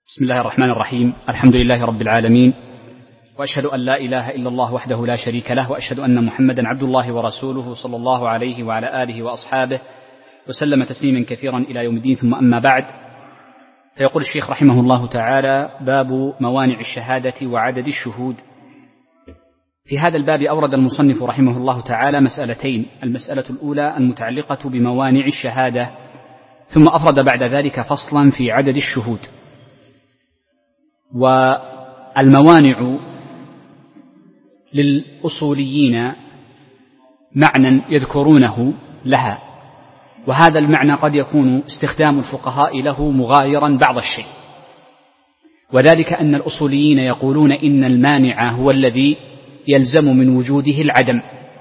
بسم الله الرحمن الرحيم. الحمد لله رب العالمين، وأشهد أن لا إله إلا الله وحده لا شريك له، وأشهد أن محمدا عبد الله ورسوله صلى الله عليه وعلى آله وأصحابه وسلم تسليما كثيرا إلى يوم الدين. ثم أما بعد، فيقول الشيخ رحمه الله تعالى: باب موانع الشهادة وعدد الشهود. في هذا الباب أورد المصنف رحمه الله تعالى مسألتين: المسألة الأولى المتعلقة بموانع الشهادة، ثم أفرد بعد ذلك فصلا في عدد الشهود. والموانع للأصوليين معنى يذكرونه لها، وهذا المعنى قد يكون استخدام الفقهاء له مغايرا بعض الشيء، وذلك أن الأصوليين يقولون إن المانع هو الذي يلزم من وجوده العدم،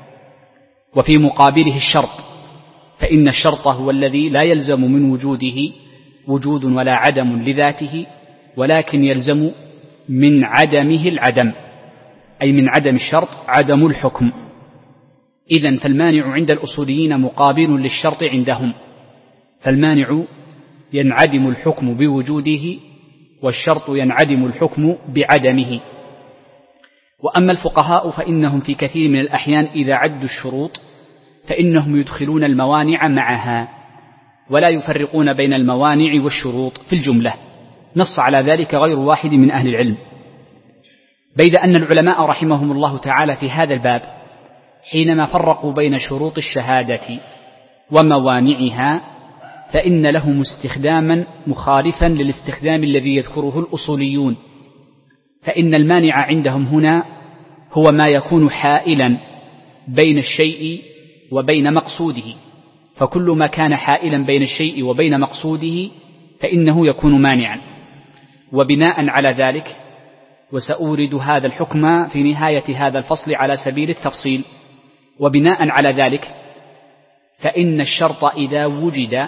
وفي مقابله الشرط، فإن الشرط هو الذي لا يلزم من وجوده وجود ولا عدم لذاته، ولكن يلزم من عدمه العدم، أي من عدم الشرط عدم الحكم. إذن فالمانع عند الأصوليين مقابل للشرط عندهم، فالمانع ينعدم الحكم بوجوده، والشرط ينعدم الحكم بعدمه. وأما الفقهاء فإنهم في كثير من الأحيان إذا عدوا الشروط فإنهم يدخلون الموانع معها، ولا يفرقون بين الموانع والشروط في الجملة. نص على ذلك غير واحد من أهل العلم، بيد أن العلماء رحمهم الله تعالى في هذا الباب حينما فرقوا بين شروط الشهادة وموانعها فإن لهم استخداما مخالفا للاستخدام الذي يذكره الأصوليون، فإن المانع عندهم هنا هو ما يكون حائلا بين الشيء وبين مقصوده، فكل ما كان حائلا بين الشيء وبين مقصوده فإنه يكون مانعا. وبناء على ذلك، وسأورد هذا الحكم في نهاية هذا الفصل على سبيل التفصيل، وبناء على ذلك فإن الشرط إذا وجد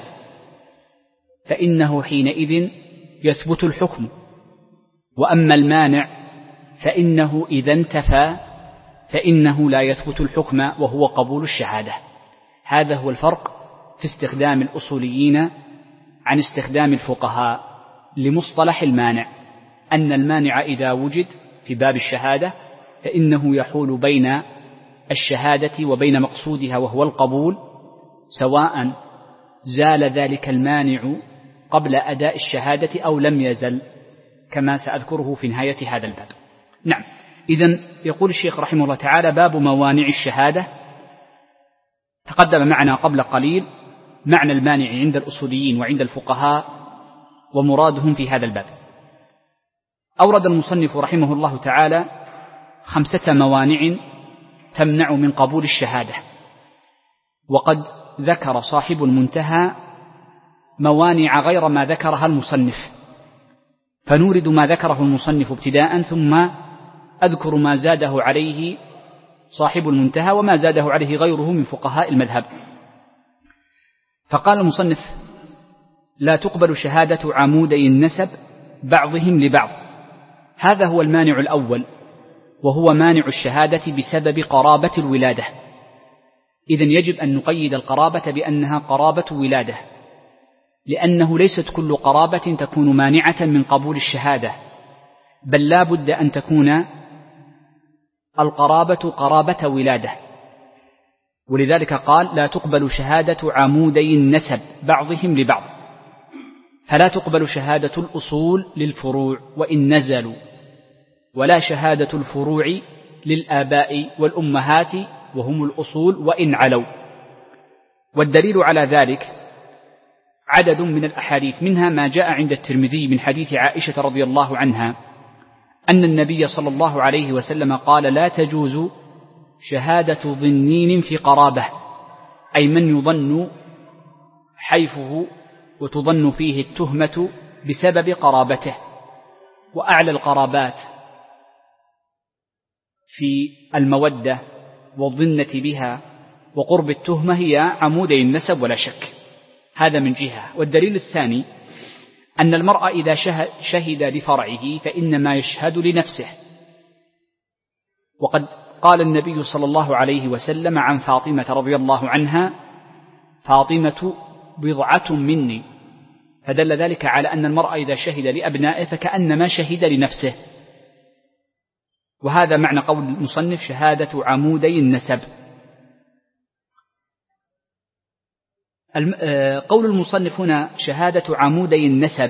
فإنه حينئذ يثبت الحكم، وأما المانع فإنه إذا انتفى فإنه لا يثبت الحكم وهو قبول الشهادة. هذا هو الفرق في استخدام الأصوليين عن استخدام الفقهاء لمصطلح المانع، أن المانع إذا وجد في باب الشهادة فإنه يحول بين الشهادة وبين مقصودها وهو القبول، سواء زال ذلك المانع قبل أداء الشهادة أو لم يزل، كما سأذكره في نهاية هذا الباب. نعم، إذن يقول الشيخ رحمه الله تعالى: باب موانع الشهادة. تقدم معنا قبل قليل معنى المانع عند الأصوليين وعند الفقهاء ومرادهم في هذا الباب. أورد المصنف رحمه الله تعالى 5 موانع تمنع من قبول الشهادة، وقد ذكر صاحب المنتهى موانع غير ما ذكرها المصنف، فنورد ما ذكره المصنف ابتداء، ثم أذكر ما زاده عليه صاحب المنتهى وما زاده عليه غيره من فقهاء المذهب. فقال المصنف: لا تقبل شهادة عمودي النسب بعضهم لبعض. هذا هو المانع الأول، وهو مانع الشهادة بسبب قرابة الولادة. إذن يجب أن نقيد القرابة بأنها قرابة ولادة، لأنه ليست كل قرابة تكون مانعة من قبول الشهادة، بل لا بد أن تكون القرابة قرابة ولادة. ولذلك قال: لا تقبل شهادة عمودي النسب بعضهم لبعض، فلا تقبل شهادة الأصول للفروع وإن نزلوا، ولا شهادة الفروع للآباء والأمهات وهم الأصول وإن علوا. والدليل على ذلك عدد من الأحاديث، منها ما جاء عند الترمذي من حديث عائشة رضي الله عنها أن النبي صلى الله عليه وسلم قال: لا تجوز شهادة ظنين في قرابة، أي من يظن حيفه وتظن فيه التهمة بسبب قرابته. وأعلى القرابات في المودة والظنة بها وقرب التهمة هي عمودي النسب ولا شك، هذا من جهة. والدليل الثاني أن المرء إذا شهد لفرعه فإنما يشهد لنفسه، وقد قال النبي صلى الله عليه وسلم عن فاطمة رضي الله عنها: فاطمة بضعة مني، فدل ذلك على أن المرء إذا شهد لأبنائه فكأنما شهد لنفسه. وهذا معنى قول المصنف شهادة عمودي النسب. قول المصنف هنا شهادة عمودي النسب،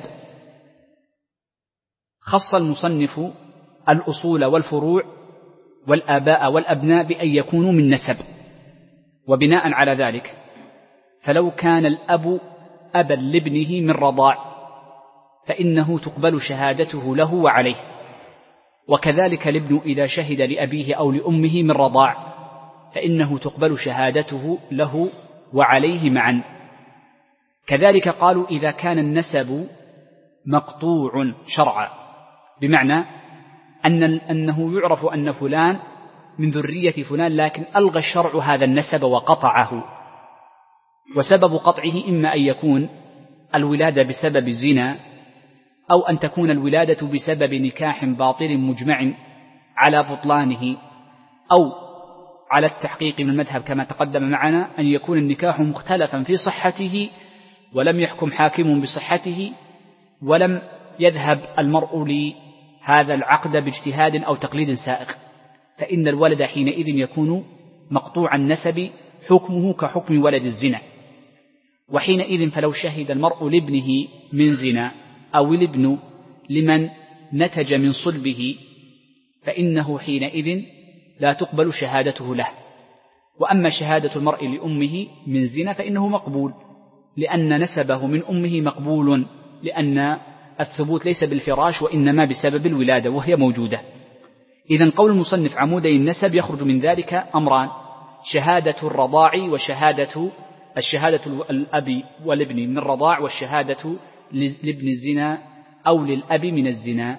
خص المصنف الأصول والفروع والآباء والأبناء بأن يكونوا من نسب. وبناء على ذلك فلو كان الأب أبا لابنه من رضاع فإنه تقبل شهادته له وعليه، وكذلك الابن إذا شهد لأبيه أو لأمه من رضاع فإنه تقبل شهادته له وعليه معا. كذلك قالوا إذا كان النسب مقطوع شرعا، بمعنى أنه يعرف أن فلان من ذرية فلان لكن ألغى الشرع هذا النسب وقطعه، وسبب قطعه إما أن يكون الولادة بسبب الزنا، أو أن تكون الولادة بسبب نكاح باطل مجمع على بطلانه، أو على التحقيق من المذهب كما تقدم معنا أن يكون النكاح مختلفا في صحته ولم يحكم حاكم بصحته، ولم يذهب المرء لهذا العقد باجتهاد أو تقليد سائغ، فإن الولد حينئذ يكون مقطوع النسب حكمه كحكم ولد الزنا. وحينئذ فلو شهد المرء لابنه من زنا أو الابن لمن نتج من صلبه فإنه حينئذ لا تقبل شهادته له. وأما شهادة المرء لأمه من زنا فإنه مقبول، لأن نسبه من أمه مقبول، لأن الثبوت ليس بالفراش وإنما بسبب الولادة وهي موجودة. إذن قول المصنف عمودي النسب يخرج من ذلك أمران: شهادة الرضاع وشهادة الأب والابن من الرضاع، والشهادة لابن الزنا أو للأب من الزنا.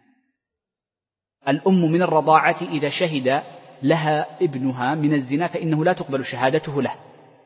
الأم من الرضاعة إذا شهد لها ابنها من الزنا فإنه لا تقبل شهادته له،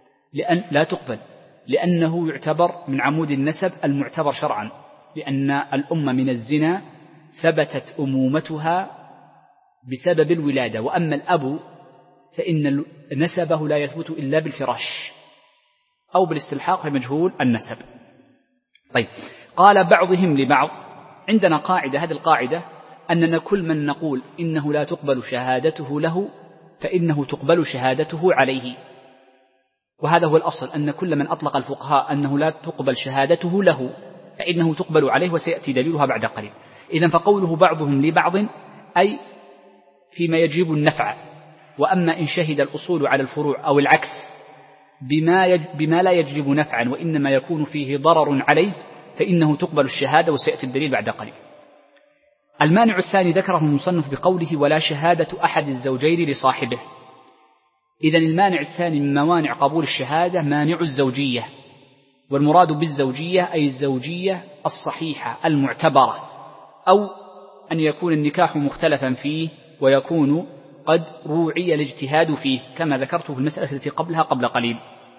لأنه يعتبر من عمود النسب المعتبر شرعا، لأن الأم من الزنا ثبتت أمومتها بسبب الولادة، وأما الأب فإن نسبه لا يثبت إلا بالفراش أو بالاستلحاق مجهول النسب. طيب، قال بعضهم لبعض: عندنا قاعدة، هذه القاعدة أننا كل من نقول إنه لا تقبل شهادته له فإنه تقبل شهادته عليه، وهذا هو الأصل، أن كل من أطلق الفقهاء أنه لا تقبل شهادته له فإنه تقبل عليه، وسيأتي دليلها بعد قليل. إذن فقوله بعضهم لبعض أي فيما يجلب النفع، وأما إن شهد الأصول على الفروع أو العكس بما لا يجلب نفعا وإنما يكون فيه ضرر عليه فإنه تقبل الشهادة، وسيأتي الدليل بعد قليل. المانع الثاني ذكره المصنف بقوله: ولا شهادة أحد الزوجين لصاحبه. إذن المانع الثاني من موانع قبول الشهادة مانع الزوجية، والمراد بالزوجية أي الزوجية الصحيحة المعتبرة، أو أن يكون النكاح مختلفا فيه ويكون قد روعي الاجتهاد فيه كما ذكرته في المسألة التي قبلها قبل قليل.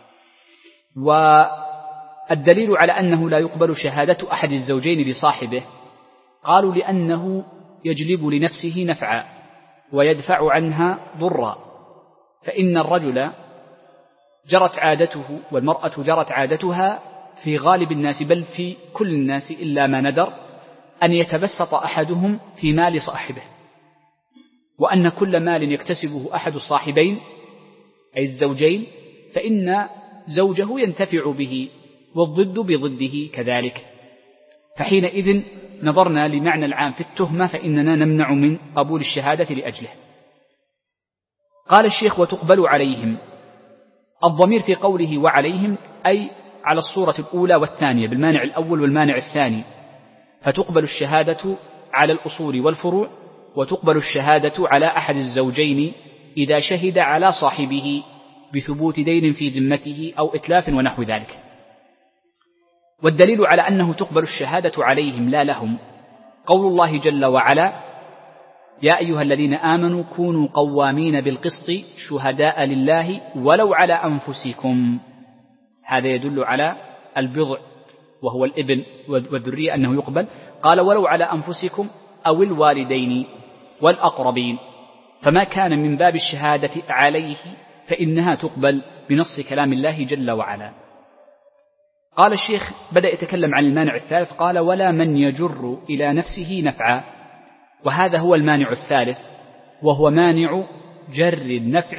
والدليل على أنه لا يقبل شهادة أحد الزوجين لصاحبه قالوا لأنه يجلب لنفسه نفعا ويدفع عنها ضرا، فإن الرجل جرت عادته والمرأة جرت عادتها في غالب الناس بل في كل الناس إلا ما ندر أن يتبسط أحدهم في مال صاحبه، وأن كل مال يكتسبه أحد الصاحبين أي الزوجين فإن زوجه ينتفع به، والضد بضده كذلك. فحينئذ نظرنا لمعنى العام في التهمة فإننا نمنع من قبول الشهادة لأجله. قال الشيخ: وتقبل عليهم. الضمير في قوله وعليهم أي على الصورة الأولى والثانية بالمانع الأول والمانع الثاني، فتقبل الشهادة على الأصول والفروع، وتقبل الشهادة على أحد الزوجين إذا شهد على صاحبه بثبوت دين في ذمته أو إتلاف ونحو ذلك. والدليل على أنه تقبل الشهادة عليهم لا لهم قول الله جل وعلا: يا أيها الذين آمنوا كونوا قوامين بالقسط شهداء لله ولو على أنفسكم. هذا يدل على البضع وهو الابن والذرية أنه يقبل. قال: ولو على أنفسكم أو الوالدين والأقربين، فما كان من باب الشهادة عليه فإنها تقبل بنص كلام الله جل وعلا. قال الشيخ بدأ يتكلم عن المانع الثالث، قال ولا من يجر إلى نفسه نفعا، وهذا هو المانع الثالث، وهو مانع جر النفع،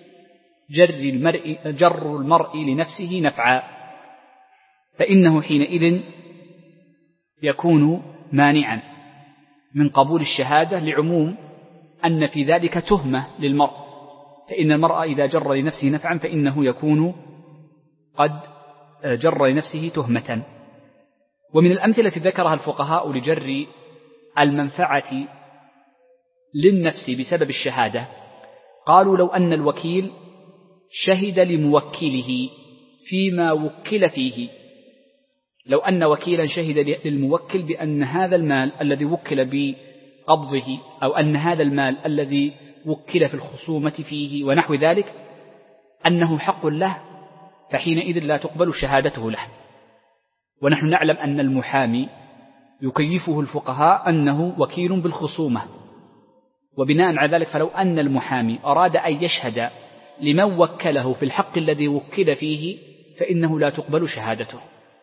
جر المرء لنفسه نفعا، فإنه حينئذ يكون مانعا من قبول الشهادة، لعموم أن في ذلك تهمة للمرء، فإن المرء إذا جر لنفسه نفعا فإنه يكون قد جر لنفسه تهمة. ومن الأمثلة ذكرها الفقهاء لجر المنفعة للنفس بسبب الشهادة، قالوا لو أن الوكيل شهد لموكله فيما وكل فيه، لو أن وكيلا شهد للموكل بأن هذا المال الذي وكل بقبضه، أو أن هذا المال الذي وكل في الخصومة فيه ونحو ذلك أنه حق له، فحينئذ لا تقبل شهادته له. ونحن نعلم أن المحامي يكيفه الفقهاء أنه وكيل بالخصومة، وبناء على ذلك فلو أن المحامي أراد أن يشهد لمن وكله في الحق الذي وكل فيه فإنه لا تقبل شهادته،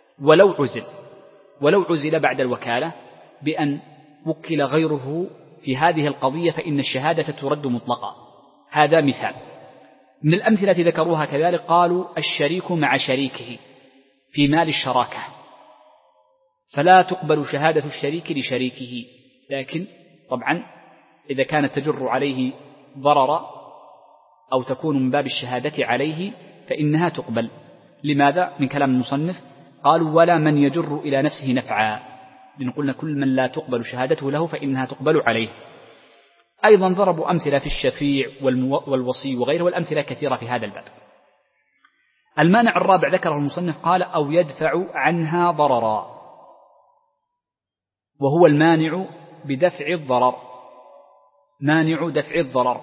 ولو عزل بعد الوكالة بأن وكل غيره في هذه القضية فإن الشهادة ترد مطلقا. هذا مثال. من الأمثلة ذكروها كذلك قالوا الشريك مع شريكه في مال الشراكة، فلا تقبل شهادة الشريك لشريكه، لكن طبعا إذا كانت تجر عليه ضرر أو تكون من باب الشهادة عليه فإنها تقبل. لماذا؟ من كلام المصنف قالوا ولا من يجر إلى نفسه نفعا، لنقولنا كل من لا تقبل شهادته له فإنها تقبل عليه. أيضا ضربوا أمثلة في الشفيع والوصي وغيره، والأمثلة كثيرة في هذا الباب. المانع الرابع ذكره المصنف قال أو يدفع عنها ضررا، وهو المانع بدفع الضرر، مانع دفع الضرر،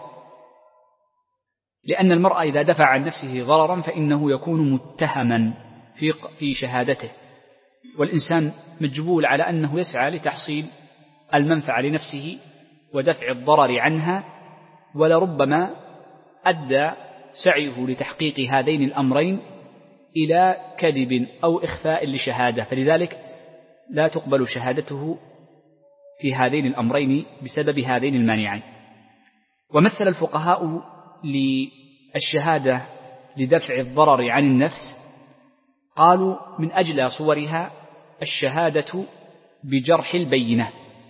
لأن المرء إذا دفع عن نفسه ضررا فإنه يكون متهما في شهادته، والإنسان مجبول على أنه يسعى لتحصيل المنفعة لنفسه ودفع الضرر عنها، ولربما أدى سعيه لتحقيق هذين الأمرين إلى كذب أو إخفاء لشهادة، فلذلك لا تقبل شهادته في هذين الأمرين بسبب هذين المانعين. ومثل الفقهاء للشهادة لدفع الضرر عن النفس، قالوا من أجل صورها الشهادة بجرح البينة،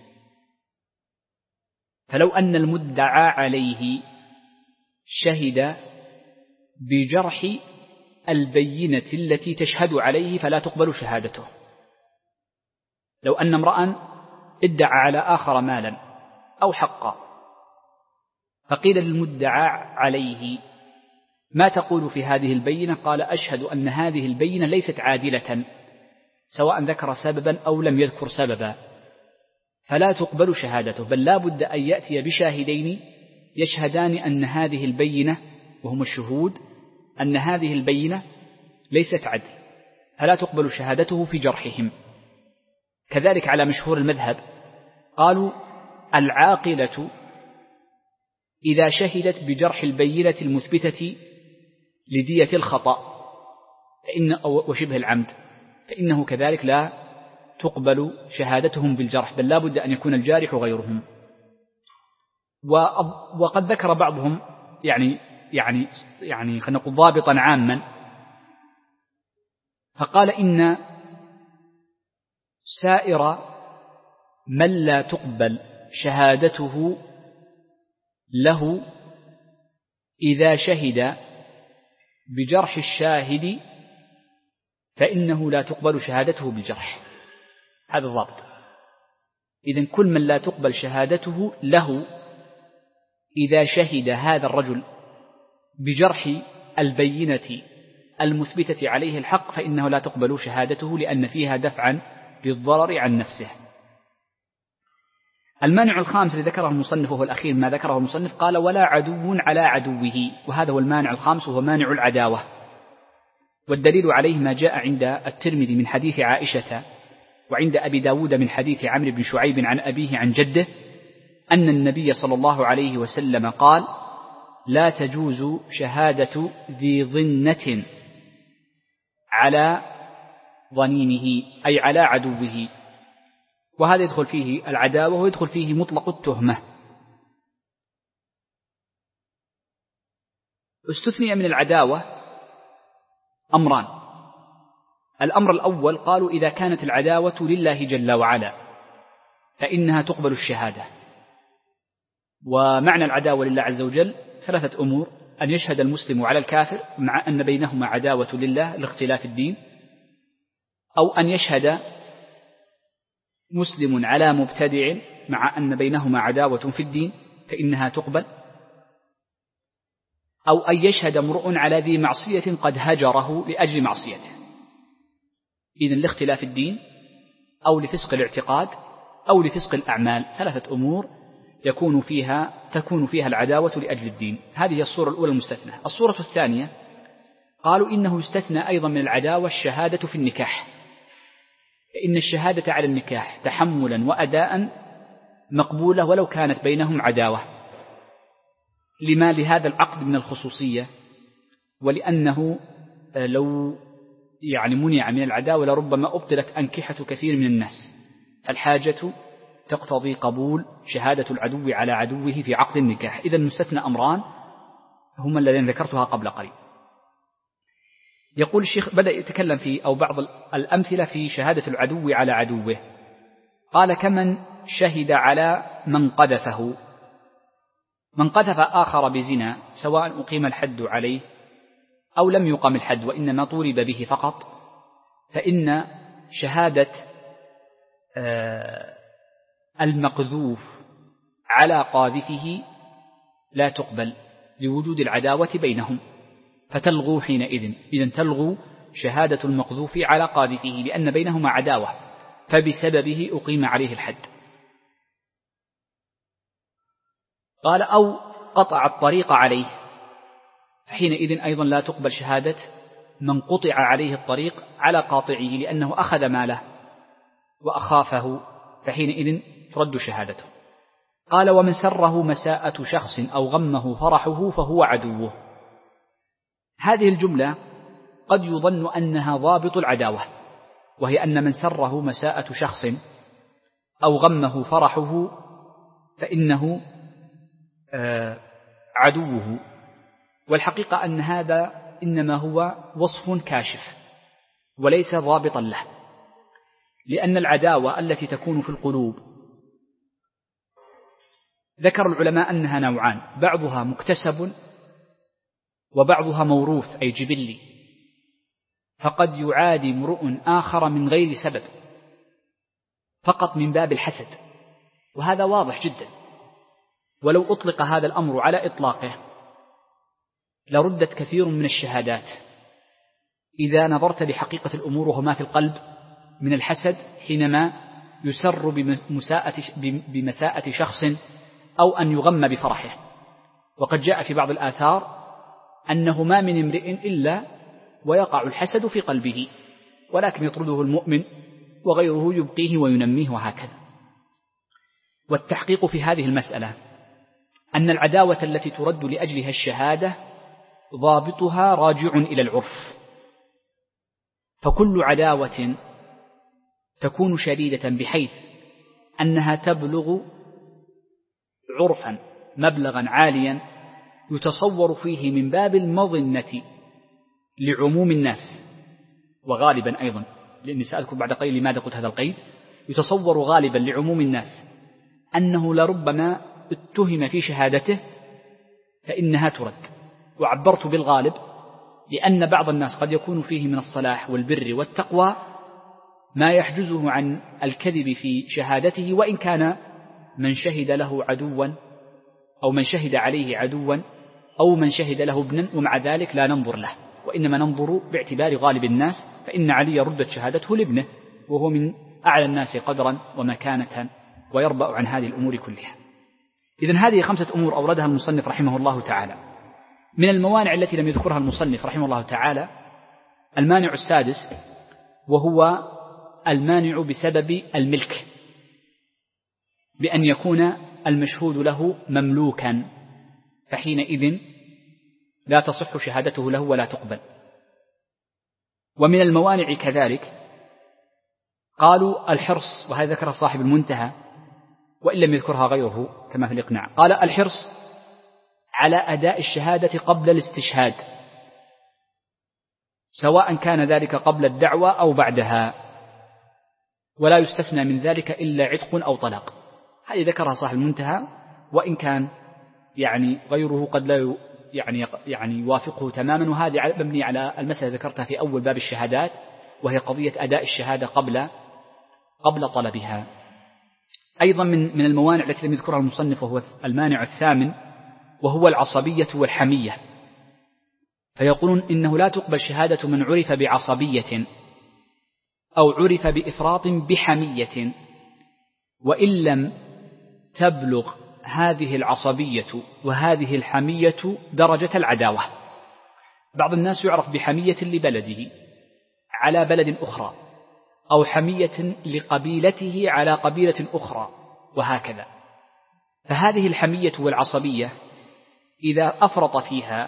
فلو أن المدعى عليه شهد بجرح البينة التي تشهد عليه فلا تقبل شهادته. لو أن امرأ ادعى على آخر مالا أو حقا، فقيل للمدعى عليه ما تقول في هذه البينة؟ قال أشهد أن هذه البينة ليست عادلة، سواء ذكر سببا أو لم يذكر سببا، فلا تقبل شهادته، بل لا بد أن يأتي بشاهدين يشهدان أن هذه البينة، وهم الشهود، أن هذه البينة ليست عدل، فلا تقبل شهادته في جرحهم. كذلك على مشهور المذهب قالوا العاقلة إذا شهدت بجرح البينة المثبتة لدية الخطأ وشبه العمد فإنه كذلك لا تقبل شهادتهم بالجرح، بل لا بد أن يكون الجارح غيرهم. وقد ذكر بعضهم يعني خلينا نقول ضابطا عاما، فقال إن سائر من لا تقبل شهادته له إذا شهد بجرح الشاهد فإنه لا تقبل شهادته بالجرح. هذا الضابط. إذن كل من لا تقبل شهادته له إذا شهد هذا الرجل بجرح البينة المثبتة عليه الحق فإنه لا تقبل شهادته، لأن فيها دفعا للضرر عن نفسه. المانع الخامس الذي ذكره المصنف وهو الأخير ما ذكره المصنف، قال ولا عدو على عدوه، وهذا هو المانع الخامس وهو مانع العداوة. والدليل عليه ما جاء عند الترمذي من حديث عائشة، وعند أبي داود من حديث عمرو بن شعيب عن أبيه عن جده أن النبي صلى الله عليه وسلم قال لا تجوز شهادة ذي ظنة على ضنينه أي على عدوه، وهذا يدخل فيه العداوة ويدخل فيه مطلق التهمة. استثني من العداوة أمران. الأمر الأول قالوا إذا كانت العداوة لله جل وعلا فإنها تقبل الشهادة. ومعنى العداوة لله عز وجل 3 أمور: أن يشهد المسلم على الكافر مع أن بينهما عداوة لله لاختلاف الدين، أو أن يشهد مسلم على مبتدع مع أن بينهما عداوة في الدين فإنها تقبل، أو أن يشهد امرؤ على ذي معصية قد هجره لأجل معصيته. إذن لاختلاف الدين أو لفسق الاعتقاد أو لفسق الأعمال، 3 أمور تكون فيها العداوة لأجل الدين. هذه الصورة الأولى المستثنى. الصورة الثانية قالوا إنه يستثنى أيضا من العداوة الشهادة في النكاح، فإن الشهادة على النكاح تحملا وأداء مقبولة ولو كانت بينهم عداوة، لما لهذا العقد من الخصوصية، ولأنه لو منع من العداوة لربما أبطلت أنكحة كثير من الناس. الحاجة تقتضي قبول شهادة العدو على عدوه في عقد النكاح. إذا مستثنى أمران هما الذين ذكرتها قبل قليل. يقول الشيخ بدأ يتكلم في بعض الأمثلة في شهادة العدو على عدوه. قال: كمن شهد على من قذفه، من قذف آخر بزنا سواء أقيم الحد عليه أو لم يقم الحد وإنما طولب به فقط، فإن شهادة المقذوف على قاذفه لا تقبل لوجود العداوة بينهم، فتلغو حينئذ. إذن تلغو شهادة المقذوف على قاذفه لأن بينهما عداوة، فبسببه أقيم عليه الحد. قال: أو قطع الطريق عليه، حينئذ أيضا لا تقبل شهادة من قطع عليه الطريق على قاطعه لأنه أخذ ماله وأخافه، فحينئذ ترد شهادته. قال: ومن سره مساءة شخص أو غمه فرحه فهو عدوه. هذه الجملة قد يظن أنها ضابط العداوة، وهي أن من سره مساءة شخص أو غمه فرحه فإنه عدوه، والحقيقة أن هذا إنما هو وصف كاشف وليس ضابطا له، لأن العداوة التي تكون في القلوب ذكر العلماء أنها نوعان: بعضها مكتسب وبعضها موروث أي جبلي، فقد يعادي امرؤ آخر من غير سبب فقط من باب الحسد، وهذا واضح جدا. ولو أطلق هذا الأمر على إطلاقه لردت كثير من الشهادات إذا نظرت لحقيقة الأمور وما في القلب من الحسد، حينما يسر بمساءة شخص أو أن يغم بفرحه. وقد جاء في بعض الآثار أنه ما من امرئ إلا ويقع الحسد في قلبه، ولكن يطرده المؤمن وغيره يبقيه وينميه، وهكذا. والتحقيق في هذه المسألة أن العداوة التي ترد لأجلها الشهادة ضابطها راجع إلى العرف، فكل عداوة تكون شديدة بحيث أنها تبلغ عرفا مبلغا عاليا يتصور فيه من باب المظنة لعموم الناس، وغالبا أيضا، لأني سأذكر بعد قليل لماذا قلت هذا القيد، يتصور غالبا لعموم الناس أنه لربما اتهم في شهادته فإنها ترد. وعبرت بالغالب لأن بعض الناس قد يكون فيه من الصلاح والبر والتقوى ما يحجزه عن الكذب في شهادته، وإن كان من شهد له عدوا أو من شهد عليه عدوا أو من شهد له ابنا، ومع ذلك لا ننظر له، وإنما ننظر باعتبار غالب الناس، فإن علي ردت شهادته لابنه وهو من أعلى الناس قدرا ومكانة ويربأ عن هذه الأمور كلها. إذن هذه 5 أمور أوردها المصنف رحمه الله تعالى. من الموانع التي لم يذكرها المصنف رحمه الله تعالى المانع السادس، وهو المانع بسبب الملك، بأن يكون المشهود له مملوكا، فحينئذ لا تصح شهادته له ولا تقبل. ومن الموانع كذلك قالوا الحرص، وهذا ذكر صاحب المنتهى وإن لم يذكرها غيره كما في الإقناع، قال الحرص على أداء الشهادة قبل الاستشهاد، سواء كان ذلك قبل الدعوة أو بعدها، ولا يستثنى من ذلك إلا عتق أو طلاق. هذه ذكرها صاحب المنتهى، وإن كان غيره قد لا يوافقه تماما، وهذه مبني على المسألة ذكرتها في أول باب الشهادات، وهي قضية أداء الشهادة قبل طلبها. أيضا من الموانع التي لم يذكرها المصنف وهو المانع الثامن، وهو العصبية والحمية. فيقولون إنه لا تقبل شهادة من عرف بعصبية أو عرف بإفراط بحمية، وإن لم تبلغ هذه العصبية وهذه الحمية درجة العداوة. بعض الناس يعرف بحمية لبلده على بلد أخرى، أو حمية لقبيلته على قبيلة أخرى، وهكذا. فهذه الحمية والعصبية إذا أفرط فيها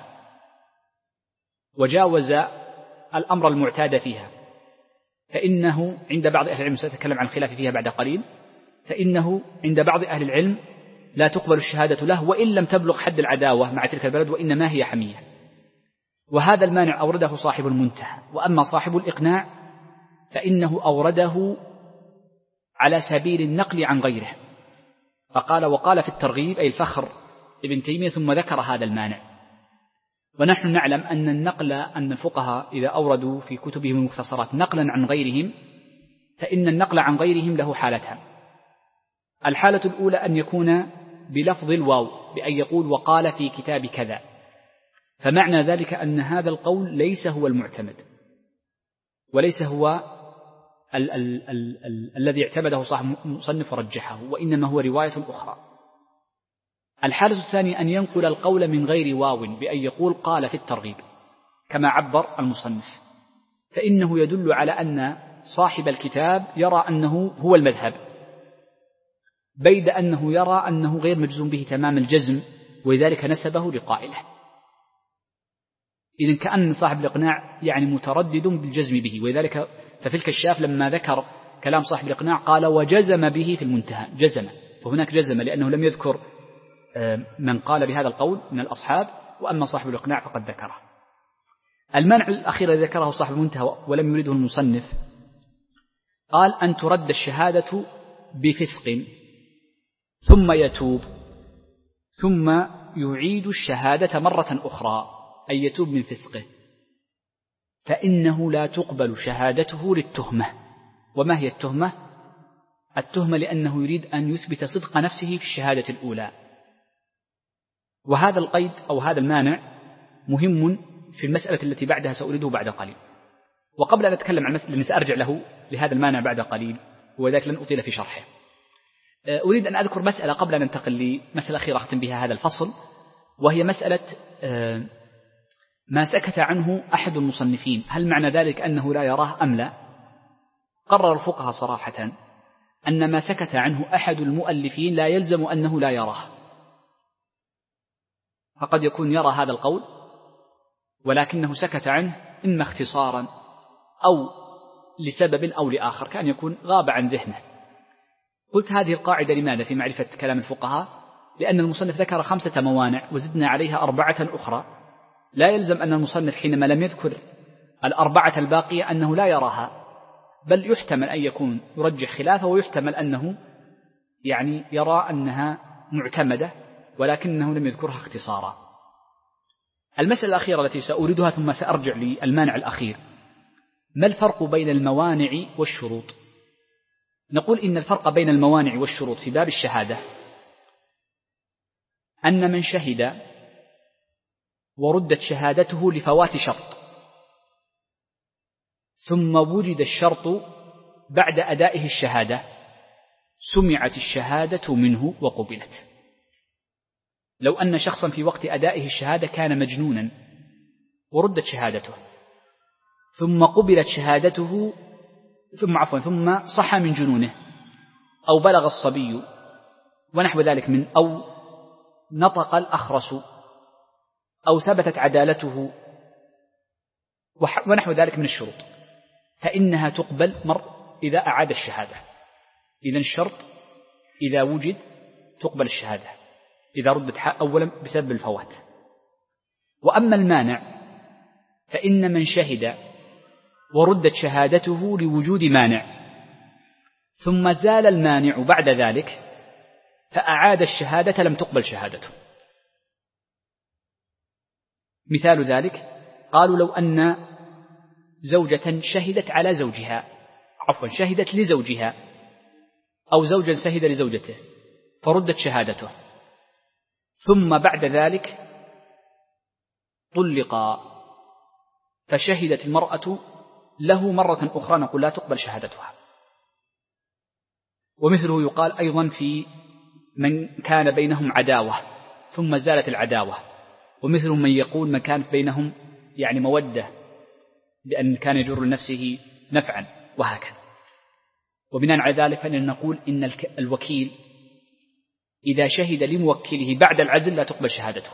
وجاوز الأمر المعتاد فيها، فإنه عند بعض أهل العلم، سأتكلم عن الخلاف فيها بعد قليل، فإنه عند بعض أهل العلم لا تقبل الشهادة له وإن لم تبلغ حد العداوة مع تلك البلد، وإنما هي حمية. وهذا المانع أورده صاحب المنتهى. وأما صاحب الإقناع فإنه أورده على سبيل النقل عن غيره، فقال وقال في الترغيب أي الفخر ابن تيمية ثم ذكر هذا المانع. ونحن نعلم أن الفقهاء إذا أوردوا في كتبهم المختصرات نقلا عن غيرهم، فإن النقل عن غيرهم له حالتان. الحالة الأولى أن يكون بلفظ الواو، بأن يقول وقال في كتاب كذا، فمعنى ذلك أن هذا القول ليس هو المعتمد، وليس هو الذي اعتمده صاحب المصنف ورجحه، وإنما هو رواية أخرى. الحالة الثانية أن ينقل القول من غير واو، بأن يقول قال في الترغيب كما عبر المصنف، فإنه يدل على أن صاحب الكتاب يرى أنه هو المذهب، بيد أنه يرى أنه غير مجزوم به تمام الجزم، ولذلك نسبه لقائله. إذن كأن صاحب الإقناع متردد بالجزم به، ولذلك ففي الكشاف لما ذكر كلام صاحب الإقناع قال وجزم به في المنتهى، جزم، وهناك جزم لأنه لم يذكر من قال بهذا القول من الأصحاب، وأما صاحب الإقناع فقد ذكره. المانع الأخير الذي ذكره صاحب المنتهى ولم يريده المصنف، قال أن ترد الشهادة بفسق ثم يتوب ثم يعيد الشهادة مرة أخرى، أي يتوب من فسقه، فإنه لا تقبل شهادته للتهمة. وما هي التهمة؟ التهمة لأنه يريد أن يثبت صدق نفسه في الشهادة الأولى. وهذا القيد أو هذا المانع مهم في المسألة التي بعدها سأريده بعد قليل. وقبل أن أتكلم عن المسألة التي سأرجع له لهذا المانع بعد قليل، وذلك لن أطيل في شرحه، أريد أن أذكر مسألة قبل أن أنتقل لمسألة أخيرة أختم بها هذا الفصل، وهي مسألة ما سكت عنه أحد المصنفين، هل معنى ذلك أنه لا يراه أم لا؟ قرر الفقهاء صراحة أن ما سكت عنه أحد المؤلفين لا يلزم أنه لا يراه، فقد يكون يرى هذا القول ولكنه سكت عنه إما اختصارا أو لسبب أو لآخر، كان يكون غاب عن ذهنه. قلت هذه القاعدة لماذا في معرفة كلام الفقهاء؟ لأن المصنف ذكر 5 موانع وزدنا عليها 4 أخرى، لا يلزم أن المصنف حينما لم يذكر 4 الباقية أنه لا يراها، بل يحتمل أن يكون يرجح خلافه، ويحتمل أنه يرى أنها معتمدة ولكنه لم يذكرها اختصارا. المسألة الأخيرة التي سأوردها ثم سأرجع للمانع الأخير، ما الفرق بين الموانع والشروط؟ نقول إن الفرق بين الموانع والشروط في باب الشهادة أن من شهد وردت شهادته لفوات شرط، ثم وجد الشرط بعد أدائه الشهادة، سمعت الشهادة منه وقبلت. لو أن شخصا في وقت أدائه الشهادة كان مجنونا وردت شهادته، ثم قبلت شهادته، ثم صح من جنونه، أو بلغ الصبي ونحو ذلك أو نطق الأخرس، أو ثبتت عدالته ونحو ذلك من الشروط، فإنها تقبل إذا أعاد الشهادة. إذن الشرط إذا وجد تقبل الشهادة إذا ردت أولا بسبب الفوات. وأما المانع فإن من شهد وردت شهادته لوجود مانع ثم زال المانع بعد ذلك فأعاد الشهادة لم تقبل شهادته. مثال ذلك قالوا لو أن زوجة شهدت على زوجها شهدت لزوجها أو زوجا شهد لزوجته فردت شهادته ثم بعد ذلك طلقا فشهدت المرأة له مرة أخرى نقول لا تقبل شهادتها. ومثله يقال أيضا في من كان بينهم عداوة ثم زالت العداوة، ومثله من يقول من كانت بينهم يعني مودة لأن كان يجر لنفسه نفعا وهكذا. وبناء على ذلك فإننا نقول إن الوكيل إذا شهد لموكله بعد العزل لا تقبل شهادته،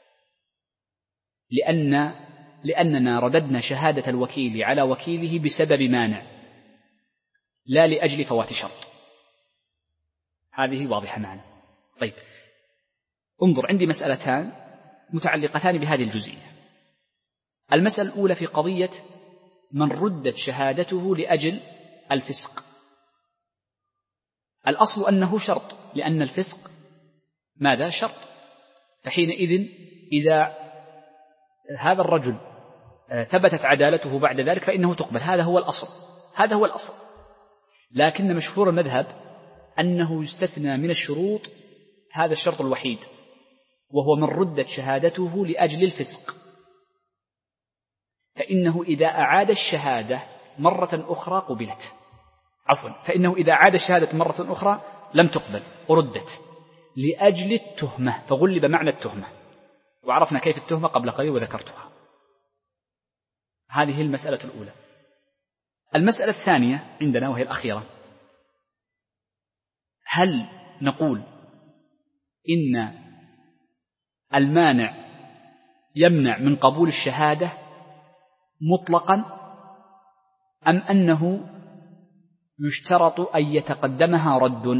لأننا رددنا شهادة الوكيل على وكيله بسبب مانع لا لأجل فوات شرط. هذه واضحة معنا. طيب انظر، عندي مسألتان متعلقتان بهذه الجزئية. المسألة الأولى في قضية من ردت شهادته لأجل الفسق. الأصل أنه شرط لأن الفسق ماذا؟ شرط. فحينئذ إذا هذا الرجل ثبتت عدالته بعد ذلك فإنه تقبل. هذا هو الأصل. لكن مشهور المذهب أنه يستثنى من الشروط هذا الشرط الوحيد، وهو من ردت شهادته لأجل الفسق، فإنه إذا أعاد الشهادة مرة أخرى قبلت. فإنه إذا أعاد الشهادة مرة أخرى لم تقبل وردت لأجل التهمة، فغلب معنى التهمة، وعرفنا كيف التهمة قبل قليل وذكرتها. هذه المسألة الأولى. المسألة الثانية عندنا وهي الأخيرة، هل نقول إن المانع يمنع من قبول الشهادة مطلقا أم أنه يشترط أن يتقدمها رد؟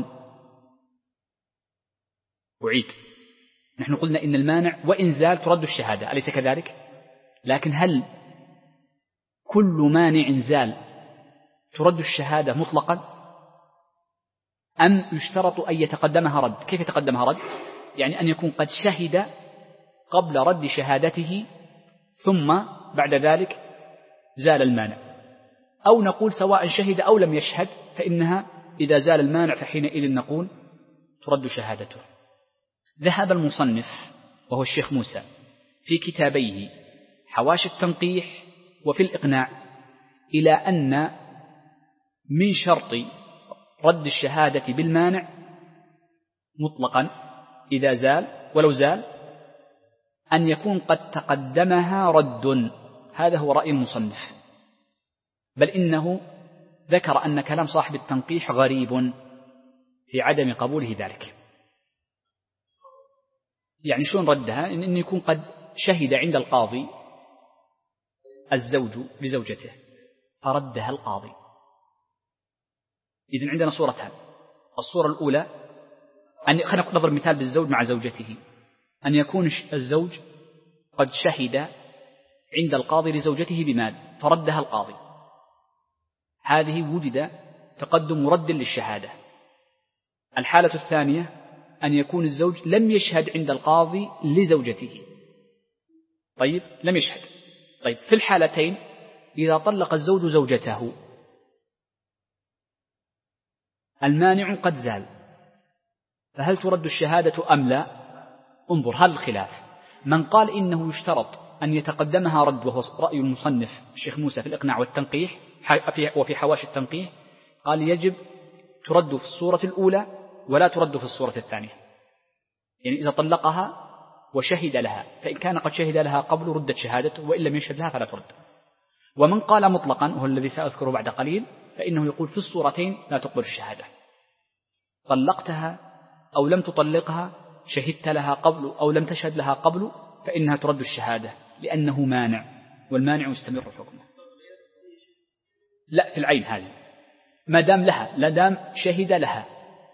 أعيد، نحن قلنا إن المانع وإن زال ترد الشهادة، أليس كذلك؟ لكن هل كل مانع زال ترد الشهادة مطلقا أم يشترط أن يتقدمها رد؟ كيف يتقدمها رد؟ يعني أن يكون قد شهد قبل رد شهادته ثم بعد ذلك زال المانع، أو نقول سواء شهد أو لم يشهد فإنها إذا زال المانع فحينئذ نقول ترد شهادته. ذهب المصنف وهو الشيخ موسى في كتابيه حواشي التنقيح وفي الإقناع إلى أن من شرط رد الشهادة بالمانع مطلقا إذا زال ولو زال أن يكون قد تقدمها رد. هذا هو رأي المصنف، بل إنه ذكر أن كلام صاحب التنقيح غريب في عدم قبوله ذلك. يعني شون ردها؟ إن يكون قد شهد عند القاضي الزوج بزوجته فردها القاضي. إذن عندنا صورتان. الصورة الأولى خلينا نضرب مثال بالزوج مع زوجته، أن يكون الزوج قد شهد عند القاضي لزوجته بمال فردها القاضي، هذه وجد تقدم رد للشهادة. الحالة الثانية أن يكون الزوج لم يشهد عند القاضي لزوجته، طيب لم يشهد. طيب في الحالتين إذا طلق الزوج زوجته المانع قد زال، فهل ترد الشهادة أم لا؟ انظر هذا الخلاف. من قال إنه يشترط أن يتقدمها رد وهو رأي المصنف الشيخ موسى في الإقناع والتنقيح وفي حواشي التنقيح، قال يجب ترد في الصورة الأولى ولا ترد في الصورة الثانية. يعني إذا طلقها وشهد لها فإن كان قد شهد لها قبل ردت شهادته، وإن لم يشهد لها فلا ترد. ومن قال مطلقا وهو الذي سأذكره بعد قليل فإنه يقول في الصورتين لا تقبل الشهادة، طلقتها أو لم تطلقها، شهدت لها قبل أو لم تشهد لها قبل، فإنها ترد الشهادة لأنه مانع، والمانع يستمر حكمه. لا في العين هذه، ما دام لها، لا دام شهد لها.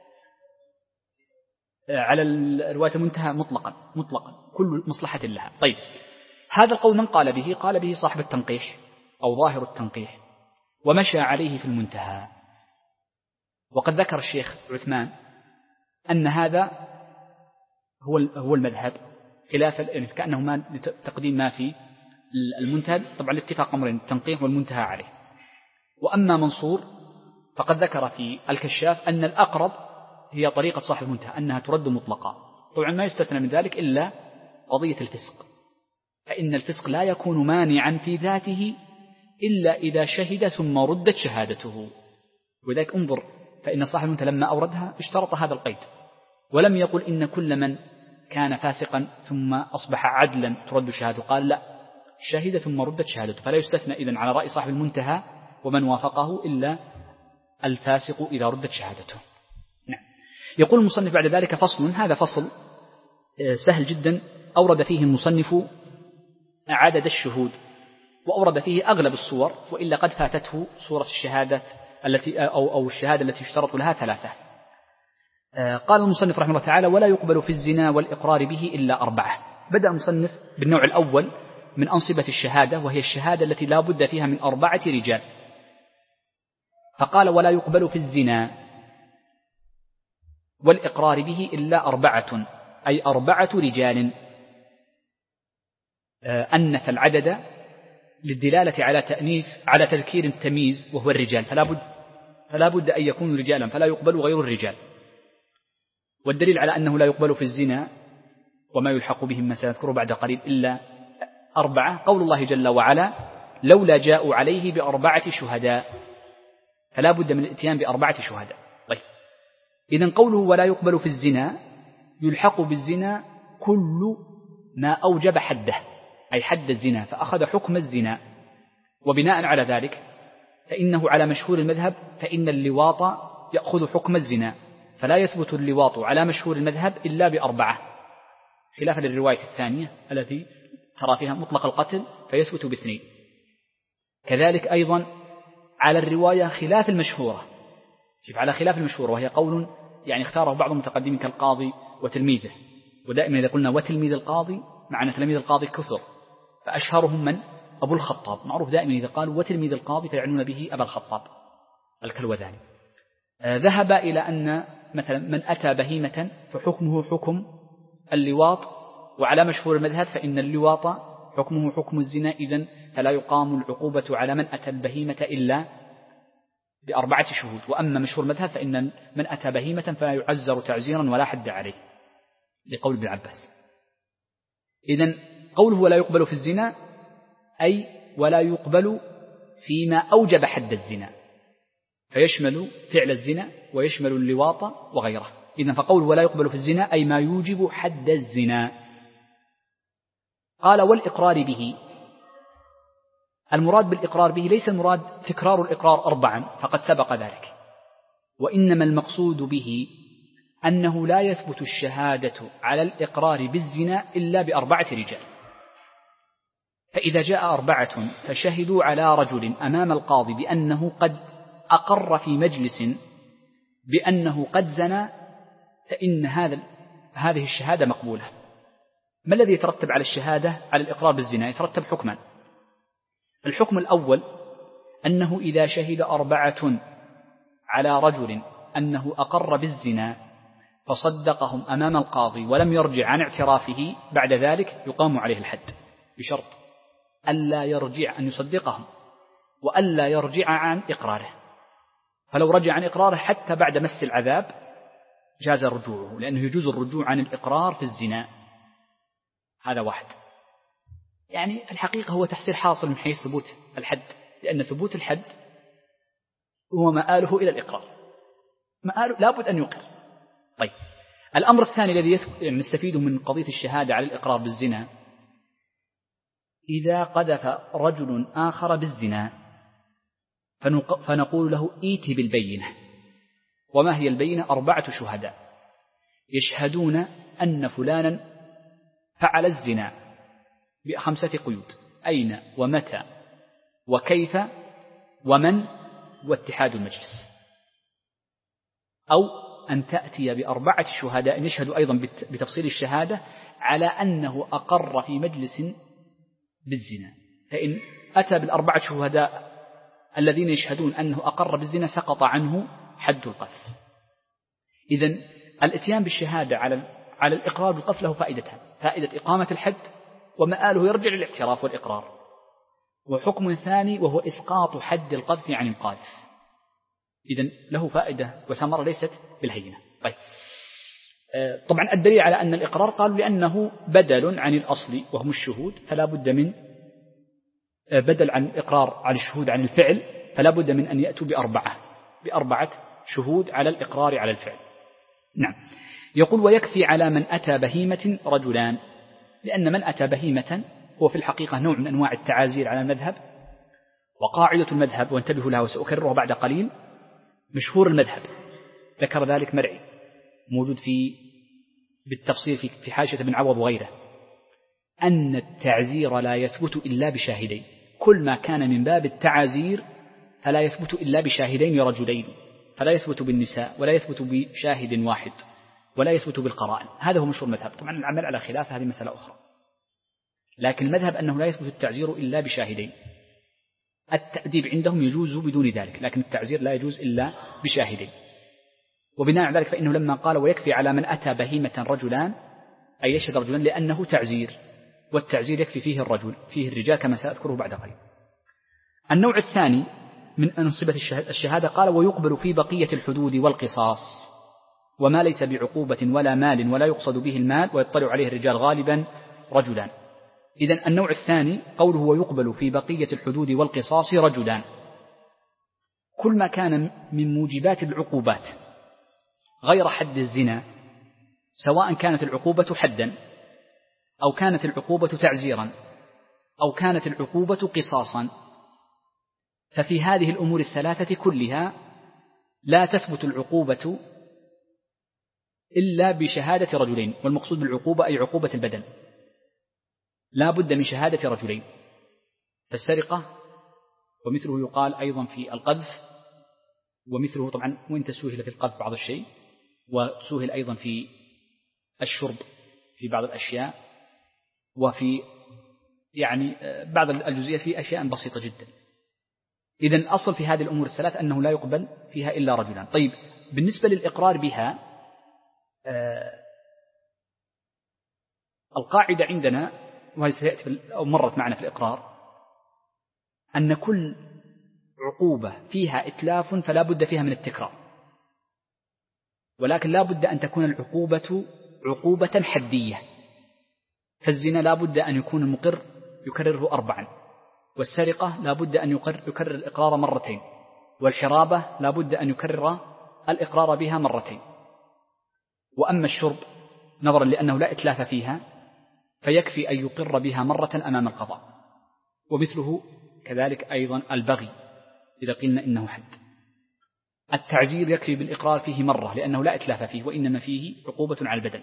على الرواية المنتهى مطلقا كل مصلحة لها. طيب، هذا القول من قال به؟ قال به صاحب التنقيح أو ظاهر التنقيح، ومشى عليه في المنتهى. وقد ذكر الشيخ عثمان أن هذا هو المذهب، خلاف كأنه ما تقديم ما في المنتهى. طبعا الاتفاق أمرين، التنقيح والمنتهى عليه. وأما منصور فقد ذكر في الكشاف أن الأقرب هي طريقة صاحب المنتهى، أنها ترد مطلقا. طبعا ما يستثنى من ذلك إلا قضية الفسق، فإن الفسق لا يكون مانعا في ذاته إلا إذا شهد ثم ردت شهادته. وذلك انظر، فإن صاحب المنتهى لما أوردها اشترط هذا القيد، ولم يقل إن كل من كان فاسقا ثم أصبح عدلا ترد شهادته، قال لا، شهد ثم ردت شهادته. فلا يستثنى إذن على رأي صاحب المنتهى ومن وافقه إلا الفاسق إذا ردت شهادته. نعم. يقول المصنف بعد ذلك فصل، هذا فصل سهل جدا، أورد فيه المصنف عدد الشهود، وأورد فيه أغلب الصور، وإلا قد فاتته صورة الشهادة التي أو الشهادة التي يشترط لها 3. قال المصنف رحمه الله تعالى: ولا يقبل في الزنا والإقرار به إلا 4. بدأ المصنف بالنوع الأول من أنصبة الشهادة، وهي الشهادة التي لا بد فيها من 4 رجال. فقال: ولا يقبل في الزنا والإقرار به إلا 4، أي 4 رجال. أنث العدد للدلالة على تذكير التمييز وهو الرجال، فلا بد أن يكونوا رجالا، فلا يقبل غير الرجال. والدليل على أنه لا يقبل في الزنا وما يلحق بهم ما سنذكره بعد قليل إلا 4، قول الله جل وعلا: لولا جاءوا عليه ب4 شهداء. فلا بد من الاتيان ب4 شهداء. طيب، إذن قوله ولا يقبل في الزنا يلحق بالزنا كل ما أوجب حده، أي حد الزنا، فأخذ حكم الزنا. وبناء على ذلك فإنه على مشهور المذهب فإن اللواط يأخذ حكم الزنا، فلا يثبت اللواط على مشهور المذهب إلا ب4، خلافا للرواية الثانية التي ترى فيها مطلق القتل فيثبت ب2. كذلك أيضا على الرواية خلاف المشهورة، شوف، على خلاف المشهورة، وهي قول يعني اختاره بعض المتقدمين كالقاضي وتلميذه. ودائما إذا قلنا وتلميذ القاضي معنى تلميذ القاضي كثر، فأشهرهم من؟ أبو الخطاب، معروف دائما إذا قالوا وتلميذ القاضي فيعنون به أبا الخطاب الكلوذاني. ذهب إلى أن مثلا من أتى بهيمة فحكمه حكم اللواط، وعلى مشهور المذهب فإن اللواط حكمه حكم الزنا، إذن فلا يقام العقوبة على من أتى البهيمة إلا ب4 شهود. وأما مشهور المذهب فإن من أتى بهيمة فلا يعزر تعزيرا ولا حد عليه، لقول ابن عباس. إذن قوله ولا يقبل في الزنا أي ولا يقبل فيما أوجب حد الزنا، فيشمل فعل الزنا ويشمل اللواط وغيره. إذن فقوله ولا يقبل في الزنا أي ما يوجب حد الزنا. قال: والإقرار به، المراد بالإقرار به ليس المراد تكرار الإقرار 4 فقد سبق ذلك، وإنما المقصود به أنه لا يثبت الشهادة على الإقرار بالزنا إلا ب4 رجال. فإذا جاء 4 فشهدوا على رجل أمام القاضي بأنه قد أقر في مجلس بأنه قد زنى، فإن هذه الشهادة مقبولة. ما الذي يترتب على الشهادة على الإقرار بالزنا؟ يترتب حكمان. الحكم الأول أنه إذا شهد 4 على رجل أنه أقر بالزنا فصدقهم أمام القاضي ولم يرجع عن اعترافه، بعد ذلك يقام عليه الحد، بشرط ألا يرجع أن يصدقهم وألا يرجع عن إقراره. فلو رجع عن إقراره حتى بعد مس العذاب جاز رجوعه، لأنه يجوز الرجوع عن الإقرار في الزنا. هذا واحد. يعني في الحقيقة هو تحصيل حاصل من حيث ثبوت الحد، لأن ثبوت الحد هو مآله إلى الإقرار، مآله لابد أن يقر. طيب، الأمر الثاني الذي نستفيده من قضية الشهادة على الإقرار بالزنا: إذا قذف رجل آخر بالزنا فنقول له إيت بالبينة. وما هي البينة؟ 4 شهداء يشهدون أن فلانا فعل الزنا ب5 قيود: أين ومتى وكيف ومن واتحاد المجلس. أو أن تأتي ب4 شهداء يشهدوا أيضا بتفصيل الشهادة على أنه أقر في مجلس بالزنا، فإن أتى بال4 شهداء الذين يشهدون أنه أقر بالزنا سقط عنه حد القذف. إذن الاتيان بالشهادة على الإقرار بالقذف له فائدتان: فائدة إقامة الحد ومآله يرجع للاعتراف والإقرار، وحكم ثاني وهو إسقاط حد القذف عن القاذف. إذن له فائدة وثمرة ليست بالهينة. طيب، طبعا الدليل على أن الإقرار قالوا لأنه بدل عن الأصل وهم الشهود، فلا بد من بدل عن الإقرار عن الشهود عن الفعل، فلا بد من أن يأتوا ب4 شهود على الإقرار على الفعل. نعم. يقول: ويكفي على من أتى بهيمة رجلان، لأن من أتى بهيمة هو في الحقيقة نوع من أنواع التعازير على المذهب. وقاعدة المذهب، وانتبهوا لها وسأكررها بعد قليل، مشهور المذهب ذكر ذلك مرعي موجود بالتفصيل في حاشية ابن عوض وغيره، أن التعزير لا يثبت إلا بشاهدين. كل ما كان من باب التعازير فلا يثبت إلا بشاهدين رجلين، فلا يثبت بالنساء ولا يثبت بشاهد واحد ولا يثبت بالقرائن. هذا هو مشهور المذهب. طبعا العمل على خلاف هذه مسألة أخرى، لكن المذهب أنه لا يثبت التعزير إلا بشاهدين. التأديب عندهم يجوز بدون ذلك، لكن التعزير لا يجوز إلا بشاهدين. وبناء على ذلك فإنه لما قال: ويكفي على من أتى بهيمة رجلان، أي يشهد رجلان، لأنه تعزير، والتعزير يكفي فيه الرجل، فيه الرجال كما سأذكره بعد قليل. النوع الثاني من أنصبة الشهادة قال: ويقبل في بقية الحدود والقصاص وما ليس بعقوبة ولا مال ولا يقصد به المال ويطلع عليه الرجال غالبا رجلان. إذن النوع الثاني قوله: ويقبل في بقية الحدود والقصاص رجلان، كل ما كان من موجبات العقوبات غير حد الزنا، سواء كانت العقوبة حدا أو كانت العقوبة تعزيرا أو كانت العقوبة قصاصا، ففي هذه الأمور الثلاثة كلها لا تثبت العقوبة إلا بشهادة رجلين. والمقصود بالعقوبة أي عقوبة البدن، لا بد من شهادة رجلين. فالسرقة ومثله يقال أيضا في القذف، ومثله طبعا وإن تسهل في القذف بعض الشيء، وتسهل أيضا في الشرب في بعض الأشياء، وفي يعني بعض الجزئيات في أشياء بسيطة جدا. إذن الأصل في هذه الأمور الثلاث أنه لا يقبل فيها إلا رجلان. طيب، بالنسبة للإقرار بها، القاعدة عندنا وهي سيأتي أو مرت معنا في الإقرار، أن كل عقوبة فيها إتلاف فلا بد فيها من التكرار، ولكن لا بد أن تكون العقوبة عقوبة حدية. فالزنا لا بد أن يكون المقر يكرره 4، والسرقة لا بد أن يكرر الإقرار 2 مرتين، والحرابة لا بد أن يكرر الإقرار بها 2 مرتين. وأما الشرب نظرا لأنه لا إتلاف فيها فيكفي أن يقر بها 1 مرة أمام القضاء. ومثله كذلك أيضا البغي إذا قلنا إنه حد. التعزير يكفي بالإقرار فيه 1 مرة لأنه لا إتلاف فيه وإنما فيه عقوبة على البدن.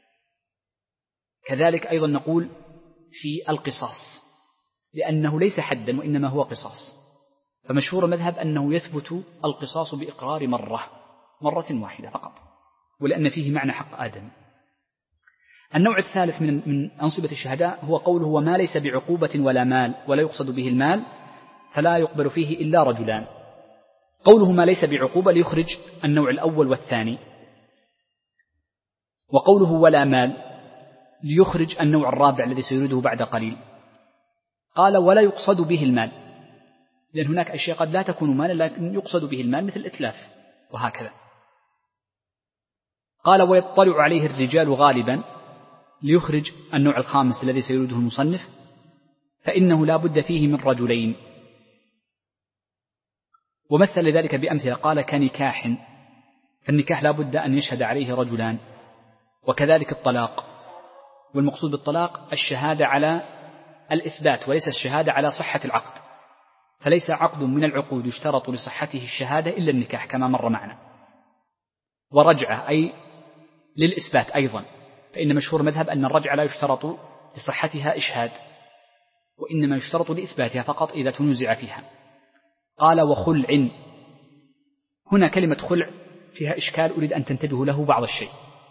كذلك أيضا نقول في القصاص لأنه ليس حدا وإنما هو قصاص، فمشهور المذهب أنه يثبت القصاص بإقرار 1 مرة واحدة فقط، ولأن فيه معنى حق آدم. النوع الثالث من أنصبة الشهداء هو قوله: وما ليس بعقوبة ولا مال ولا يقصد به المال فلا يقبل فيه إلا رجلان. قوله ما ليس بعقوبة ليخرج النوع الأول والثاني، وقوله ولا مال ليخرج النوع الرابع الذي سيريده بعد قليل. قال: ولا يقصد به المال، لأن هناك أشياء قد لا تكون مالا لكن يقصد به المال مثل الإتلاف وهكذا. قال: ويطلع عليه الرجال غالبا ليخرج النوع الخامس الذي سيريده المصنف، فإنه لا بد فيه من رجلين. ومثل ذلك بأمثلة قال: كنكاح، فالنكاح لا بد أن يشهد عليه رجلان. وكذلك الطلاق، والمقصود بالطلاق الشهادة على الإثبات وليس الشهادة على صحة العقد، فليس عقد من العقود يشترط لصحته الشهادة إلا النكاح كما مر معنا. ورجعة أي للإثبات أيضا، فإن مشهور مذهب أن الرجعة لا يشترط لصحتها إشهاد وإنما يشترط لإثباتها فقط إذا تنزع فيها. قال: وخلع، هنا كلمة خلع فيها إشكال أريد أن تنتبهوا له بعض الشيء.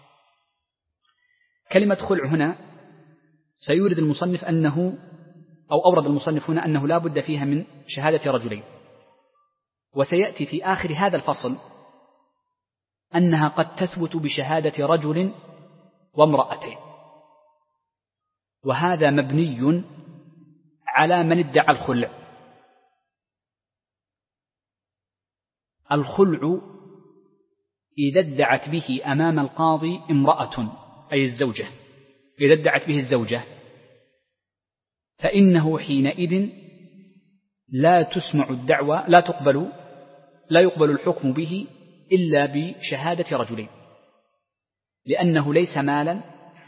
كلمة خلع هنا سيورد المصنف أنه أو أورد المصنف هنا أنه لا بد فيها من شهادة رجلين، وسيأتي في آخر هذا الفصل أنها قد تثبت بشهادة رجل وامرأتين، وهذا مبني على من ادعى الخلع. الخلع إذا ادعت به أمام القاضي امرأة أي الزوجة، إذا ادعت به الزوجة فإنه حينئذ لا تسمع الدعوة، لا يقبل الحكم به إلا بشهادة رجلين، لأنه ليس مالا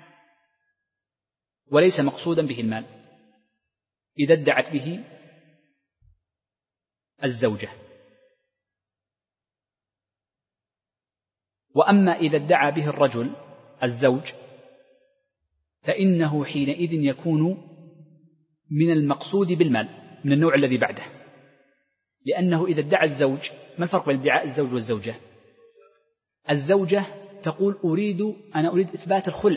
وليس مقصودا به المال إذا ادعت به الزوجة. وأما إذا ادعى به الرجل الزوج فإنه حينئذ يكون من المقصود بالمال من النوع الذي بعده، لأنه إذا ادعى الزوج، ما الفرق بين ادعاء الزوج والزوجة؟ الزوجة تقول أنا أريد إثبات الخلع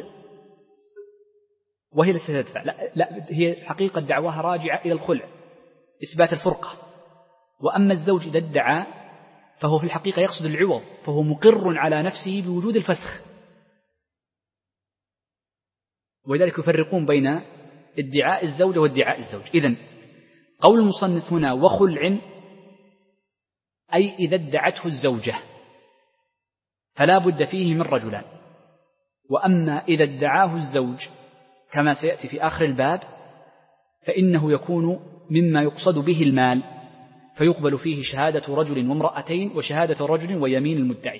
وهي التي تدفع، لا هي حقيقة دعواها راجعة إلى الخلع، إثبات الفرقة. وأما الزوج إذا ادعى فهو في الحقيقة يقصد العوض، فهو مقر على نفسه بوجود الفسخ، ولذلك يفرقون بين ادعاء الزوجة وادعاء الزوج. إذن قول المصنف هنا وخلع أي إذا ادعته الزوجة فلا بد فيه من رجلان، وأما إذا ادعاه الزوج كما سيأتي في آخر الباب فإنه يكون مما يقصد به المال، فيقبل فيه شهادة رجل وامرأتين وشهادة رجل ويمين المدعي.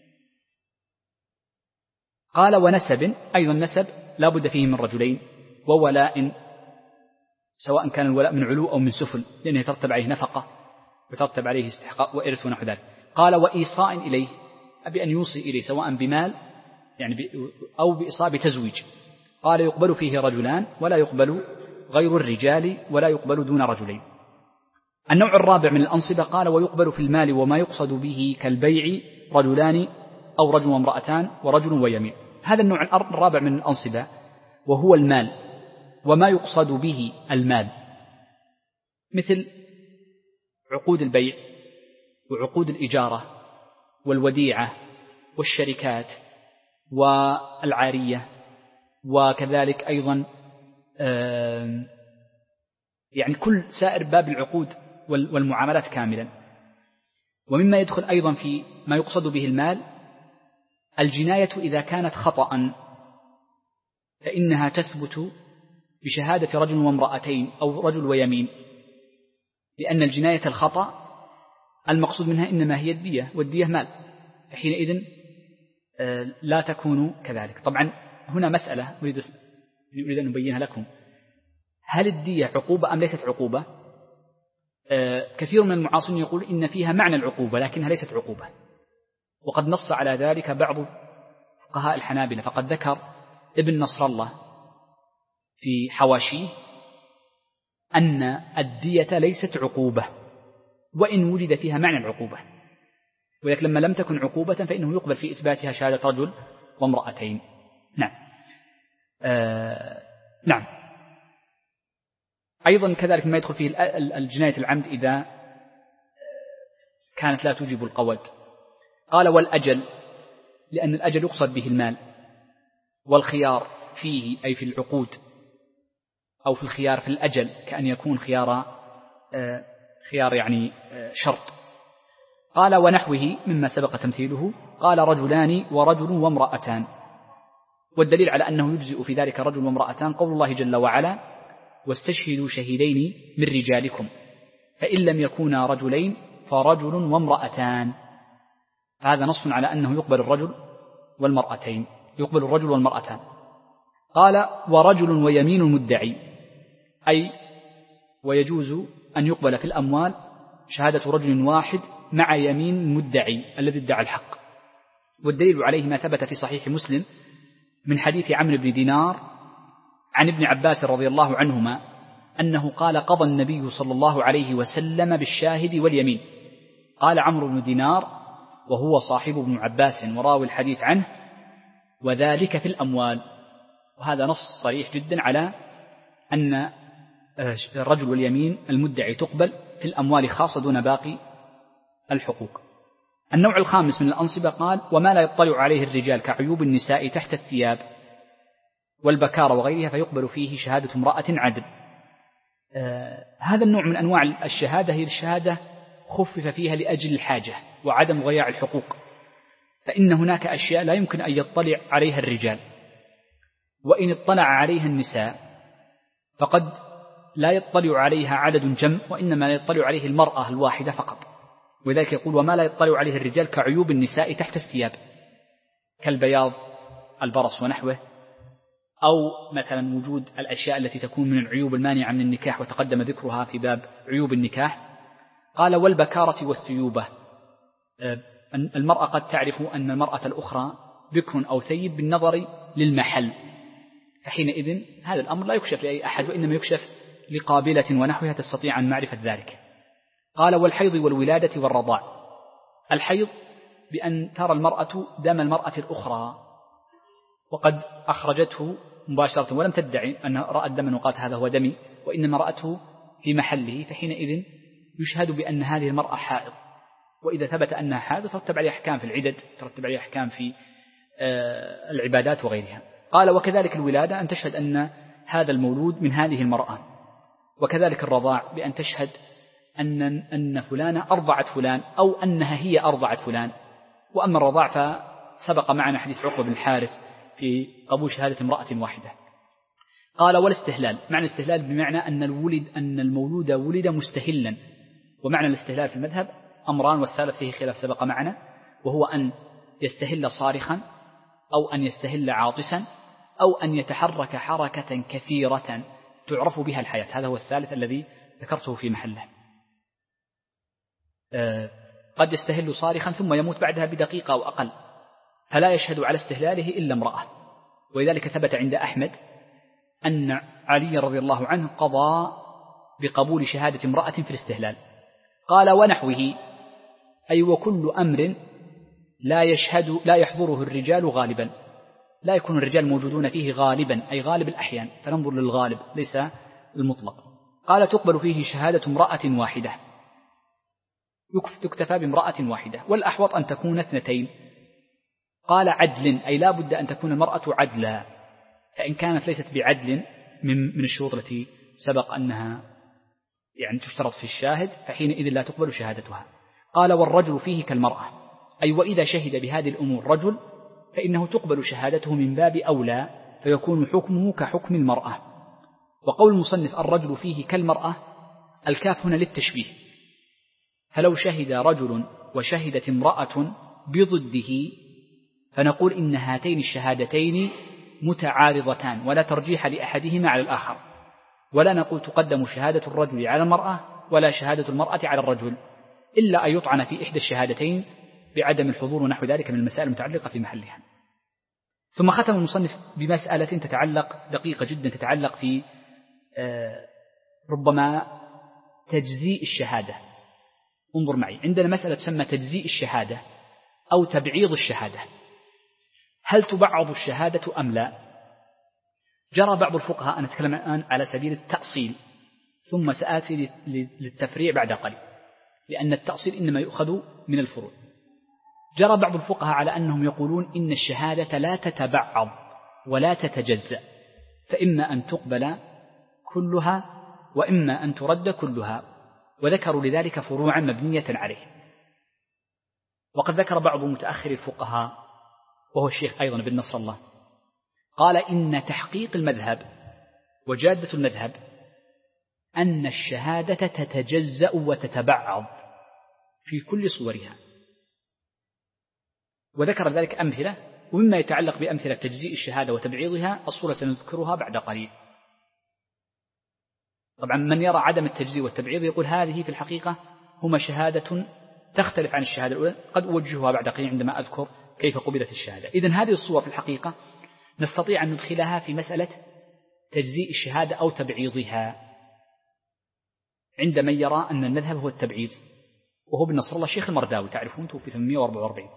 قال ونسب، أيضا نسب لا بد فيه من رجلين، وولاء سواء كان الولاء من علو أو من سفل، لأنه يترتب عليه نفقة ويترتب عليه استحقاق وإرث ونحو ذلك. قال وإيصاء إليه، أبي أن يوصي إليه سواء بمال يعني أو بإصاء بتزويج. قال يقبل فيه رجلان ولا يقبل غير الرجال ولا يقبل دون رجلين. النوع الرابع من الأنصبة قال ويقبل في المال وما يقصد به كالبيع رجلان أو رجل وامرأتان ورجل ويمين. هذا النوع الرابع من الأنصبة وهو المال وما يقصد به المال، مثل عقود البيع وعقود الإجارة والوديعة والشركات والعارية، وكذلك أيضا يعني كل سائر باب العقود والمعاملات كاملا. ومما يدخل أيضا في ما يقصد به المال الجناية إذا كانت خطأ فإنها تثبت بشهادة رجل وامرأتين أو رجل ويمين، لأن الجناية الخطأ المقصود منها إنما هي الدية، والدية مال، فحينئذ لا تكون كذلك. طبعا هنا مسألة أريد أن نبينها لكم، هل الدية عقوبة أم ليست عقوبة؟ كثير من المعاصرين يقول إن فيها معنى العقوبة لكنها ليست عقوبة، وقد نص على ذلك بعض فقهاء الحنابلة، فقد ذكر ابن نصر الله في حواشيه أن الدية ليست عقوبة وإن وجد فيها معنى العقوبة، ولكن لما لم تكن عقوبة فإنه يقبل في إثباتها شهادة رجل وامرأتين. نعم. نعم. أيضا كذلك ما يدخل فيه الجناية العمد إذا كانت لا توجب القود. قال والأجل، لأن الأجل يقصد به المال، والخيار فيه أي في العقود أو في الخيار في الأجل كأن يكون خيار يعني شرط. قال ونحوه مما سبق تمثيله. قال رجلان ورجل وامرأتان، والدليل على أنه يجزئ في ذلك رجل وامرأتان قول الله جل وعلا واستشهدوا شهيدين من رجالكم فإن لم يكونا رجلين فرجل وامرأتان. هذا نص على أنه يقبل الرجل والمرأتين، يقبل الرجل والمرأتان. قال ورجل ويمين المدعي، أي ويجوز أن يقبل في الأموال شهادة رجل واحد مع يمين المدعي الذي ادعى الحق. والدليل عليه ما ثبت في صحيح مسلم من حديث عمرو بن دينار عن ابن عباس رضي الله عنهما أنه قال قضى النبي صلى الله عليه وسلم بالشاهد واليمين. قال عمرو بن دينار وهو صاحب ابن عباس وراوي الحديث عنه، وذلك في الأموال. وهذا نص صريح جدا على أن الرجل واليمين المدعي تقبل في الأموال خاصة دون باقي الحقوق. النوع الخامس من الأنصبة قال: وما لا يطلع عليه الرجال كعيوب النساء تحت الثياب والبكارة وغيرها فيقبل فيه شهادة امرأة عدل. هذا النوع من أنواع الشهادة هي الشهادة خفف فيها لأجل الحاجة وعدم ضياع الحقوق، فإن هناك أشياء لا يمكن أن يطلع عليها الرجال، وإن اطلع عليها النساء فقد لا يطلع عليها عدد جم، وإنما يطلع عليه المرأة الواحدة فقط. ولذلك يقول: وما لا يطلع عليه الرجال كعيوب النساء تحت الثياب، كالبياض، البرص ونحوه، أو مثلا وجود الأشياء التي تكون من العيوب المانعة من النكاح وتقدم ذكرها في باب عيوب النكاح. قال: والبكارة والثيوبة. المرأة قد تعرف أن المرأة الأخرى بكر أو ثيب بالنظر للمحل، فحينئذ هذا الأمر لا يكشف لأي أحد، وإنما يكشف لقابلة ونحوها تستطيع أن معرفة ذلك. قال: والحيض والولادة والرضاع. الحيض بأن ترى المرأة دم المرأة الأخرى وقد أخرجته مباشرة ولم تدعي أن رأت دما وقالت هذا هو دمي، وإنما رأته في محله، فحينئذ يشهد بأن هذه المرأة حائض. وإذا ثبت أنها حائض ترتب عليها أحكام في العدد، ترتب عليها أحكام في العبادات وغيرها. قال: وكذلك الولادة أن تشهد أن هذا المولود من هذه المرأة. وكذلك الرضاع بأن تشهد أن فلانة أرضعت فلان أو أنها هي أرضعت فلان. وأما الرضاع فسبق معنا حديث عقبة بن الحارث في قبول شهادة امرأة واحدة. قال: والاستهلال. معنى الاستهلال بمعنى أن المولود ولد مستهلا. ومعنى الاستهلال في المذهب أمران، والثالث فيه خلاف سبق معنا، وهو أن يستهل صارخا، أو أن يستهل عاطسا، أو أن يتحرك حركة كثيرة تعرف بها الحياة. هذا هو الثالث الذي ذكرته في محله. قد يستهل صارخا ثم يموت بعدها بدقيقة أو أقل، فلا يشهد على استهلاله إلا امرأة. ولذلك ثبت عند أحمد أن علي رضي الله عنه قضى بقبول شهادة امرأة في الاستهلال. قال: ونحوه، أي وكل أمر لا يحضره الرجال غالبا، لا يكون الرجال موجودون فيه غالبا، أي غالب الأحيان، فننظر للغالب ليس المطلق. قال: تقبل فيه شهادة امرأة واحدة، تكتفى بامرأة واحدة، والأحوط أن تكون اثنتين. قال: عدل، أي لا بد أن تكون المرأة عدلا، فإن كانت ليست بعدل من الشروط التي سبق أنها تشترط في الشاهد فحينئذ لا تقبل شهادتها. قال: والرجل فيه كالمرأة، أي وإذا شهد بهذه الأمور رجل فإنه تقبل شهادته من باب أولى، فيكون حكمه كحكم المرأة. وقول المصنف الرجل فيه كالمرأة، الكاف هنا للتشبيه، فلو شهد رجل وشهدت امرأة بضده فنقول إن هاتين الشهادتين متعارضتان ولا ترجيح لأحدهما على الآخر، ولا نقول تقدم شهادة الرجل على المرأة ولا شهادة المرأة على الرجل، إلا أن يطعن في إحدى الشهادتين بعدم الحضور ونحو ذلك من المسائل المتعلقة في محلها. ثم ختم المصنف بمسألة تتعلق دقيقة جدا، تتعلق في ربما تجزيء الشهادة. انظر معي، عندنا مسألة تسمى تجزيء الشهادة أو تبعيض الشهادة. هل تبعض الشهادة أم لا؟ جرى بعض الفقهاء، أنا أتكلم الآن على سبيل التأصيل ثم سآتي للتفريع بعد قليل، لأن التأصيل إنما يؤخذ من الفروع. جرى بعض الفقهاء على أنهم يقولون إن الشهادة لا تتبعض ولا تتجزأ، فإما أن تقبل كلها وإما أن ترد كلها، وذكروا لذلك فروعا مبنية عليه. وقد ذكر بعض متأخر الفقهاء وهو الشيخ أيضا بن نصر الله قال إن تحقيق المذهب وجادة المذهب أن الشهادة تتجزأ وتتبعض في كل صورها، وذكر ذلك أمثلة، ومما يتعلق بأمثلة تجزيء الشهادة وتبعيضها الصورة سنذكرها بعد قليل. طبعا من يرى عدم التجزيء والتبعيض يقول هذه في الحقيقة هما شهادة تختلف عن الشهادة الأولى، قد أوجهها بعد قليل عندما أذكر كيف قبلت الشهادة. إذن هذه الصور في الحقيقة نستطيع أن ندخلها في مسألة تجزيء الشهادة أو تبعيضها عند من يرى أن المذهب هو التبعيض، وهو بن نصر الله شيخ المرداوي، تعرفون، توفي 844.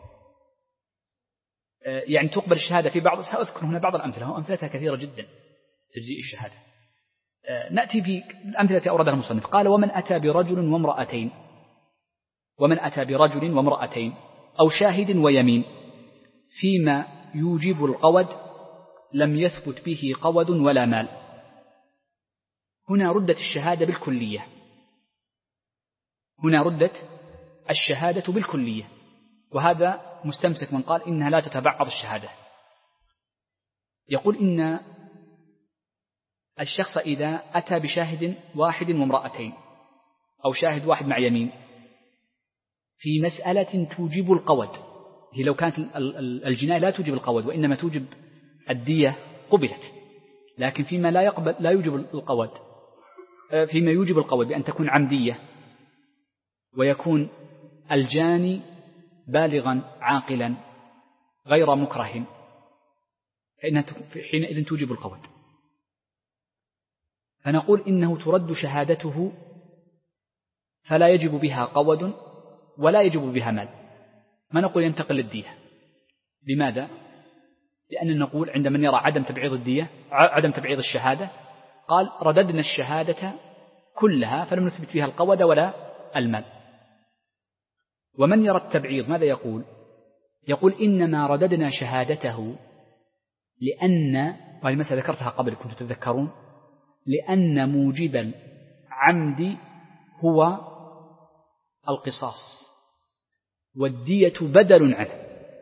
يعني تقبل الشهادة في بعض، سأذكر هنا بعض الأمثلة، وأمثلتها كثيرة جدا تجزئ الشهادة. نأتي في الأمثلة التي أوردها المصنف. قال: ومن أتى برجل وامرأتين أو شاهد ويمين فيما يوجب القود لم يثبت به قود ولا مال. هنا ردت الشهادة بالكلية، وهذا مستمسك من قال إنها لا تتبعض الشهادة. يقول إن الشخص إذا أتى بشاهد واحد وامرأتين أو شاهد واحد مع يمين في مسألة توجب القود، هي لو كانت الجناية لا توجب القود وإنما توجب الدية قبلت، لكن فيما لا يوجب القود، فيما يوجب القود بأن تكون عمدية ويكون الجاني بالغا عاقلا غير مكره، فإنها حينئذ توجب القود. فنقول إنه ترد شهادته فلا يجب بها قود ولا يجب بها مال، ما نقول ينتقل للدية. لماذا؟ لأن نقول عند من يرى عدم تبعيض الشهادة قال: رددنا الشهادة كلها فلم نثبت فيها القود ولا المال. ومن يرى التبعيض ماذا يقول؟ يقول: إنما رددنا شهادته لأن، وهذه المسألة ذكرتها قبل كنتم تتذكرون، لأن موجب العمد هو القصاص والدية بدل عنه.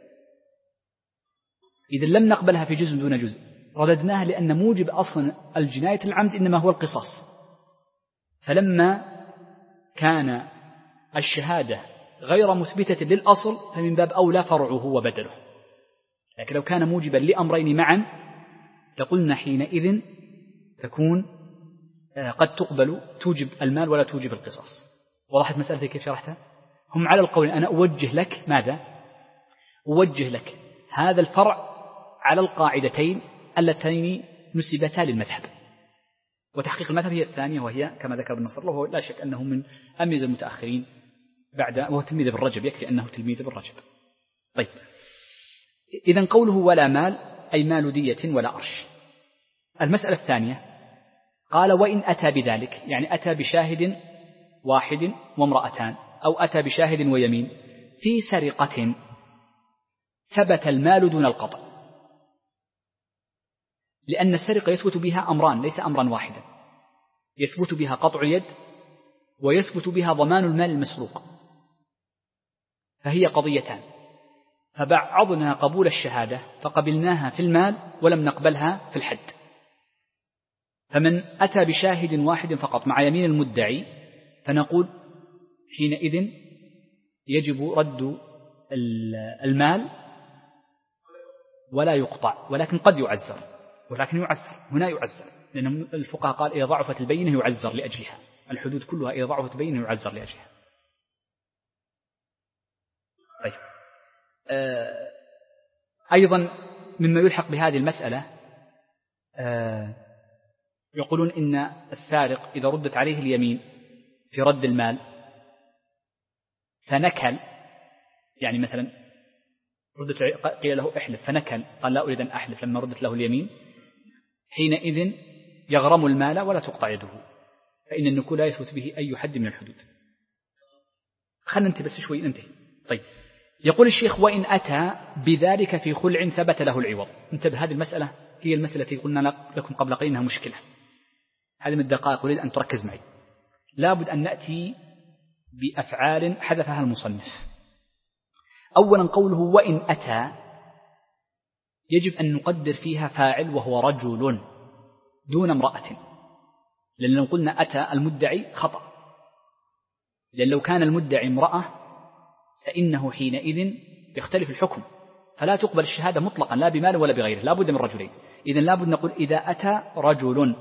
إذا لم نقبلها في جزء دون جزء، رددناها لأن موجب أصلا الجناية العمد إنما هو القصاص. فلما كان الشهادة غير مثبتة للأصل فمن باب أولى فرعه وبدله. لكن لو كان موجبا لأمرين معا لقلنا حينئذ تكون قد تقبل توجب المال ولا توجب القصاص. وضحت مسألة كيف شرحتها؟ هم على القول أنا أوجه لك ماذا؟ أوجه لك هذا الفرع على القاعدتين اللتين نسبتا للمذهب، وتحقيق المذهب هي الثانية، وهي كما ذكر ابن نصر الله، وهو لا شك أنه من أميز المتأخرين بعد، وهو تلميذ ابن رجب، يكفي أنه تلميذ ابن رجب. طيب، إذن قوله ولا مال أي مال دية ولا أرش. المسألة الثانية قال: وإن أتى بذلك، يعني أتى بشاهد واحد وامرأتان أو أتى بشاهد ويمين في سرقة ثبت المال دون القطع، لأن السرقة يثبت بها أمران ليس أمرا واحدا، يثبت بها قطع اليد ويثبت بها ضمان المال المسروق، فهي قضيتان. فبعضنا قبول الشهادة فقبلناها في المال ولم نقبلها في الحد. فمن أتى بشاهد واحد فقط مع يمين المدعي فنقول حينئذ يجب رد المال ولا يقطع، ولكن قد يعزر، هنا يعزر، لأن الفقهاء قال: إذا ضعفت البينة يعزر لأجلها، الحدود كلها إذا ضعفت البينة يعزر لأجلها. طيب، أيضا مما يلحق بهذه المسألة يقولون إن السارق إذا ردت عليه اليمين في رد المال فنكل، يعني مثلا قيل له احلف فنكل قال لا أريد أن أحلف لما ردت له اليمين، حينئذ يغرم المال ولا تقطع يده، فإن النكول لا يثبت به أي حد من الحدود. خلنا ننتهي بس شوي ننتهي. طيب، يقول الشيخ: وإن أتى بذلك في خلع ثبت له العوض. انتبه، هذه المسألة هي المسألة التي قلنا لكم قبل قليل إنها مشكلة، هذه من الدقائق أريد أن تركز معي. لابد أن نأتي بأفعال حذفها المصنف. أولا قوله وإن أتى يجب أن نقدر فيها فاعل وهو رجل دون امرأة، لأن لو قلنا أتى المدعي خطأ، لأن لو كان المدعي امرأة فإنه حينئذ يختلف الحكم، فلا تقبل الشهادة مطلقا لا بمال ولا بغيره، لا بد من رجلين. إذن لا بد نقول إذا أتى رجل.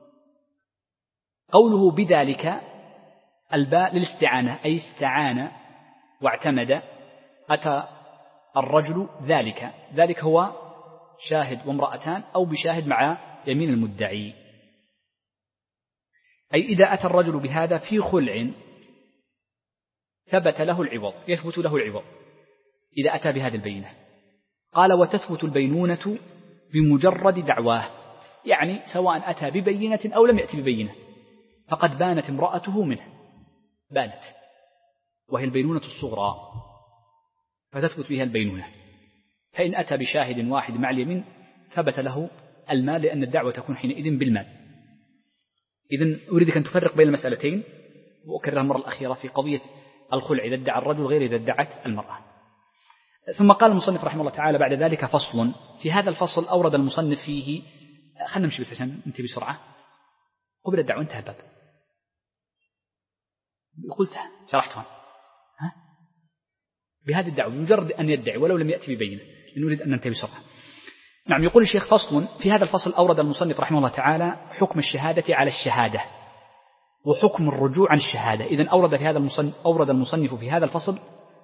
قوله بذلك الباء للاستعانة، أي استعان واعتمد. أتى الرجل ذلك هو شاهد وامرأتان أو بشاهد مع يمين المدعي. أي إذا أتى الرجل بهذا في خلع ثبت له العوض، يثبت له العوض إذا أتى بهذه البينة. قال وتثبت البينونة بمجرد دعواه، يعني سواء أتى ببينة أو لم يأتي ببينة، فقد بانت امرأته منه، بانت، وهي البينونة الصغرى، فتثبت فيها البينونة. فإن أتى بشاهد واحد مع اليمين ثبت له المال، لأن الدعوة تكون حينئذ بالمال. إذن أريدك أن تفرق بين المسألتين، وأكررها المرة الأخيرة في قضية الخلع إذا ادعى الرجل غير إذا ادعت المرأة. ثم قال المصنف رحمه الله تعالى بعد ذلك فصل. في هذا الفصل أورد المصنف فيه، خلنا نمشي بس عشان ننتهي بسرعة، قبل الدعوة انتهى الباب، قلتها شرحتها بهذه الدعوة بمجرد أن يدعي ولو لم يأتي ببينة، نريد أن ننتهي بسرعة. نعم. يقول الشيخ فصل. في هذا الفصل أورد المصنف رحمه الله تعالى حكم الشهادة على الشهادة وحكم الرجوع عن الشهادة. إذن أورد المصنف في هذا الفصل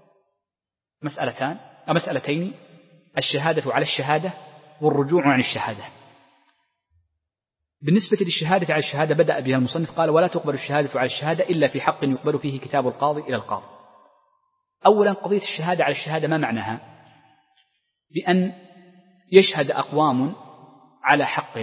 مسألتين: الشهادة على الشهادة والرجوع عن الشهادة. بالنسبة للشهادة على الشهادة بدأ بها المصنف، قال ولا تقبل الشهادة على الشهادة إلا في حق يقبل فيه كتاب القاضي إلى القاضي. أولا قضية الشهادة على الشهادة ما معناها؟ بأن يشهد أقوام على حق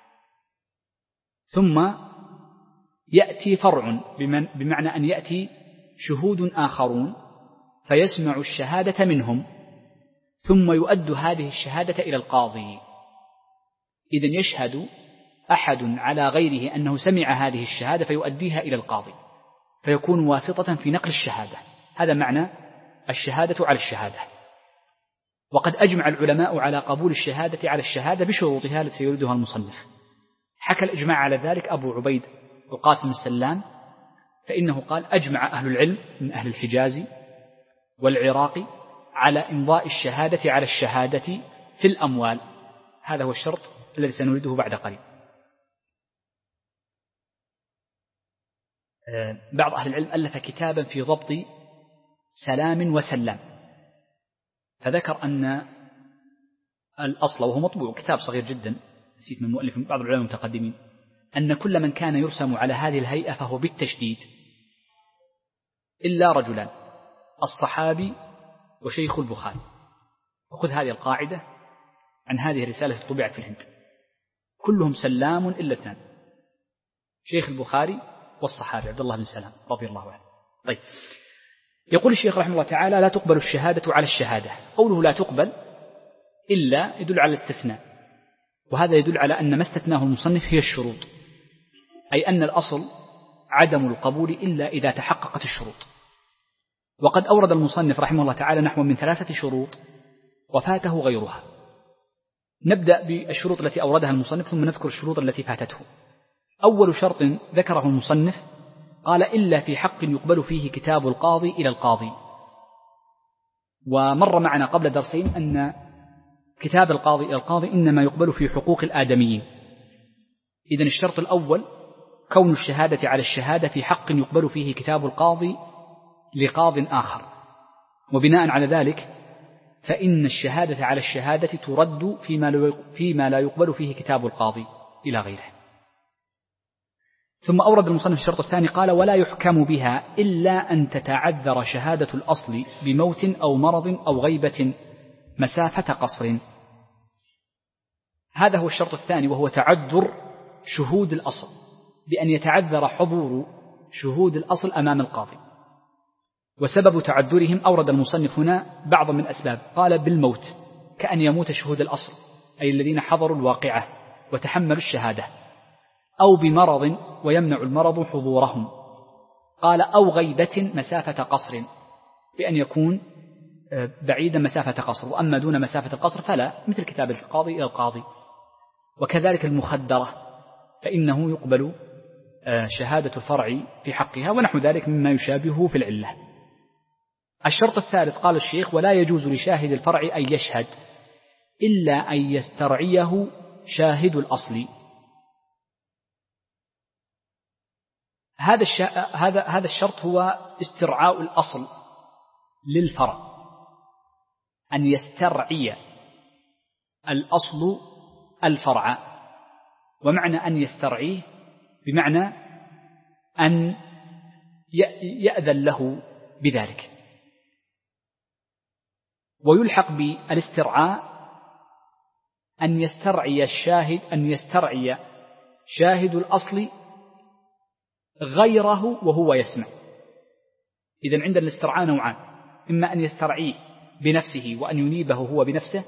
ثم يأتي فرع، بمعنى أن يأتي شهود آخرون فيسمع الشهادة منهم ثم يؤد هذه الشهادة إلى القاضي. إذن يشهد أحد على غيره أنه سمع هذه الشهادة فيؤديها إلى القاضي، فيكون واسطة في نقل الشهادة. هذا معنى الشهادة على الشهادة. وقد أجمع العلماء على قبول الشهادة على الشهادة بشروطها التي يريدها المصنف. حكى الإجماع على ذلك أبو عبيد القاسم السلام، فإنه قال أجمع أهل العلم من أهل الحجاز والعراق على إمضاء الشهادة على الشهادة في الأموال. هذا هو الشرط الذي سنريده بعد قليل. بعض أهل العلم ألف كتابا في ضبط سلام وسلام، فذكر أن الأصل، وهو مطبوع كتاب صغير جدا نسيت من مؤلف بعض العلماء المتقدمين، أن كل من كان يرسم على هذه الهيئة فهو بالتشديد إلا رجلان: الصحابي وشيخ البخاري. وخذ هذه القاعدة عن هذه الرسالة التي طبعت في الهند، كلهم سلام إلا اثنان: شيخ البخاري والصحابي عبد الله بن سلام رضي الله عنه. طيب، يقول الشيخ رحمه الله تعالى لا تقبل الشهادة على الشهادة. قوله لا تقبل إلا يدل على الاستثناء، وهذا يدل على أن ما استثناه المصنف هي الشروط، أي أن الأصل عدم القبول إلا إذا تحققت الشروط. وقد أورد المصنف رحمه الله تعالى نحو من 3 شروط وفاته غيرها. نبدأ بالشروط التي أوردها المصنف ثم نذكر الشروط التي فاتته. أول شرط ذكره المصنف قال إلا في حق يقبل فيه كتاب القاضي إلى القاضي. ومر معنا قبل درسين أن كتاب القاضي إلى القاضي إنما يقبل في حقوق الآدميين. إذن الشرط الأول كون الشهادة على الشهادة في حق يقبل فيه كتاب القاضي لقاض آخر، وبناء على ذلك فإن الشهادة على الشهادة ترد فيما لا يقبل فيه كتاب القاضي إلى غيره. ثم أورد المصنف الشرط الثاني قال ولا يحكم بها إلا أن تتعذر شهادة الأصل بموت أو مرض أو غيبة مسافة قصر. هذا هو الشرط الثاني، وهو تعذر شهود الأصل، بأن يتعذر حضور شهود الأصل أمام القاضي. وسبب تعذرهم أورد المصنف هنا بعض من أسباب، قال بالموت، كأن يموت شهود الأصل أي الذين حضروا الواقعة وتحملوا الشهادة، أو بمرض ويمنع المرض حضورهم، قال أو غيبة مسافة قصر، بأن يكون بعيدا مسافة قصر، وأما دون مسافة القصر فلا، مثل كتاب القاضي إلى القاضي. وكذلك المخدرة فإنه يقبل شهادة الفرع في حقها، ونحو ذلك مما يشابهه في العلة. الشرط الثالث قال الشيخ ولا يجوز لشاهد الفرع أن يشهد إلا أن يسترعيه شاهد الأصل. هذا الشرط هو استرعاء الأصل للفرع، أن يسترعي الأصل الفرع. ومعنى أن يسترعيه بمعنى أن يأذن له بذلك. ويلحق بالاسترعاء أن يسترعي شاهد الأصل غيره وهو يسمع. إذن عند الاسترعاء نوعان: إما أن يسترعيه بنفسه وأن ينيبه هو بنفسه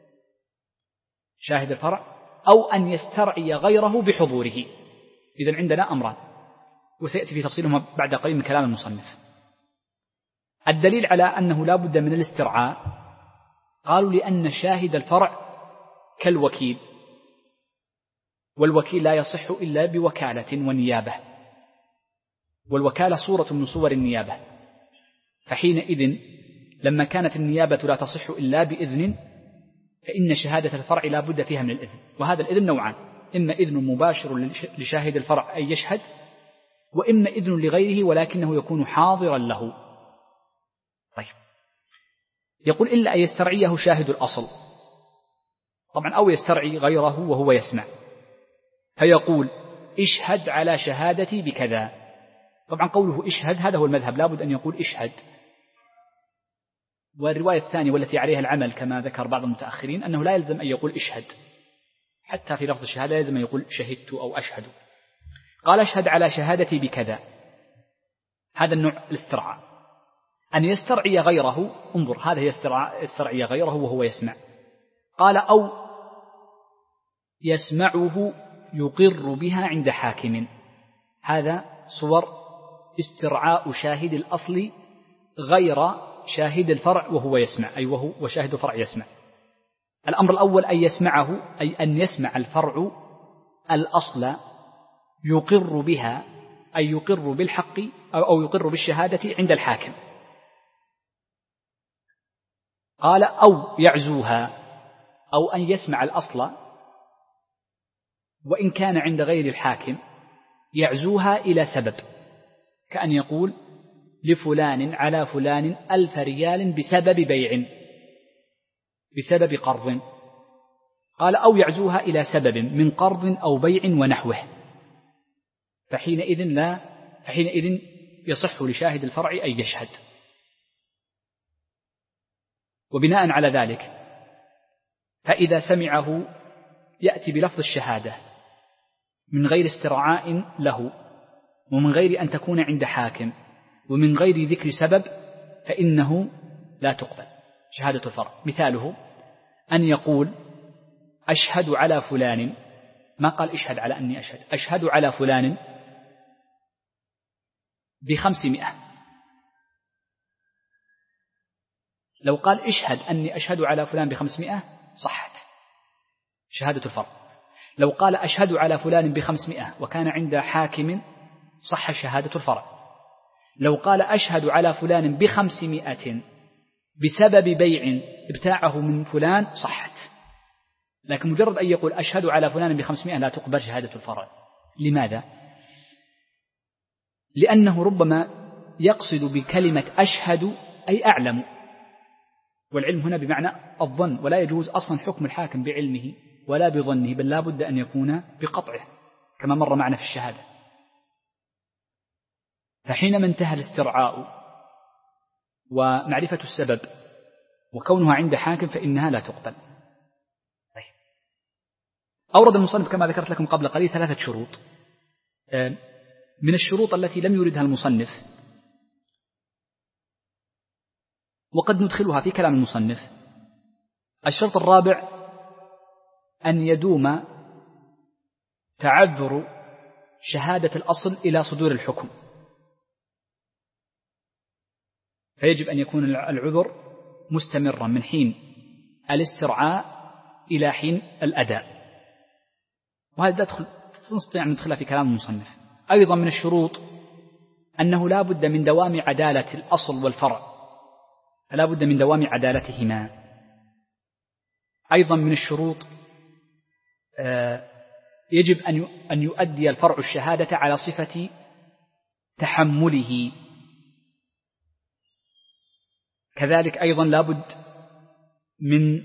شاهد الفرع، أو أن يسترعي غيره بحضوره. إذن عندنا أمران، وسيأتي في تفصيلهما بعد قليل من كلام المصنف. الدليل على أنه لا بد من الاسترعاء قالوا لأن شاهد الفرع كالوكيل، والوكيل لا يصح إلا بوكالة ونيابة، والوكالة صورة من صور النيابة. فحينئذ لما كانت النيابة لا تصح إلا بإذن، فإن شهادة الفرع لا بد فيها من الإذن. وهذا الإذن نوعان: إما إذن مباشر لشاهد الفرع أن يشهد، وإما إذن لغيره ولكنه يكون حاضرا له. طيب، يقول إلا أن يسترعيه شاهد الأصل، طبعا أو يسترعي غيره وهو يسمع، فيقول اشهد على شهادتي بكذا. طبعا قوله اشهد هذا هو المذهب، لا بد أن يقول اشهد. والرواية الثانية والتي عليها العمل كما ذكر بعض المتأخرين أنه لا يلزم أن يقول اشهد، حتى في لفظ الشهادة لا يلزم أن يقول شهدت أو أشهد. قال اشهد على شهادتي بكذا، هذا النوع الاسترعاء. أن يسترعي غيره، انظر، هذا يسترعي غيره وهو يسمع. قال أو يسمعه يقر بها عند حاكم. هذا صور استرعاء شاهد الأصل غير شاهد الفرع وهو يسمع، أي وهو وشاهد الفرع يسمع. الأمر الأول أن يسمعه، أي أن يسمع الفرع الأصل يقر بها، أي يقر بالحق أو يقر بالشهادة عند الحاكم. قال أو يعزوها، أو أن يسمع الأصل وإن كان عند غير الحاكم يعزوها إلى سبب، كأن يقول لفلان على فلان 1000 ريال بسبب بيع، بسبب قرض. قال أو يعزوها إلى سبب من قرض أو بيع ونحوه، فحينئذ يصح لشاهد الفرع أن يشهد. وبناء على ذلك فإذا سمعه يأتي بلفظ الشهادة من غير استرعاء له، ومن غير أن تكون عند حاكم، ومن غير ذكر سبب، فإنه لا تقبل شهادة الفرع. مثاله أن يقول أشهد على فلان، ما قال اشهد على أني أشهد، أشهد على فلان ب500. لو قال اشهد أني أشهد على فلان ب500 صحت شهادة الفرع. لو قال أشهد على فلان ب500 وكان عند حاكم صح شهادة الفرع. لو قال أشهد على فلان ب500 بسبب بيع ابتاعه من فلان صحت، لكن مجرد أن يقول أشهد على فلان ب500 لا تقبل شهادة الفرع. لماذا؟ لأنه ربما يقصد بكلمة أشهد أي أعلم، والعلم هنا بمعنى الظن، ولا يجوز أصلا حكم الحاكم بعلمه ولا بظنه، بل لا بد أن يكون بقطعه كما مر معنا في الشهادة. فحينما انتهى الاسترعاء ومعرفة السبب وكونها عند حاكم فإنها لا تقبل. طيب. أورد المصنف كما ذكرت لكم قبل قليل 3 شروط. من الشروط التي لم يردها المصنف وقد ندخلها في كلام المصنف: الشرط الرابع أن يدوم تعذر شهادة الأصل إلى صدور الحكم، فيجب أن يكون العذر مستمرا من حين الاسترعاء إلى حين الأداء. وهذا نستطيع أن ندخلها في كلام المصنف. أيضا من الشروط أنه لا بد من دوام عدالة الأصل والفرع، فلا بد من دوام عدالتهما. أيضا من الشروط يجب أن يؤدي الفرع الشهادة على صفة تحمله. كذلك أيضا لا بد من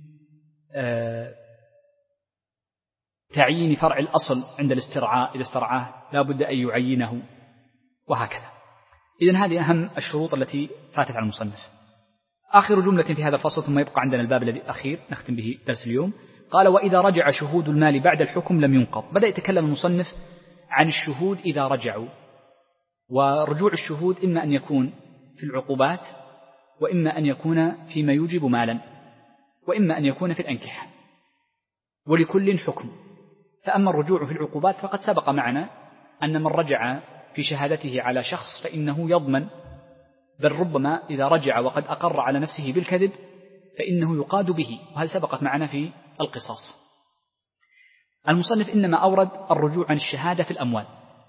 تعيين فرع الأصل عند الاسترعاء، إذا استرعاه لا بد أن يعينه، وهكذا. إذن هذه أهم الشروط التي فاتت على المصنف. آخر جملة في هذا الفصل ثم يبقى عندنا الباب الذي الأخير نختم به درس اليوم. قال وإذا رجع شهود المال بعد الحكم لم ينقض. بدأ يتكلم المصنف عن الشهود إذا رجعوا، ورجوع الشهود إما أن يكون في العقوبات، وإما أن يكون فيما يوجب مالا، وإما أن يكون في الأنكحة، ولكل حكم. فأما الرجوع في العقوبات فقد سبق معنا أن من رجع في شهادته على شخص فإنه يضمن، بل ربما إذا رجع وقد أقر على نفسه بالكذب فإنه يقاد به، وهذا سبقت معنا في القصاص. المصنف إنما أورد الرجوع عن الشهادة في الأموال،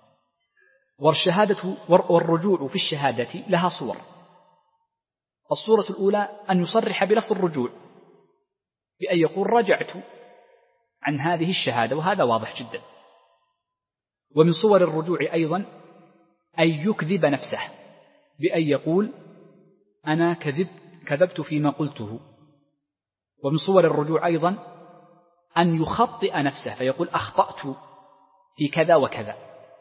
والرجوع في الشهادة لها صور. الصورة الأولى أن يصرح بلفظ الرجوع بأن يقول رجعت عن هذه الشهادة، وهذا واضح جدا. ومن صور الرجوع أيضا أن يكذب نفسه بأن يقول أنا كذبت فيما قلته. ومن صور الرجوع أيضا أن يخطئ نفسه فيقول أخطأت في كذا وكذا.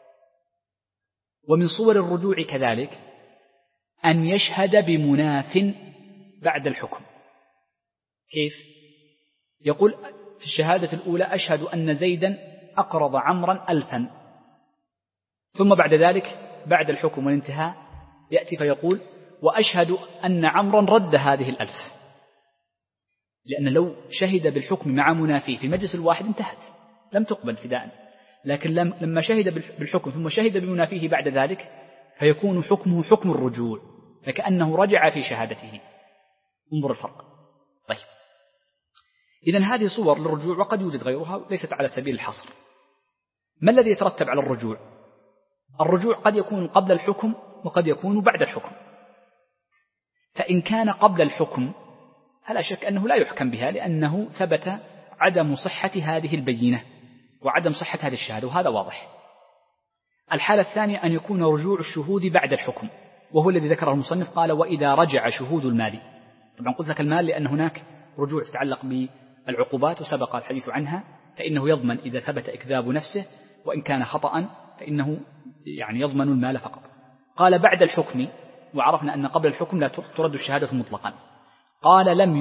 ومن صور الرجوع كذلك أن يشهد بمناف بعد الحكم. كيف؟ يقول في الشهادة الأولى أشهد أن زيدا أقرض عمرا 1000، ثم بعد ذلك بعد الحكم والانتهاء يأتي فيقول وأشهد أن عمرا رد هذه 1000. لأن لو شهد بالحكم مع منافيه في مجلس الواحد انتهت، لم تقبل ابتداء. لكن لما شهد بالحكم ثم شهد بمنافيه بعد ذلك فيكون حكمه حكم الرجوع، فكأنه رجع في شهادته. انظر الفرق. طيب، إذن هذه صور للرجوع، وقد يوجد غيرها ليست على سبيل الحصر. ما الذي يترتب على الرجوع؟ الرجوع قد يكون قبل الحكم وقد يكون بعد الحكم. فإن كان قبل الحكم فلا شك أنه لا يحكم بها، لأنه ثبت عدم صحة هذه البينة وعدم صحة هذه الشهادة، وهذا واضح. الحالة الثانية أن يكون رجوع الشهود بعد الحكم، وهو الذي ذكره المصنف. قال وإذا رجع شهود المال. طبعا قلت لك المال لأن هناك رجوع تتعلق بالعقوبات وسبق الحديث عنها، فإنه يضمن إذا ثبت إكذاب نفسه، وإن كان خطأ فإنه يعني يضمن المال فقط. قال بعد الحكم، وعرفنا أن قبل الحكم لا ترد الشهادة مطلقا. قال لم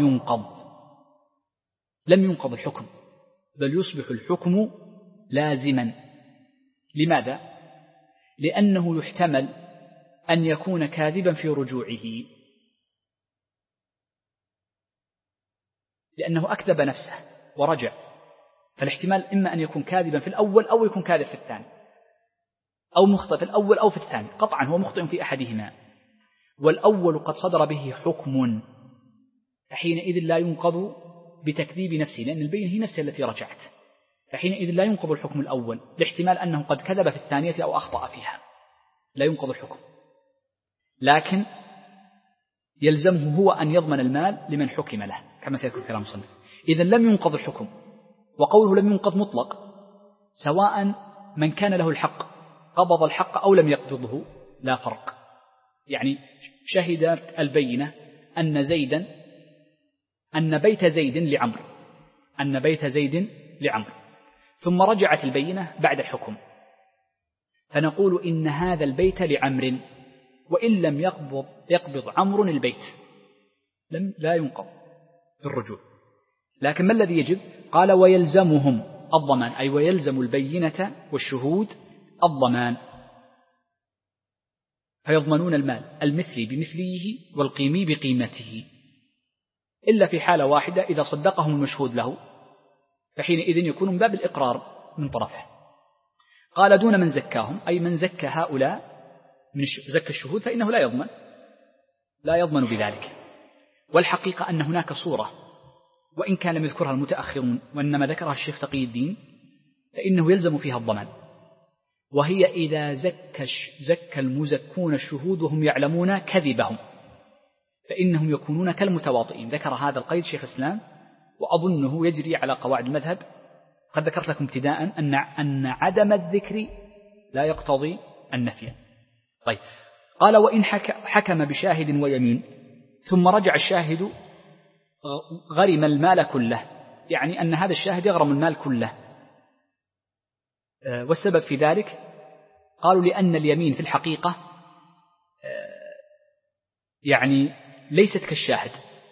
ينقض الحكم، بل يصبح الحكم لازما. لماذا؟ لأنه يحتمل أن يكون كاذبا في رجوعه، لأنه أكذب نفسه ورجع، فالاحتمال إما أن يكون كاذبا في الأول أو يكون كاذب في الثاني، أو مخطئ في الأول أو في الثاني. قطعا هو مخطئ في أحدهما، والأول قد صدر به حكم، فحينئذ لا ينقض بتكذيب نفسه، لأن البينة هي نفسها التي رجعت، فحينئذ لا ينقض الحكم الأول، لاحتمال أنه قد كذب في الثانية أو أخطأ فيها، لا ينقض الحكم. لكن يلزمه هو أن يضمن المال لمن حكم له، كما سيذكر كلام المصنف. إذن لم ينقض الحكم، وقوله لم ينقض مطلق، سواء من كان له الحق قبض الحق أو لم يقبضه، لا فرق. يعني شهدت البينة أن بيت زيد لعمر، ثم رجعت البينة بعد الحكم، فنقول إن هذا البيت لعمر، وإن لم يقبض عمرو البيت لا ينقض بالرجوع. لكن ما الذي يجب؟ قال ويلزمهم الضمان، أي ويلزم البينة والشهود الضمان، فيضمنون المال المثلي بمثليه والقيمي بقيمته، إلا في حالة واحدة إذا صدقهم المشهود له، فحينئذ يكون من باب الإقرار من طرفه. قال دون من زكاهم، أي من زكى هؤلاء من زكى الشهود فإنه لا يضمن بذلك. والحقيقة أن هناك صورة، وإن كان لم يذكرها المتأخرون وإنما ذكرها الشيخ تقي الدين، فإنه يلزم فيها الضمان، وهي إذا زكى المزكون الشهود وهم يعلمون كذبهم، فإنهم يكونون كالمتواطئين. ذكر هذا القيد شيخ الإسلام، وأظنه يجري على قواعد المذهب. قد ذكرت لكم ابتداء أن عدم الذكر لا يقتضي النفي. طيب، قال وإن حكم بشاهد ويمين ثم رجع الشاهد غرم المال كله، يعني أن هذا الشاهد يغرم المال كله. والسبب في ذلك قالوا لأن اليمين في الحقيقة يعني ليست كالشاهد،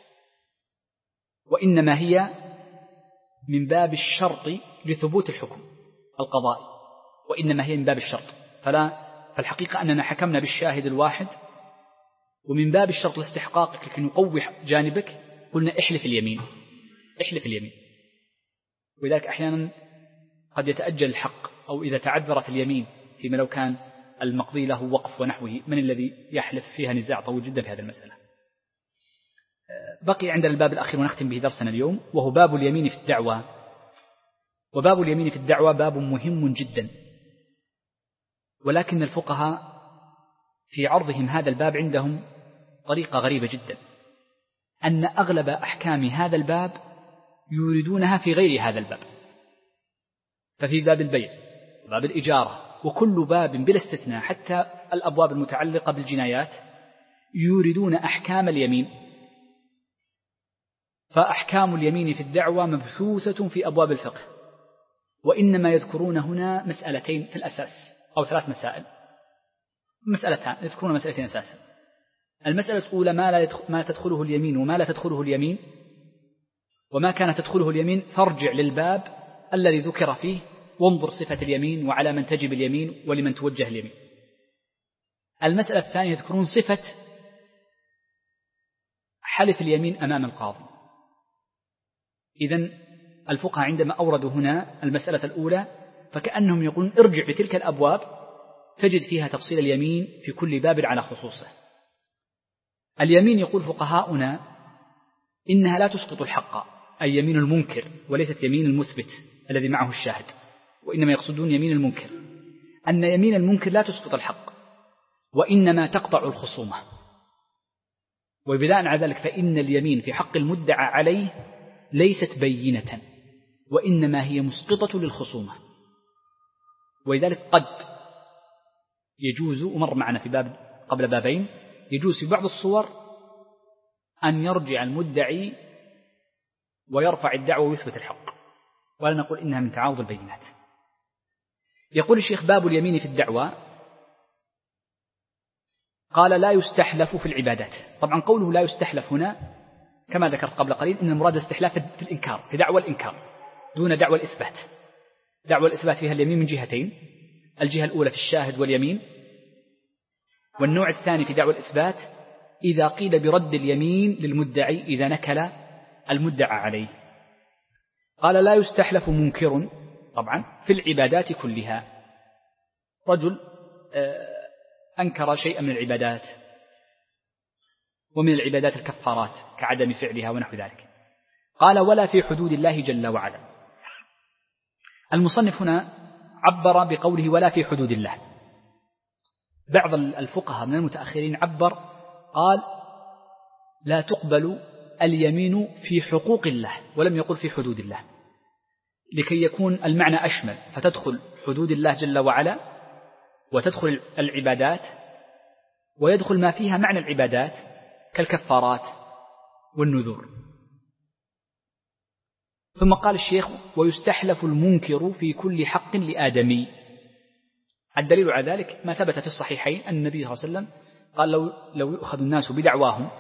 وإنما هي من باب الشرط لثبوت الحكم القضائي، وإنما هي من باب الشرط. فالحقيقة أننا حكمنا بالشاهد الواحد، ومن باب الشرط لاستحقاقك لكي نقوي جانبك قلنا احلف اليمين. ولذلك أحيانا قد يتأجل الحق، أو إذا تعذرت اليمين فيما لو كان المقضي له وقف ونحوه، من الذي يحلف؟ فيها نزاع طويل جدا في هذه المسألة. بقي عند الباب الأخير ونختم به درسنا اليوم، وهو باب اليمين في الدعوة. وباب اليمين في الدعوة باب مهم جدا، ولكن الفقهاء في عرضهم هذا الباب عندهم طريقة غريبة جدا، أن أغلب أحكام هذا الباب يريدونها في غير هذا الباب. ففي باب البيع وباب الإجارة وكل باب بلا استثناء، حتى الأبواب المتعلقة بالجنايات، يريدون أحكام اليمين. فأحكام اليمين في الدعوة مبثوثة في أبواب الفقه، وإنما يذكرون هنا مسألتين في الأساس، أو 3 مسائل، مسألتان، يذكرون مسألتين أساسا. المسألة الأولى ما تدخله اليمين وما لا تدخله اليمين، وما كان تدخله اليمين فارجع للباب الذي ذكر فيه وانظر صفة اليمين وعلى من تجب اليمين ولمن توجه اليمين. المسألة الثانية يذكرون صفة حلف اليمين أمام القاضي. إذن الفقهاء عندما أوردوا هنا المسألة الأولى فكأنهم يقولون ارجع بتلك الأبواب تجد فيها تفصيل اليمين في كل باب على خصوصه. اليمين يقول فقهاؤنا إنها لا تسقط الحق، أي يمين المنكر، وليست يمين المثبت الذي معه الشاهد، وإنما يقصدون يمين المنكر، أن يمين المنكر لا تسقط الحق وإنما تقطع الخصومة. وبناء على ذلك فإن اليمين في حق المدعى عليه ليست بينة، وإنما هي مسقطة للخصومة. ولذلك قد يجوز، ومر معنا في باب قبل بابين، يجوز في بعض الصور أن يرجع المدعي ويرفع الدعوة ويثبت الحق، ولا نقول إنها من تعارض البينات. يقول الشيخ باب اليمين في الدعوة، قال لا يستحلف في العبادات. طبعا قوله لا يستحلف هنا كما ذكرت قبل قليل إن المراد الاستحلاف في الإنكار، في دعوى الإنكار دون دعوى الإثبات. دعوى الإثبات فيها اليمين من جهتين، الجهة الأولى في الشاهد واليمين، والنوع الثاني في دعوى الإثبات إذا قيل برد اليمين للمدعي إذا نكل المدعى عليه. قال لا يستحلف منكر طبعا في العبادات كلها. رجل أنكر شيئا من العبادات، ومن العبادات الكفارات كعدم فعلها ونحو ذلك. قال ولا في حدود الله جل وعلا. المصنف هنا عبر بقوله ولا في حدود الله. بعض الفقهاء من المتأخرين عبر قال لا تقبل اليمين في حقوق الله، ولم يقل في حدود الله، لكي يكون المعنى أشمل، فتدخل حدود الله جل وعلا وتدخل العبادات ويدخل ما فيها معنى العبادات كالكفارات والنذور. ثم قال الشيخ ويستحلف المنكر في كل حق لآدمي. الدليل على ذلك ما ثبت في الصحيحين أن النبي صلى الله عليه وسلم قال لو يؤخذ الناس بدعواهم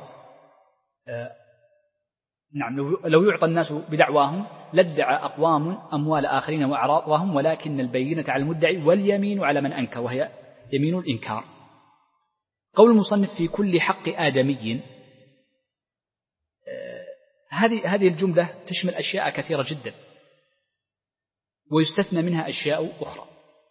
لو يعطى الناس بدعواهم لادعى أقوام أموال آخرين وأعراضهم، ولكن البينة على المدعي واليمين على من أنكر، وهي يمين الإنكار. قول المصنف في كل حق آدمي، هذه الجملة تشمل أشياء كثيرة جدا، ويستثنى منها أشياء أخرى.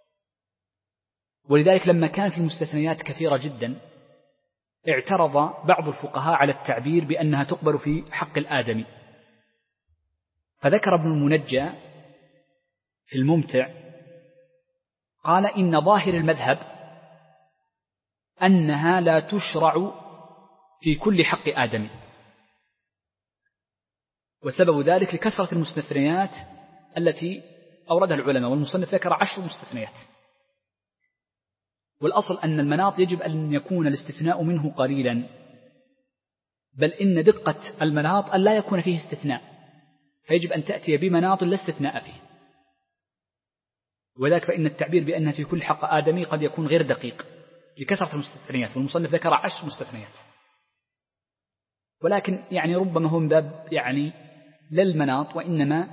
ولذلك لما كانت المستثنيات كثيرة جدا اعترض بعض الفقهاء على التعبير بأنها تقبل في حق الآدمي، فذكر ابن المنجى في الممتع قال إن ظاهر المذهب أنها لا تشرع في كل حق آدمي، وسبب ذلك لكثرة المستثنيات التي أوردها العلماء، والمصنف ذكر 10 مستثنيات. والأصل أن المناط يجب أن يكون الاستثناء منه قليلا، بل إن دقة المناط أن لا يكون فيه استثناء، فيجب أن تأتي بمناط لا استثناء فيه. وذلك فإن التعبير بأنها في كل حق آدمي قد يكون غير دقيق لكثرة المستثنيات، والمصنف ذكر 10 مستثنيات. ولكن يعني ربما هو من باب يعني للمناط، وإنما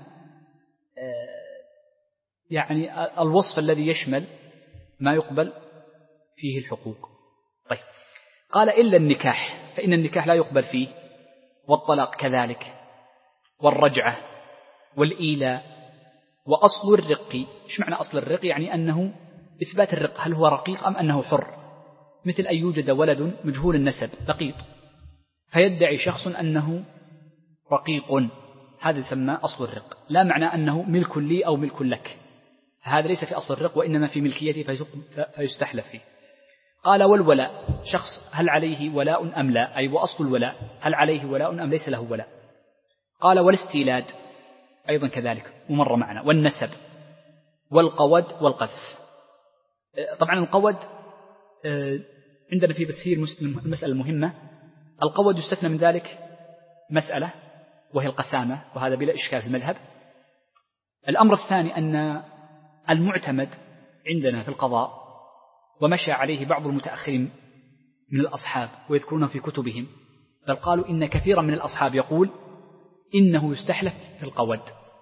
يعني الوصف الذي يشمل ما يقبل فيه الحقوق. طيب، قال إلا النكاح، فإن النكاح لا يقبل فيه، والطلاق كذلك، والرجعة، والإيلاء، وأصل الرق. إيش معنى أصل الرق؟ يعني أنه إثبات الرق، هل هو رقيق أم أنه حر، مثل أن يوجد ولد مجهول النسب لقيط فيدعي شخص أنه رقيق، هذا يسمى أصل الرق، لا معنى أنه ملك لي أو ملك لك، هذا ليس في أصل الرق، وإنما في ملكيته فيستحلف فيه. قال والولاء، شخص هل عليه ولاء أم لا، أي وأصل الولاء هل عليه ولاء أم ليس له ولاء. قال والاستيلاد أيضا كذلك ومر معنا، والنسب، والقود، والقذف. طبعا القود عندنا في بسهير المسألة المهمة، القود يستثنى من ذلك مسألة وهي القسامة، وهذا بلا إشكال في المذهب. الأمر الثاني أن المعتمد عندنا في القضاء ومشى عليه بعض المتأخرين من الأصحاب ويذكرونه في كتبهم، بل قالوا إن كثيرا من الأصحاب يقول إنه يستحلف في القود.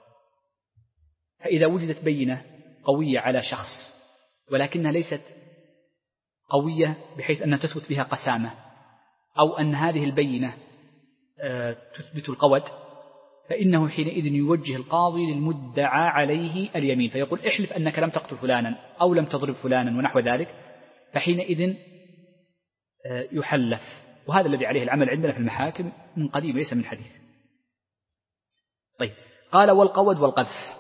فإذا وجدت بينة قوية على شخص ولكنها ليست قوية بحيث أنها تثبت بها قسامة، أو أن هذه البينة تثبت القود، فإنه حينئذ يوجه القاضي للمدعى عليه اليمين، فيقول احلف أنك لم تقتل فلانا أو لم تضرب فلانا ونحو ذلك، فحينئذ يحلف. وهذا الذي عليه العمل عندنا في المحاكم من قديم ليس من حديث. طيب، قال والقود والقذف.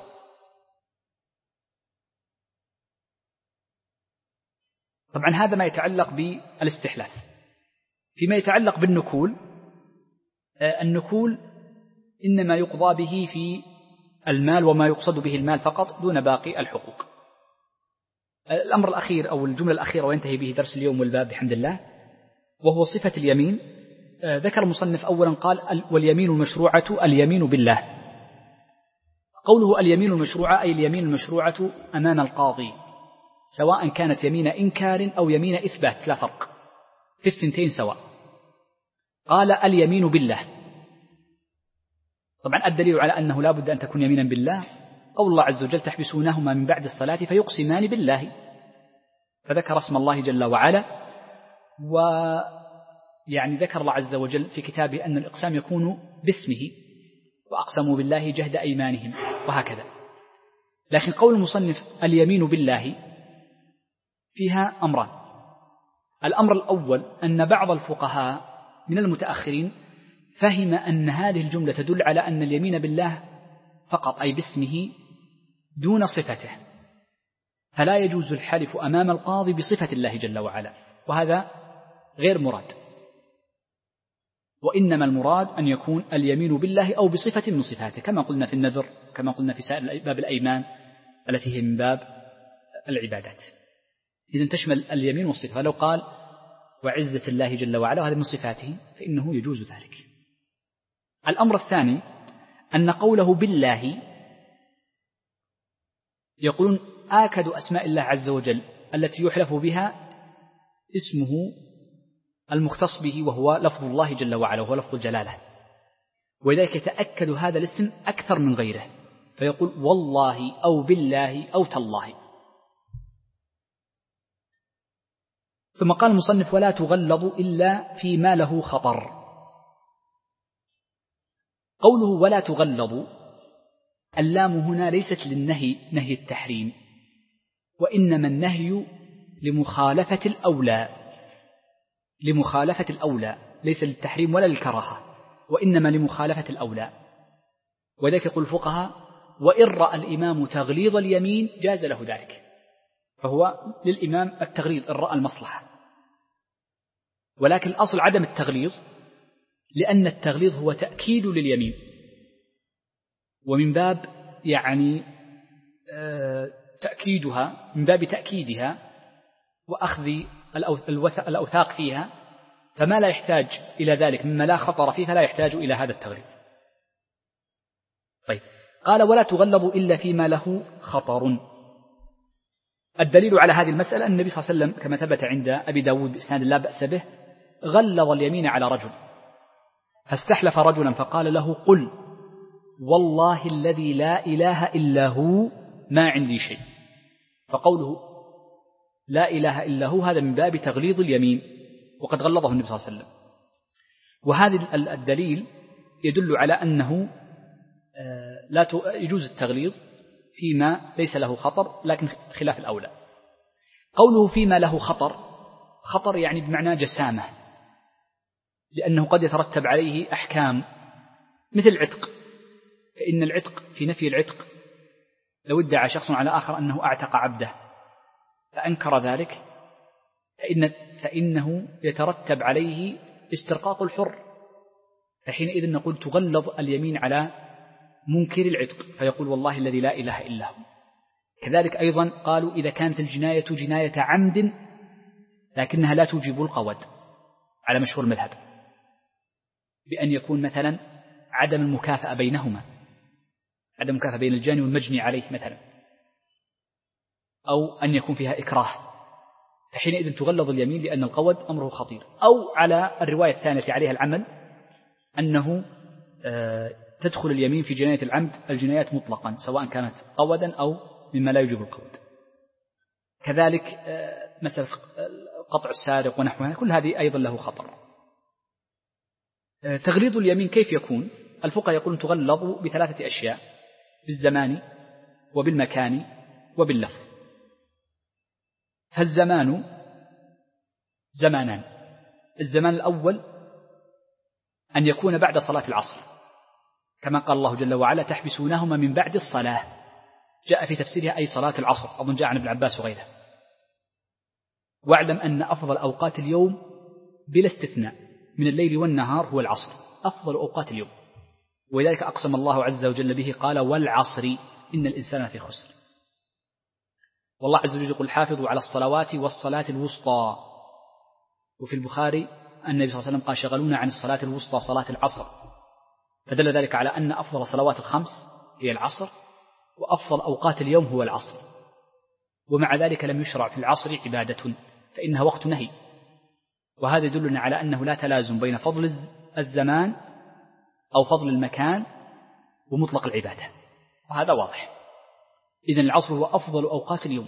طبعا هذا ما يتعلق بالاستحلاف. فيما يتعلق بالنكول، النكول إنما يقضى به في المال وما يقصد به المال فقط دون باقي الحقوق. الأمر الأخير أو الجملة الأخيرة وينتهي به درس اليوم والباب بحمد الله، وهو صفة اليمين. ذكر المصنف أولا قال واليمين المشروعة اليمين بالله. قوله اليمين المشروعة أي اليمين المشروعة أمام القاضي، سواء كانت يمين إنكار أو يمين إثبات، لا فرق في الثنتين سواء. قال اليمين بالله. طبعا الدليل على أنه لا بد أن تكون يمينا بالله قول الله عز وجل تحبسونهما من بعد الصلاة فيقسمان بالله، فذكر اسم الله جل وعلا، ويعني ذكر الله عز وجل في كتابه أن الإقسام يكون باسمه، وأقسموا بالله جهد أيمانهم، وهكذا. لكن قول المصنف اليمين بالله فيها أمران. الأمر الأول أن بعض الفقهاء من المتأخرين فهم أن هذه الجملة تدل على أن اليمين بالله فقط أي باسمه دون صفته، فلا يجوز الحلف أمام القاضي بصفة الله جل وعلا، وهذا غير مراد، وإنما المراد أن يكون اليمين بالله أو بصفة من صفاته، كما قلنا في النذر، كما قلنا في سائر باب الأيمان التي هي من باب العبادات. إذن تشمل اليمين والصفة، لو قال وعزة الله جل وعلا وهذا من صفاته فإنه يجوز ذلك. الأمر الثاني أن قوله بالله يقولون آكد أسماء الله عز وجل التي يحلف بها اسمه المختص به وهو لفظ الله جل وعلا وهو لفظ الجلالة، ولذلك يتأكد هذا الاسم أكثر من غيره، فيقول والله أو بالله أو تالله. ثم قال المصنف ولا تغلظ إلا فيما له خطر. قوله ولا تغلظ، اللام هنا ليست للنهي، نهي التحريم، وإنما النهي لمخالفة الأولى، لمخالفة الأولى، ليس للتحريم ولا للكراهة، وإنما لمخالفة الأولى. وذلك يقول الفقهاء وإن رأى الإمام تغليظ اليمين جاز له ذلك، فهو للإمام التغليظ إن رأى المصلحة، ولكن الأصل عدم التغليظ، لأن التغليظ هو تأكيد لليمين، ومن باب يعني تأكيدها، من باب تأكيدها وأخذ الأوثاق فيها، فما لا يحتاج إلى ذلك مما لا خطر فيه فلا يحتاج إلى هذا التغليظ. طيب، قال ولا تغلظ إلا فيما له خطر. الدليل على هذه المسألة أن النبي صلى الله عليه وسلم كما ثبت عند أبي داود بإسناد لا بأس به غلظ اليمين على رجل، فاستحلف رجلا فقال له قل والله الذي لا إله إلا هو ما عندي شيء. فقوله لا إله إلا هو هذا من باب تغليظ اليمين، وقد غلظه النبي صلى الله عليه وسلم. وهذا الدليل يدل على أنه لا يجوز التغليظ فيما ليس له خطر، لكن خلاف الأولى. قوله فيما له خطر يعني بمعنى جسامة، لأنه قد يترتب عليه أحكام مثل العتق، فإن العتق في نفي العتق لو ادعى شخص على آخر أنه أعتق عبده فأنكر ذلك فإنه يترتب عليه استرقاق الحر، فحينئذ نقول تغلظ اليمين على منكر العتق فيقول والله الذي لا إله إلا هو. كذلك أيضا قالوا إذا كانت الجناية جناية عمد لكنها لا توجب القود على مشهور المذهب، بأن يكون مثلا عدم المكافأة بينهما، عدم المكافأة بين الجاني والمجني عليه مثلا، أو أن يكون فيها إكراه، فحينئذ تغلظ اليمين لأن القود أمره خطير. أو على الرواية الثانية التي عليها العمل أنه تدخل اليمين في جناية العمد الجنايات مطلقا سواء كانت قودا أو مما لا يجب القود. كذلك مثل قطع السارق ونحوها، كل هذه أيضا له خطر. تغليظ اليمين كيف يكون؟ الفقهاء يقولون تغلظ بثلاثة أشياء: بالزمان وبالمكان وباللفظ. فالزمان زمانان: الزمان الأول أن يكون بعد صلاة العصر، كما قال الله جل وعلا تحبسونهما من بعد الصلاة، جاء في تفسيرها أي صلاة العصر، أظن جاء عن ابن عباس وغيره. واعلم أن أفضل أوقات اليوم بلا استثناء من الليل والنهار هو العصر، أفضل أوقات اليوم، ولذلك أقسم الله عز وجل به قال والعصر إن الإنسان في خسر. والله عز وجل يقول حافظوا على الصلوات والصلاة الوسطى. وفي البخاري النبي صلى الله عليه وسلم قال شغلونا عن الصلاة الوسطى صلاة العصر، فدل ذلك على أن أفضل صلوات الخمس هي العصر، وأفضل أوقات اليوم هو العصر. ومع ذلك لم يشرع في العصر عبادة فإنها وقت نهي، وهذا يدلنا على أنه لا تلازم بين فضل الزمان أو فضل المكان ومطلق العبادة، وهذا واضح. إذن العصر هو أفضل أوقات اليوم،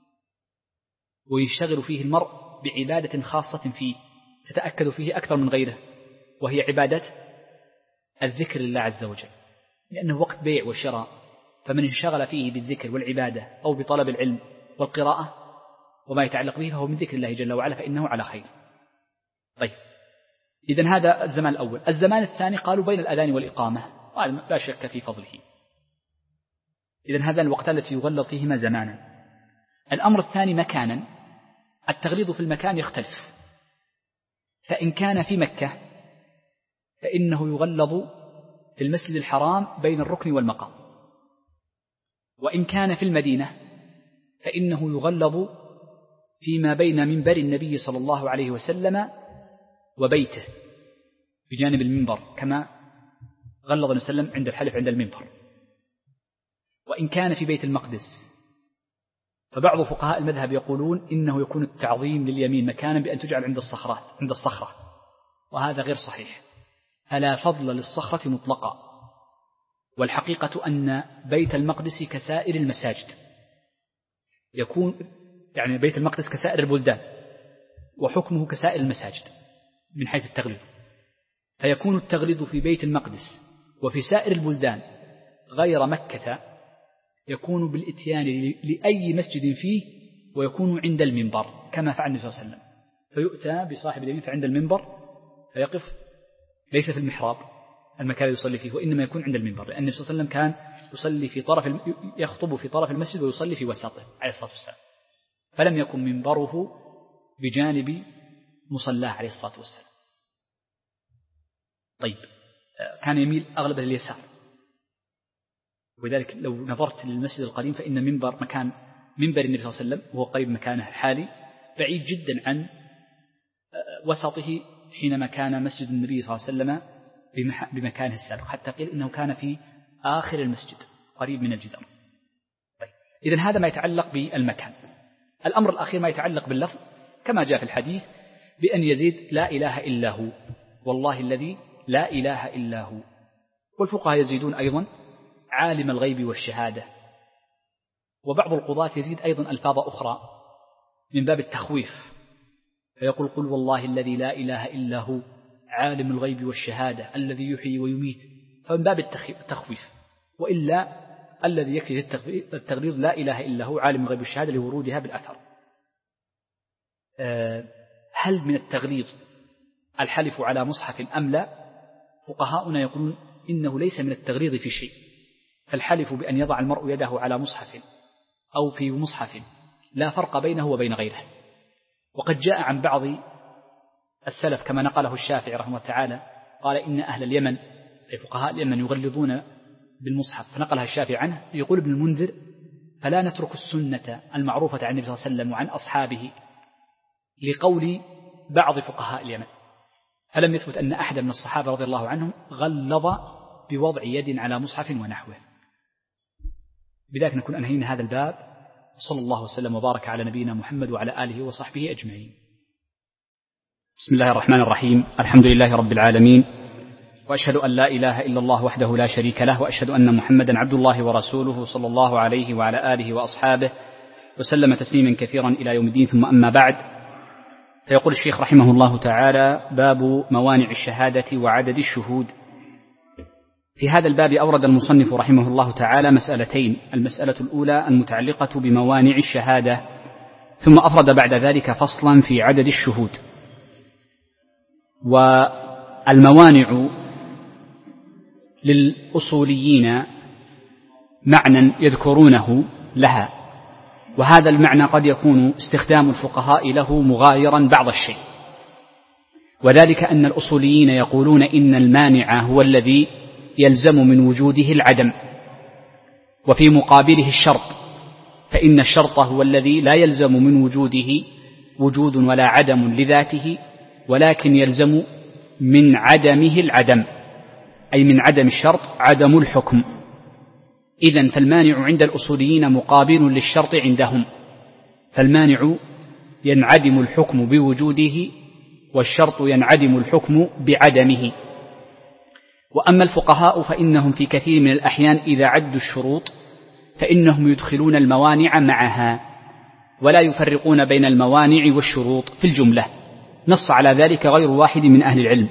ويشتغل فيه المرء بعبادة خاصة فيه تتأكد فيه أكثر من غيره، وهي عبادة الذكر لله عز وجل، لأنه وقت بيع وشراء، فمن انشغل فيه بالذكر والعبادة أو بطلب العلم والقراءة وما يتعلق به فهو من ذكر الله جل وعلا فإنه على خير. طيب، إذن هذا الزمان الأول. الزمان الثاني قالوا بين الأذان والإقامة، لا شك في فضله. إذن هذا الوقتان التي يغلظ فيهما زمانا. الأمر الثاني مكانا. التغليظ في المكان يختلف، فإن كان في مكة فإنه يغلظ في المسجد الحرام بين الركن والمقام، وإن كان في المدينة فإنه يغلظ فيما بين منبر النبي صلى الله عليه وسلم وبيته بجانب المنبر، كما غلظ النبي صلى الله عليه وسلم عند الحلف عند المنبر. وإن كان في بيت المقدس فبعض فقهاء المذهب يقولون إنه يكون التعظيم لليمين مكانا بأن تجعل عند الصخرة، وهذا غير صحيح، فلا فضل للصخرة مطلقا. والحقيقة أن بيت المقدس كسائر المساجد، يكون يعني بيت المقدس كسائر البلدان وحكمه كسائر المساجد من حيث التغليظ، فيكون التغليظ في بيت المقدس وفي سائر البلدان غير مكة يكون بالإتيان لأي مسجد فيه، ويكون عند المنبر كما فعل النبي صلى الله عليه وسلم، فيؤتى بصاحب اليمين فعند المنبر فيقف ليس في المحراب المكان الذي يصلي فيه، وإنما يكون عند المنبر، لأن النبي صلى الله عليه وسلم كان يصلي في يخطب في طرف المسجد ويصلي في وسطه عليه الصلاة والسلام، فلم يكن منبره بجانب مصلاه عليه الصلاة والسلام. طيب، كان يميل أغلب اليسار، ولذلك لو نظرت للمسجد القديم فإن مكان منبر النبي صلى الله عليه وسلم وهو قريب مكانه الحالي بعيد جدا عن وسطه حينما كان مسجد النبي صلى الله عليه وسلم بمكانه السابق، حتى قيل إنه كان في آخر المسجد قريب من الجدار. طيب، إذن هذا ما يتعلق بالمكان. الأمر الأخير ما يتعلق باللفظ، كما جاء في الحديث بأن يزيد لا إله إلا هو والله الذي لا إله إلا هو. والفقهاء يزيدون أيضا عالم الغيب والشهادة. وبعض القضاة يزيد أيضا ألفاظ أخرى من باب التخويف، فيقول قل والله الذي لا إله إلا هو عالم الغيب والشهادة الذي يحيي ويميت، فمن باب التخويف. وإلا الذي يكفي التغليظ لا إله إلا هو عالم الغيب والشهادة لورودها بالأثر. هل من التغليظ الحلف على مصحف أم لا؟ فقهاؤنا يقولون إنه ليس من التغليظ في شيء، فالحلف بأن يضع المرء يده على مصحف أو في مصحف لا فرق بينه وبين غيره. وقد جاء عن بعض السلف كما نقله الشافعي رحمه الله تعالى قال إن أهل اليمن أي فقهاء اليمن يغلظون بالمصحف، فنقلها الشافعي عنه. يقول ابن المنذر فلا نترك السنة المعروفة عن النبي صلى الله عليه وسلم وعن أصحابه لقول بعض فقهاء اليمن، فلم يثبت أن أحد من الصحابة رضي الله عنهم غلظ بوضع يد على مصحف ونحوه. بذلك نكون أنهينا هذا الباب. صلى الله وسلم وبارك على نبينا محمد وعلى آله وصحبه أجمعين. بسم الله الرحمن الرحيم. الحمد لله رب العالمين، وأشهد أن لا إله إلا الله وحده لا شريك له، وأشهد أن محمدا عبد الله ورسوله صلى الله عليه وعلى آله وأصحابه وسلم تسليما كثيرا إلى يوم الدين. ثم أما بعد، فيقول الشيخ رحمه الله تعالى: باب موانع الشهادة وعدد الشهود. في هذا الباب أورد المصنف رحمه الله تعالى مسألتين: المسألة الأولى المتعلقة بموانع الشهادة، ثم أفرد بعد ذلك فصلا في عدد الشهود. والموانع للأصوليين معنى يذكرونه لها، وهذا المعنى قد يكون استخدام الفقهاء له مغايرا بعض الشيء، وذلك أن الأصوليين يقولون إن المانع هو الذي يلزم من وجوده العدم، وفي مقابله الشرط، فإن الشرط هو الذي لا يلزم من وجوده وجود ولا عدم لذاته، ولكن يلزم من عدمه العدم، أي من عدم الشرط عدم الحكم. إذن فالمانع عند الأصوليين مقابل للشرط عندهم، فالمانع ينعدم الحكم بوجوده، والشرط ينعدم الحكم بعدمه. وأما الفقهاء فإنهم في كثير من الأحيان إذا عدوا الشروط فإنهم يدخلون الموانع معها، ولا يفرقون بين الموانع والشروط في الجملة. نص على ذلك غير واحد من أهل العلم،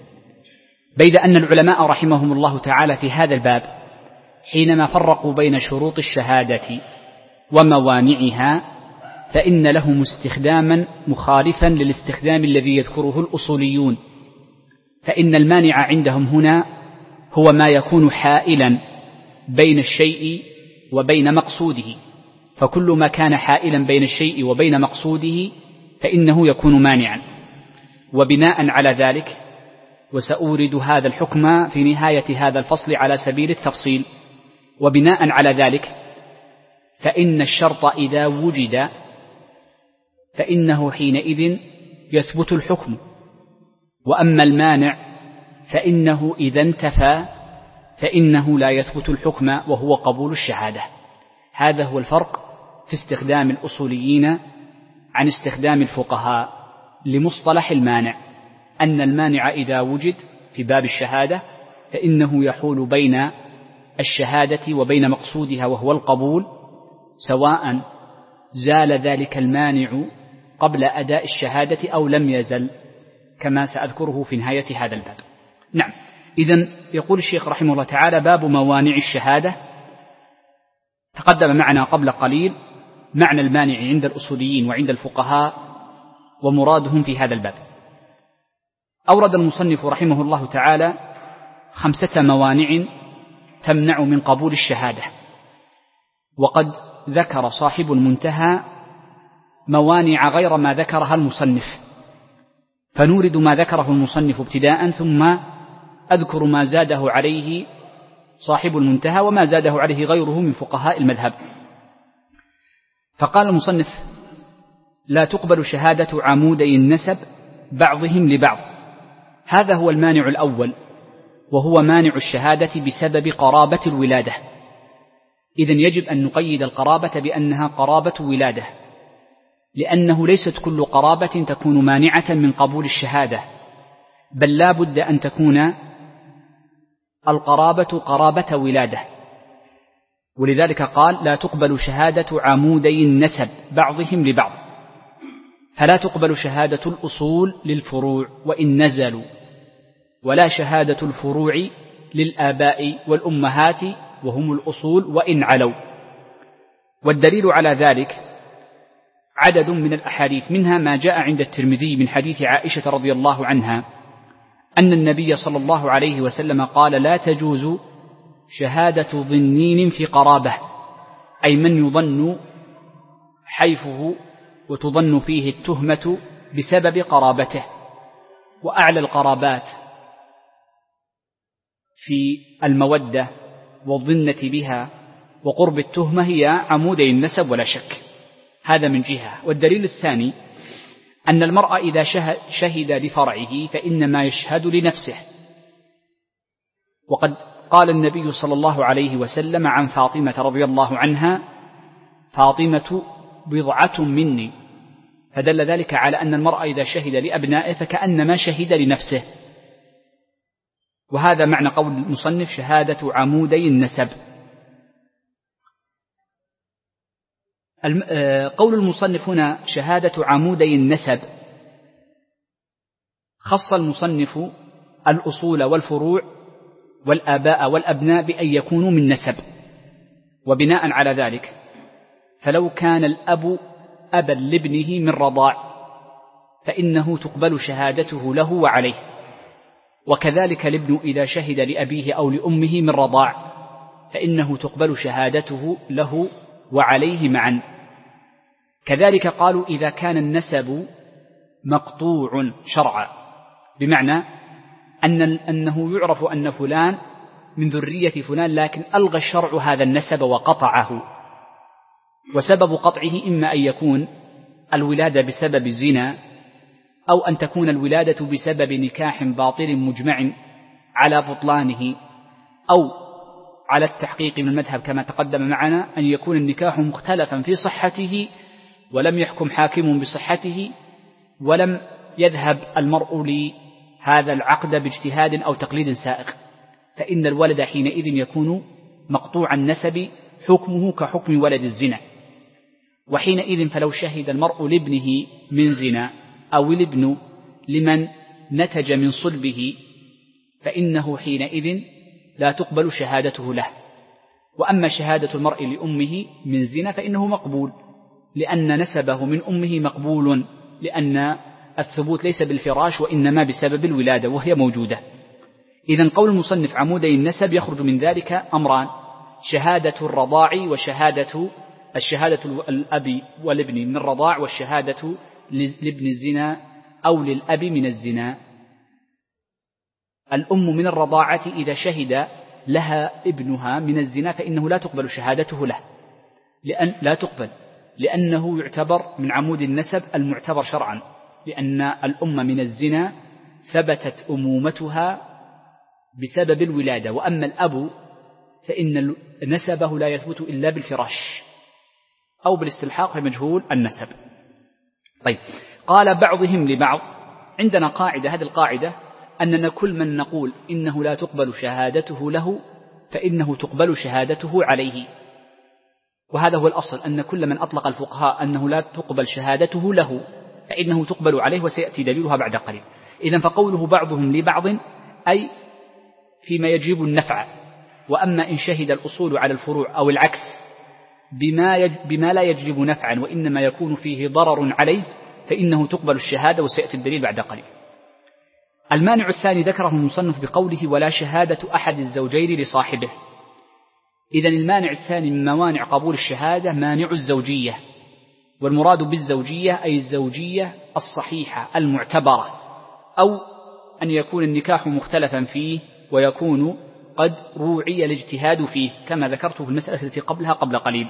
بيد أن العلماء رحمهم الله تعالى في هذا الباب حينما فرقوا بين شروط الشهادة وموانعها فإن لهم استخداما مخالفا للاستخدام الذي يذكره الأصوليون، فإن المانع عندهم هنا هو ما يكون حائلا بين الشيء وبين مقصوده، فكل ما كان حائلا بين الشيء وبين مقصوده فإنه يكون مانعا. وبناء على ذلك، وسأورد هذا الحكم في نهاية هذا الفصل على سبيل التفصيل، وبناء على ذلك فإن الشرط إذا وجد فإنه حينئذ يثبت الحكم، وأما المانع فإنه إذا انتفى فإنه لا يثبت الحكم وهو قبول الشهادة. هذا هو الفرق في استخدام الأصوليين عن استخدام الفقهاء لمصطلح المانع، أن المانع إذا وجد في باب الشهادة فإنه يحول بين الشهادة وبين مقصودها وهو القبول، سواء زال ذلك المانع قبل أداء الشهادة أو لم يزل، كما سأذكره في نهاية هذا الباب. نعم، إذن يقول الشيخ رحمه الله تعالى: باب موانع الشهادة. تقدم معنا قبل قليل معنى المانع عند الأصوليين وعند الفقهاء ومرادهم في هذا الباب. أورد المصنف رحمه الله تعالى 5 موانع تمنع من قبول الشهادة، وقد ذكر صاحب المنتهى موانع غير ما ذكرها المصنف، فنورد ما ذكره المصنف ابتداء، ثم أذكر ما زاده عليه صاحب المنتهى وما زاده عليه غيره من فقهاء المذهب. فقال المصنف: لا تقبل شهادة عمودي النسب بعضهم لبعض. هذا هو المانع الأول، وهو مانع الشهادة بسبب قرابة الولادة. إذن يجب أن نقيد القرابة بأنها قرابة ولادة، لأنه ليست كل قرابة تكون مانعة من قبول الشهادة، بل لا بد أن تكون القرابة قرابة ولادة، ولذلك قال لا تقبل شهادة عمودي النسب بعضهم لبعض، فلا تقبل شهادة الأصول للفروع وإن نزلوا، ولا شهادة الفروع للآباء والأمهات وهم الأصول وإن علوا. والدليل على ذلك عدد من الأحاديث، منها ما جاء عند الترمذي من حديث عائشة رضي الله عنها أن النبي صلى الله عليه وسلم قال لا تجوز شهادة ظنين في قرابة، أي من يظن حيفه وتظن فيه التهمة بسبب قرابته. وأعلى القرابات في المودة والظنة بها وقرب التهمة هي عمودي النسب ولا شك، هذا من جهة. والدليل الثاني أن المرء إذا شهد لفرعه فإنما يشهد لنفسه، وقد قال النبي صلى الله عليه وسلم عن فاطمة رضي الله عنها فاطمة بضعة مني، فدل ذلك على أن المرء إذا شهد لأبنائه فكأنما شهد لنفسه. وهذا معنى قول المصنف شهادة عمودي النسب. قول المصنف هنا شهادة عمودي النسب، خص المصنف الأصول والفروع والآباء والأبناء بأن يكونوا من نسب. وبناء على ذلك فلو كان الأب أبا لابنه من رضاع فإنه تقبل شهادته له وعليه، وكذلك الابن إذا شهد لأبيه أو لأمه من رضاع فإنه تقبل شهادته له وعليه معا. كذلك قالوا إذا كان النسب مقطوع شرعا، بمعنى أنه يعرف أن فلان من ذرية فلان لكن ألغى الشرع هذا النسب وقطعه، وسبب قطعه إما أن يكون الولادة بسبب الزنا، أو أن تكون الولادة بسبب نكاح باطل مجمع على بطلانه، أو على التحقيق من المذهب كما تقدم معنا أن يكون النكاح مختلفا في صحته ولم يحكم حاكم بصحته، ولم يذهب المرء لهذا العقد باجتهاد أو تقليد سائغ، فإن الولد حينئذ يكون مقطوع النسب حكمه كحكم ولد الزنا. وحينئذ فلو شهد المرء لابنه من زنا أو الابن لمن نتج من صلبه فإنه حينئذ لا تقبل شهادته له. وأما شهادة المرء لأمه من زنا فإنه مقبول، لأن نسبه من أمه مقبول، لأن الثبوت ليس بالفراش وإنما بسبب الولادة وهي موجودة. إذن قول المصنف عمودي النسب يخرج من ذلك أمران: شهادة الرضاع وشهادة الأب والابن من الرضاع، والشهادة لابن الزنا أو للأب من الزنا. الأم من الرضاعة إذا شهد لها ابنها من الزنا فإنه لا تقبل شهادته له، لا تقبل، لأنه يعتبر من عمود النسب المعتبر شرعا، لأن الأم من الزنا ثبتت أمومتها بسبب الولادة. وأما الأب فإن نسبه لا يثبت إلا بالفراش أو بالاستلحاق لمجهول النسب. طيب، قال بعضهم لبعض. عندنا قاعدة، هذه القاعدة أننا كل من نقول إنه لا تقبل شهادته له فإنه تقبل شهادته عليه، وهذا هو الأصل، أن كل من أطلق الفقهاء أنه لا تقبل شهادته له فإنه تقبل عليه، وسيأتي دليلها بعد قليل. إذن فقوله بعضهم لبعض أي فيما يجلب النفع. وأما إن شهد الأصول على الفروع أو العكس بما لا يجلب نفعا وإنما يكون فيه ضرر عليه فإنه تقبل الشهادة، وسيأتي الدليل بعد قليل. المانع الثاني ذكره المصنف بقوله ولا شهادة أحد الزوجين لصاحبه. إذن المانع الثاني من موانع قبول الشهادة مانع الزوجية، والمراد بالزوجية أي الزوجية الصحيحة المعتبرة، أو أن يكون النكاح مختلفا فيه ويكون قد روعي الاجتهاد فيه كما ذكرت في المسألة التي قبلها قبل قليل.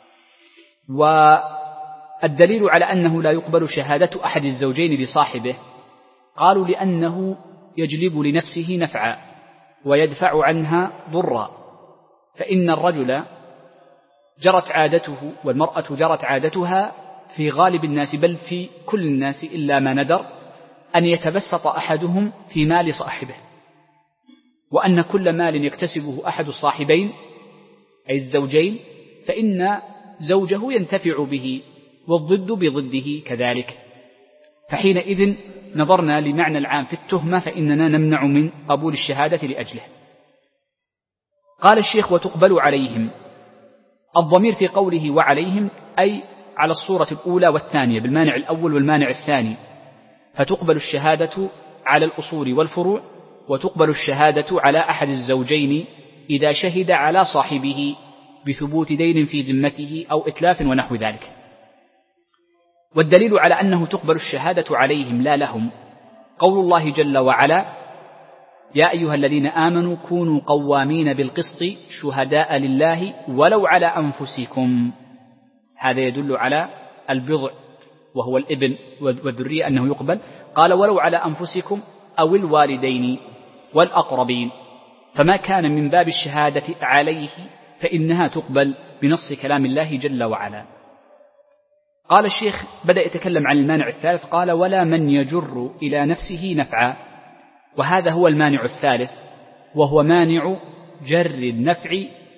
والدليل على أنه لا يقبل شهادة أحد الزوجين لصاحبه قالوا لأنه يجلب لنفسه نفعا ويدفع عنها ضرا، فإن الرجل جرت عادته والمرأة جرت عادتها في غالب الناس بل في كل الناس إلا ما ندر أن يتبسط أحدهم في مال صاحبه، وأن كل مال يكتسبه أحد الصاحبين أي الزوجين فإن زوجه ينتفع به، والضد بضده كذلك. فحينئذ نظرنا لمعنى العام في التهمة فإننا نمنع من قبول الشهادة لأجله. قال الشيخ: وتقبل عليهم. الضمير في قوله وعليهم أي على الصورة الأولى والثانية، بالمانع الأول والمانع الثاني، فتقبل الشهادة على الأصول والفروع، وتقبل الشهادة على أحد الزوجين إذا شهد على صاحبه بثبوت دين في ذمته أو إتلاف ونحو ذلك. والدليل على أنه تقبل الشهادة عليهم لا لهم قول الله جل وعلا: يا أيها الذين آمنوا كونوا قوامين بالقسط شهداء لله ولو على أنفسكم. هذا يدل على البضع وهو الابن والذرية أنه يقبل. قال: ولو على أنفسكم أو الوالدين والأقربين، فما كان من باب الشهادة عليه فإنها تقبل بنص كلام الله جل وعلا. قال الشيخ بدأ يتكلم عن المانع الثالث، قال: ولا من يجر إلى نفسه نفعا. وهذا هو المانع الثالث، وهو مانع جر النفع،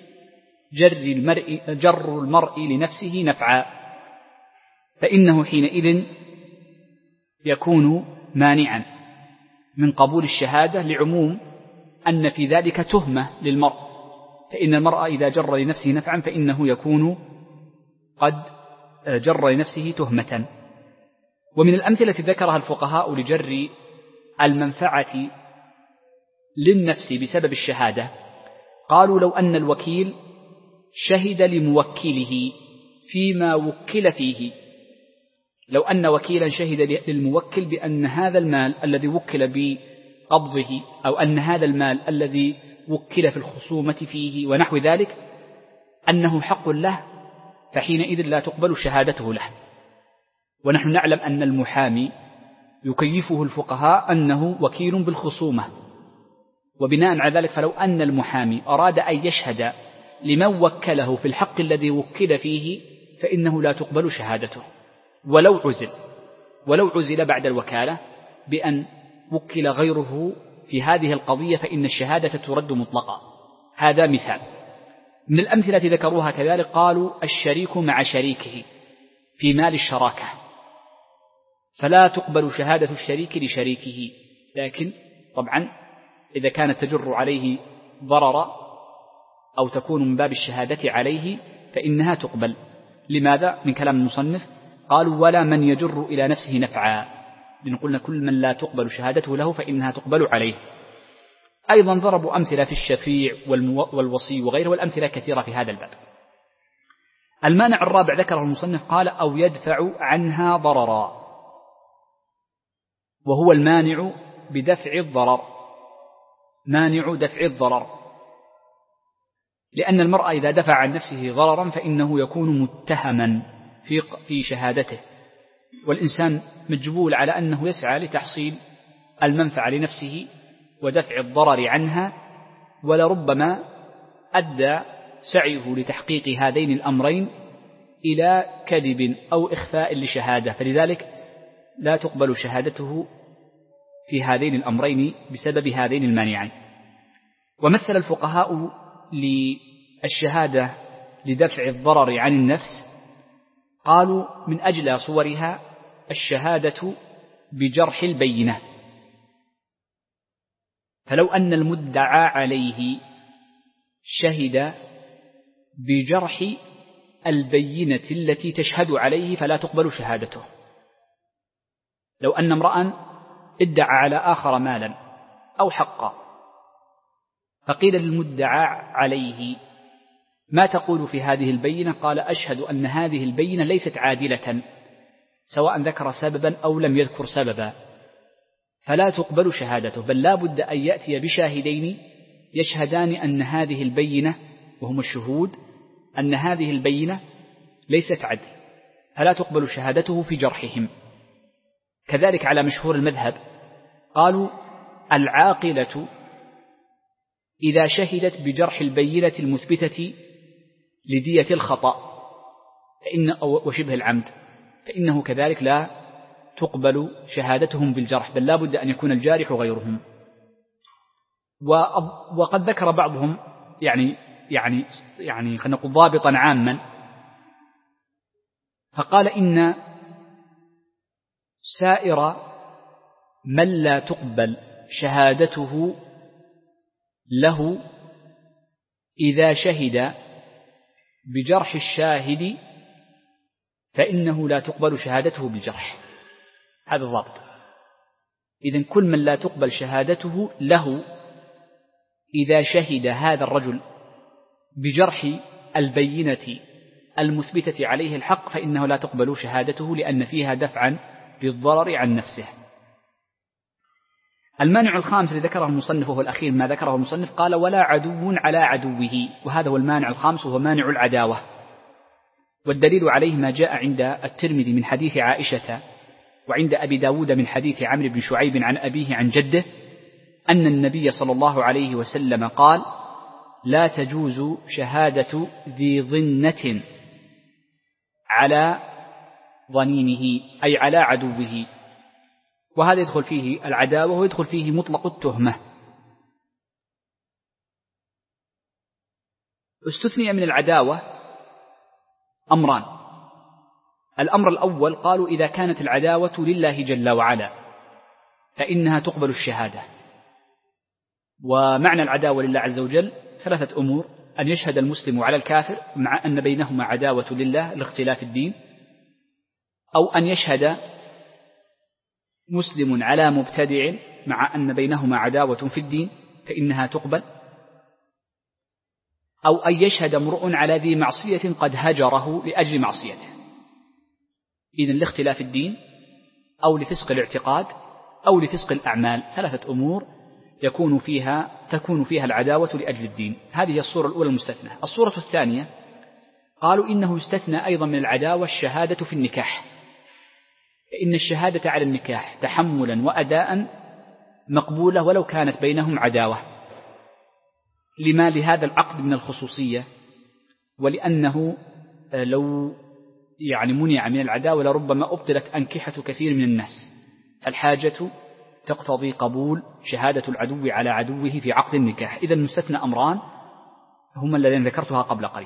جر المرء لنفسه نفعا، فإنه حينئذ يكون مانعا من قبول الشهادة، لعموم أن في ذلك تهمة للمرء، فإن المرء إذا جر لنفسه نفعا فإنه يكون قد جر لنفسه تهمة. ومن الأمثلة ذكرها الفقهاء لجر المنفعة للنفس بسبب الشهادة، قالوا: لو أن الوكيل شهد لموكله فيما وكل فيه، لو أن وكيلا شهد للموكل بأن هذا المال الذي وكل بقبضه أو أن هذا المال الذي وكل في الخصومة فيه ونحو ذلك أنه حق له، فحينئذ لا تقبل شهادته له. ونحن نعلم أن المحامي يكيفه الفقهاء أنه وكيل بالخصومة، وبناء على ذلك فلو أن المحامي أراد أن يشهد لمن وكله في الحق الذي وكل فيه فإنه لا تقبل شهادته، ولو عزل بعد الوكالة بأن وكل غيره في هذه القضية فإن الشهادة ترد مطلقا. هذا مثال. من الأمثلة ذكروها كذلك، قالوا: الشريك مع شريكه في مال الشراكة، فلا تقبل شهادة الشريك لشريكه، لكن طبعا إذا كانت تجر عليه ضرر أو تكون من باب الشهادة عليه فإنها تقبل. لماذا؟ من كلام المصنف قالوا: ولا من يجر إلى نفسه نفعا، لأن قلنا كل من لا تقبل شهادته له فإنها تقبل عليه. أيضا ضربوا أمثلة في الشفيع والوصي وغيره، والأمثلة كثيرة في هذا الباب. المانع الرابع ذكره المصنف، قال: أو يدفع عنها ضررا، وهو المانع بدفع الضرر، مانع دفع الضرر، لأن المرء إذا دفع عن نفسه ضررا فإنه يكون متهما في شهادته، والإنسان مجبول على أنه يسعى لتحصيل المنفعة لنفسه ودفع الضرر عنها، ولربما أدى سعيه لتحقيق هذين الأمرين إلى كذب أو إخفاء لشهادة، فلذلك لا تقبل شهادته في هذين الأمرين بسبب هذين المانعين. ومثل الفقهاء للشهادة لدفع الضرر عن النفس، قالوا: من أجل صورها الشهادة بجرح البينة، فلو أن المدعى عليه شهد بجرح البينة التي تشهد عليه فلا تقبل شهادته. لو أن امرأ ادعى على آخر مالا أو حقا، فقيل للمدعى عليه: ما تقول في هذه البينة؟ قال: أشهد أن هذه البينة ليست عادلة، سواء ذكر سببا أو لم يذكر سببا، فلا تقبل شهادته، بل لا بد أن يأتي بشاهدين يشهدان أن هذه البينة، وهم الشهود، أن هذه البينة ليست عدل، فلا تقبل شهادته في جرحهم. كذلك على مشهور المذهب قالوا: العاقلة إذا شهدت بجرح البينة المثبتة لدية الخطأ وشبه العمد فإنه كذلك لا تقبل شهادتهم بالجرح، بل لا بد أن يكون الجارح غيرهم. وقد ذكر بعضهم يعني خلينا نقول ضابطا عاما، فقال إن سائر من لا تقبل شهادته له إذا شهد بجرح الشاهد فإنه لا تقبل شهادته بالجرح. هذا الضابط. إذن كل من لا تقبل شهادته له إذا شهد هذا الرجل بجرح البينة المثبتة عليه الحق فإنه لا تقبل شهادته، لأن فيها دفعا للضرر عن نفسه. المانع الخامس الذي ذكره المصنف وهو الأخير ما ذكره المصنف، قال ولا عدو على عدوه، وهذا هو المانع الخامس وهو مانع العداوة. والدليل عليه ما جاء عند الترمذي من حديث عائشة، وعند أبي داود من حديث عمرو بن شعيب عن أبيه عن جده أن النبي صلى الله عليه وسلم قال لا تجوز شهادة ذي ظنة على ظنينه، أي على عدوه. وهذا يدخل فيه العداوة ويدخل فيه مطلق التهمة. استثني من العداوة أمران. الأمر الأول قالوا إذا كانت العداوة لله جل وعلا فإنها تقبل الشهادة. ومعنى العداوة لله عز وجل ثلاثة أمور: أن يشهد المسلم على الكافر مع أن بينهما عداوة لله لاختلاف الدين، أو أن يشهد مسلم على مبتدع مع أن بينهما عداوة في الدين فإنها تقبل، أو أن يشهد امرؤ على ذي معصية قد هجره لأجل معصيته، إذن لاختلاف الدين أو لفسق الاعتقاد أو لفسق الأعمال. ثلاثة أمور تكون فيها العداوة لأجل الدين. هذه الصورة الأولى المستثنى. الصورة الثانية قالوا إنه يستثنى أيضا من العداوة الشهادة في النكاح، فإن الشهادة على النكاح تحملا وأداء مقبولة ولو كانت بينهم عداوة، لما لهذا العقد من الخصوصية، ولأنه لو منع من العداوة لربما أبطلت أنكحة كثير من الناس. الحاجة تقتضي قبول شهادة العدو على عدوه في عقد النكاح. إذا المستثنى أمران هما الذين ذكرتها قبل قليل.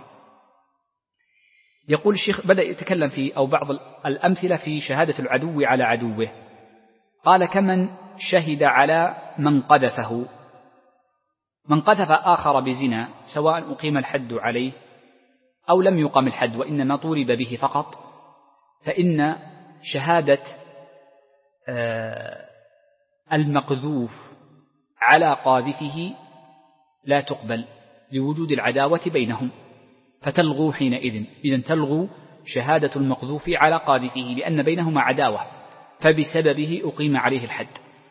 يقول الشيخ بدأ يتكلم في أو بعض الأمثلة في شهادة العدو على عدوه. قال كمن شهد على من قذفه، من قذف آخر بزنا سواء أقيم الحد عليه أو لم يقم الحد وإنما طولب به فقط، فإن شهادة المقذوف على قاذفه لا تقبل لوجود العداوة بينهم، فتلغو حينئذ. إذن تلغو شهادة المقذوف على قاذفه لأن بينهما عداوة فبسببه أقيم عليه الحد.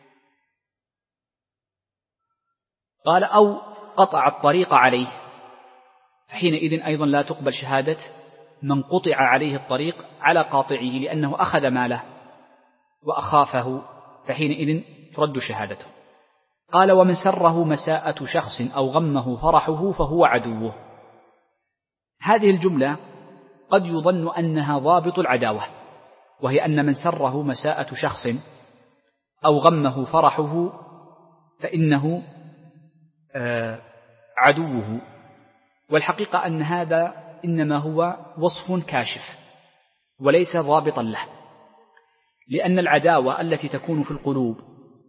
قال أو قطع الطريق عليه، فحينئذ أيضا لا تقبل شهادة من قطع عليه الطريق على قاطعه لأنه أخذ ماله وأخافه، فحينئذ ترد شهادته. قال ومن سره مساءة شخص أو غمه فرحه فهو عدوه. هذه الجملة قد يظن أنها ضابط العداوة، وهي أن من سره مساءة شخص أو غمه فرحه فإنه عدوه، والحقيقة أن هذا إنما هو وصف كاشف وليس ضابطا له، لأن العداوة التي تكون في القلوب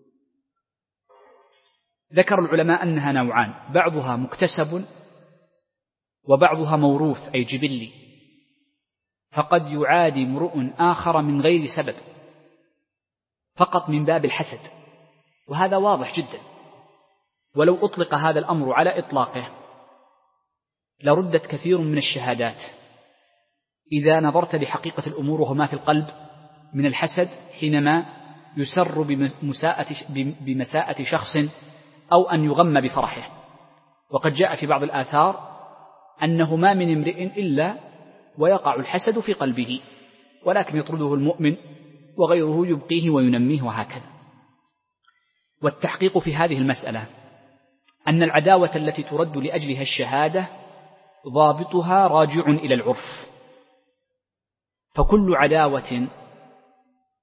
ذكر العلماء أنها نوعان: بعضها مكتسب وبعضها موروث أي جبلي، فقد يعادي امرؤ آخر من غير سبب فقط من باب الحسد، وهذا واضح جدا. ولو أطلق هذا الأمر على إطلاقه لردت كثير من الشهادات إذا نظرت لحقيقة الأمور وما في القلب من الحسد حينما يسر بمساءة شخص أو أن يغم بفرحه. وقد جاء في بعض الآثار أنه ما من امرئ إلا ويقع الحسد في قلبه، ولكن يطرده المؤمن وغيره يبقيه وينميه وهكذا. والتحقيق في هذه المسألة أن العداوة التي ترد لأجلها الشهادة ضابطها راجع إلى العرف، فكل عداوة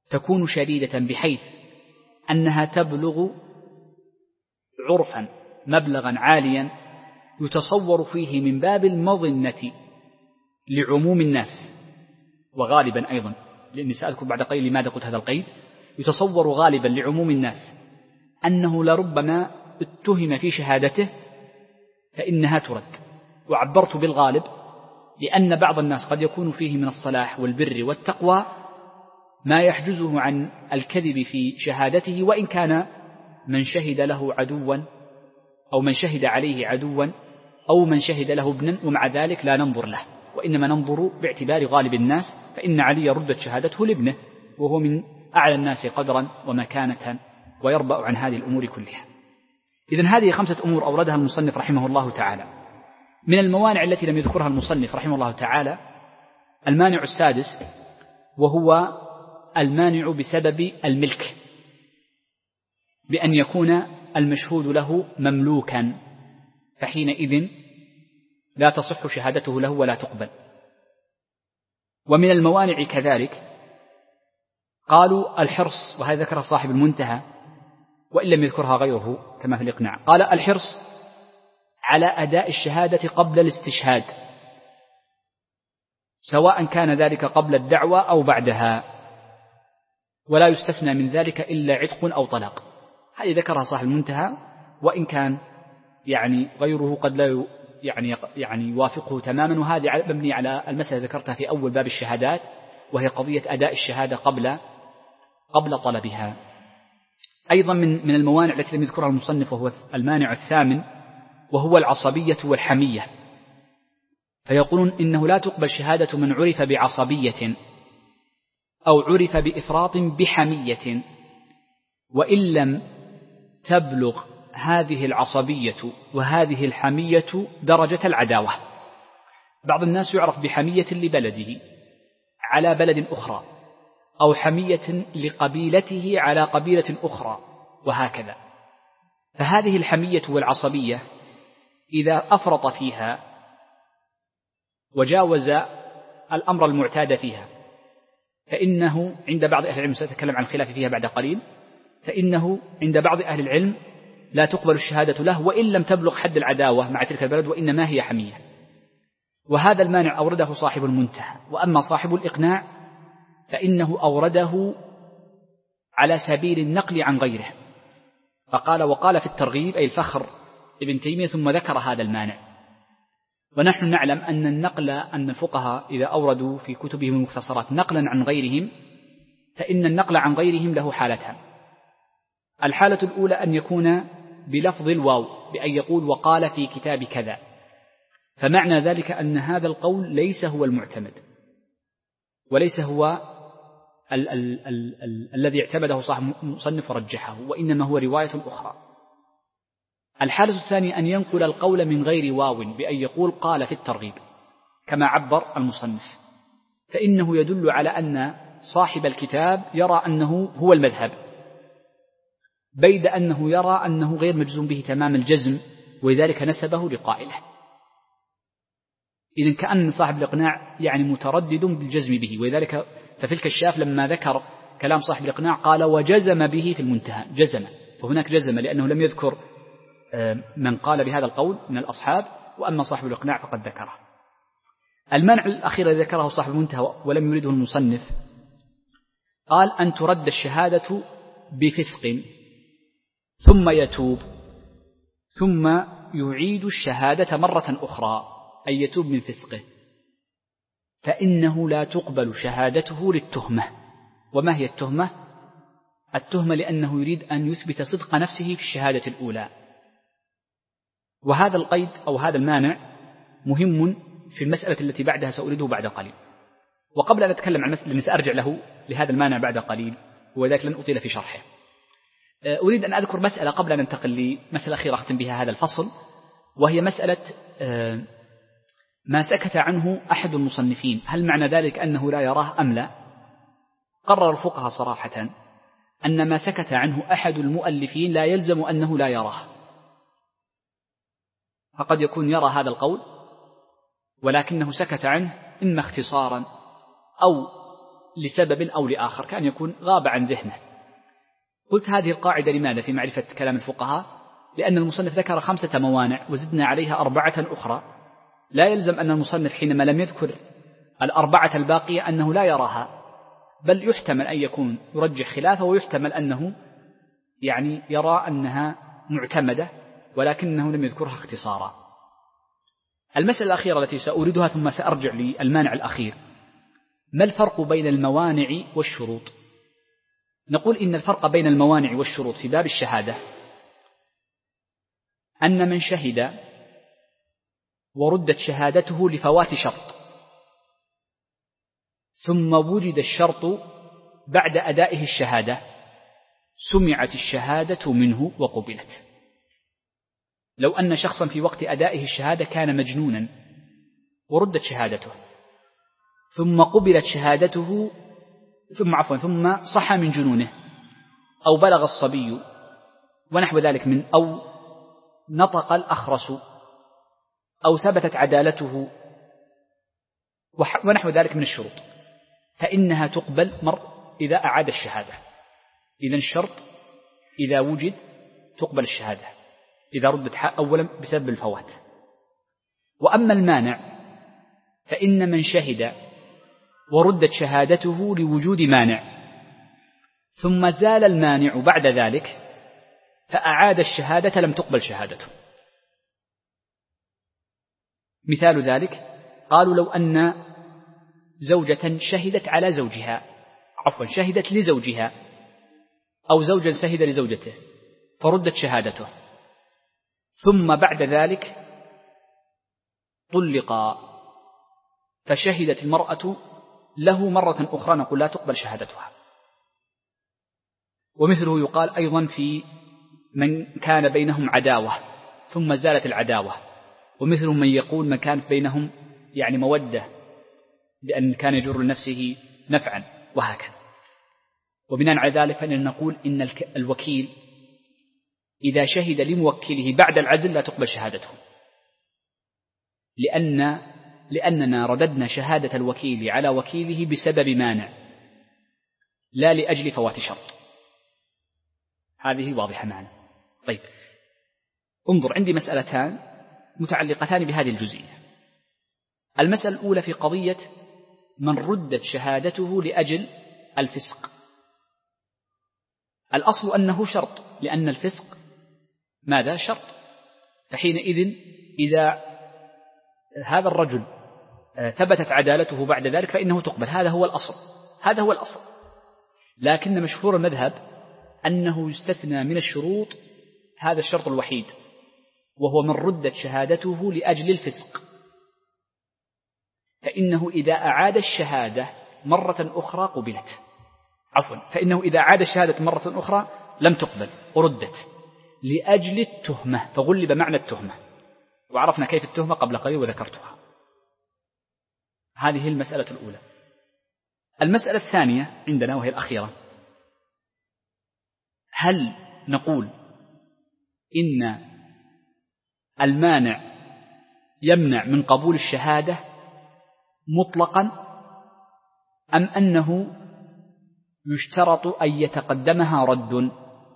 تكون شديدة بحيث أنها تبلغ عرفا مبلغا عاليا يتصور فيه من باب المظنة لعموم الناس، وغالبا أيضا، لأني سأذكر بعد قليل لماذا قلت هذا القيد، يتصور غالبا لعموم الناس أنه لربما اتهم في شهادته فإنها ترد. وعبرت بالغالب لأن بعض الناس قد يكون فيه من الصلاح والبر والتقوى ما يحجزه عن الكذب في شهادته، وإن كان من شهد له عدوا أو من شهد عليه عدوا أو من شهد له ابنا، ومع ذلك لا ننظر له، وإنما ننظر باعتبار غالب الناس، فإن علي ردت شهادته لابنه وهو من أعلى الناس قدرا ومكانة ويربأ عن هذه الأمور كلها. إذن هذه 5 أمور أوردها المصنف رحمه الله تعالى. من الموانع التي لم يذكرها المصنف رحمه الله تعالى المانع السادس، وهو المانع بسبب الملك، بأن يكون المشهود له مملوكا، فحينئذ لا تصح شهادته له ولا تقبل. ومن الموانع كذلك قالوا الحرص، وهذا ذكر صاحب المنتهى وإن لم يذكرها غيره كما في الإقناع، قال الحرص على أداء الشهادة قبل الاستشهاد، سواء كان ذلك قبل الدعوة أو بعدها، ولا يستثنى من ذلك إلا عتق أو طلاق. هذه ذكرها صاحب المنتهى، وإن كان غيره قد لا يوافقه تماما، وهذه مبني على المسألة ذكرتها في أول باب الشهادات، وهي قضية أداء الشهادة قبل طلبها. أيضا من الموانع التي لم يذكرها المصنف وهو المانع الثامن، وهو العصبية والحمية، فيقولون إنه لا تقبل شهادة من عرف بعصبية أو عرف بإفراط بحمية وإن لم تبلغ هذه العصبية وهذه الحمية درجة العداوة. بعض الناس يعرف بحمية لبلده على بلد أخرى، أو حمية لقبيلته على قبيلة أخرى، وهكذا. فهذه الحمية والعصبية إذا أفرط فيها وجاوز الأمر المعتاد فيها، فإنه عند بعض أهل العلم، سأتكلم عن الخلاف فيها بعد قليل، فإنه عند بعض أهل العلم لا تقبل الشهادة له وإن لم تبلغ حد العداوة مع تلك البلد، وإنما هي حمية. وهذا المانع أورده صاحب المنتهى. وأما صاحب الإقناع فإنه أورده على سبيل النقل عن غيره، وقال في الترغيب، أي الفخر ابن تيمية، ثم ذكر هذا المانع. ونحن نعلم أن الفقهاء إذا أوردوا في كتبهم المختصرات نقلا عن غيرهم، فإن النقل عن غيرهم له حالتان. الحالة الأولى أن يكون بلفظ الواو، بأن يقول وقال في كتاب كذا، فمعنى ذلك أن هذا القول ليس هو المعتمد، وليس هو الذي اعتمده صاحب المصنف ورجحه، وإنما هو رواية أخرى. الحالة الثانية أن ينقل القول من غير واو، بأن يقول قال في الترغيب كما عبر المصنف، فإنه يدل على أن صاحب الكتاب يرى أنه هو المذهب، بيد أنه يرى أنه غير مجزوم به تمام الجزم، ولذلك نسبه لقائله. إذن كأن صاحب الإقناع متردد بالجزم به، ولذلك ففي الكشاف لما ذكر كلام صاحب الإقناع قال وجزم به في المنتهى، جزم، فهناك جزم لأنه لم يذكر من قال بهذا القول من الأصحاب، وأما صاحب الإقناع فقد ذكره. المنع الأخير الذي ذكره صاحب المنتهى ولم يريده المصنف، قال أن ترد الشهادة بفسق ثم يتوب ثم يعيد الشهادة مرة أخرى، أي يتوب من فسقه، فإنه لا تقبل شهادته للتهمة. وما هي التهمة؟ التهمة لأنه يريد أن يثبت صدق نفسه في الشهادة الأولى. وهذا القيد أو هذا المانع مهم في المسألة التي بعدها سأريده بعد قليل. وقبل أن أتكلم عن المسألة، سأرجع لهذا المانع بعد قليل، وذلك لن أطيل في شرحه. أريد أن أذكر مسألة قبل أن ننتقل لمسألة أخيرة أختم بها هذا الفصل، وهي مسألة ما سكت عنه أحد المصنفين، هل معنى ذلك أنه لا يراه أم لا؟ قرر الفقهاء صراحة أن ما سكت عنه أحد المؤلفين لا يلزم أنه لا يراه، فقد يكون يرى هذا القول ولكنه سكت عنه إما اختصارا أو لسبب أو لآخر، كان يكون غاب عن ذهنه. قلت هذه القاعدة لماذا في معرفة كلام الفقهاء؟ لأن المصنف ذكر 5 موانع وزدنا عليها 4 أخرى، لا يلزم أن المصنف حينما لم يذكر 4 الباقية أنه لا يراها، بل يحتمل أن يكون يرجح خلافه، ويحتمل أنه يعني يرى أنها معتمدة ولكنه لم يذكرها اختصارا. المسألة الأخيرة التي سأوردها ثم سأرجع للمانع الأخير: ما الفرق بين الموانع والشروط؟ نقول إن الفرق بين الموانع والشروط في باب الشهادة أن من شهد وردت شهادته لفوات شرط ثم وجد الشرط بعد أدائه الشهادة سمعت الشهادة منه وقبلت. لو أن شخصا في وقت أدائه الشهادة كان مجنونا وردت شهادته ثم قبلت شهادته ثم صح من جنونه، أو بلغ الصبي ونحو ذلك أو نطق الأخرس، أو ثبتت عدالته ونحو ذلك من الشروط، فإنها تقبل إذا أعاد الشهادة. إذن الشرط إذا وجد تقبل الشهادة إذا ردت أولا بسبب الفوات. وأما المانع فإن من شهد وردت شهادته لوجود مانع ثم زال المانع بعد ذلك فأعاد الشهادة لم تقبل شهادته. مثال ذلك قالوا لو أن زوجة شهدت على زوجها، شهدت لزوجها، أو زوجا شهد لزوجته فردت شهادته ثم بعد ذلك طلقا فشهدت المرأة له مرة أخرى، نقول لا تقبل شهادتها. ومثله يقال أيضا في من كان بينهم عداوة ثم زالت العداوة، ومثله من يقول من كانت بينهم يعني مودة لأن كان يجر لنفسه نفعا وهكذا. وبناء على ذلك فإننا نقول إن الوكيل إذا شهد لموكله بعد العزل لا تقبل شهادته، لأننا رددنا شهادة الوكيل على وكيله بسبب مانع لا لأجل فوات شرط. هذه واضحة معنا. طيب انظر، عندي مسألتان متعلقتان بهذه الجزئية. المسألة الأولى في قضية من ردت شهادته لأجل الفسق. الأصل أنه شرط، لأن الفسق ماذا؟ شرط. فحينئذ إذا هذا الرجل ثبتت عدالته بعد ذلك فإنه تقبل، هذا هو الأصل. لكن مشهور المذهب أنه يستثنى من الشروط هذا الشرط الوحيد، وهو من ردت شهادته لأجل الفسق، فإنه إذا أعاد الشهادة مرة أخرى قبلت، فإنه إذا عاد الشهادة مرة أخرى لم تقبل وردت لأجل التهمة، فغلب معنى التهمة، وعرفنا كيف التهمة قبل قليل وذكرتها. هذه المسألة الأولى. المسألة الثانية عندنا وهي الأخيرة: هل نقول إن المانع يمنع من قبول الشهادة مطلقا، أم أنه يشترط أن يتقدمها رد؟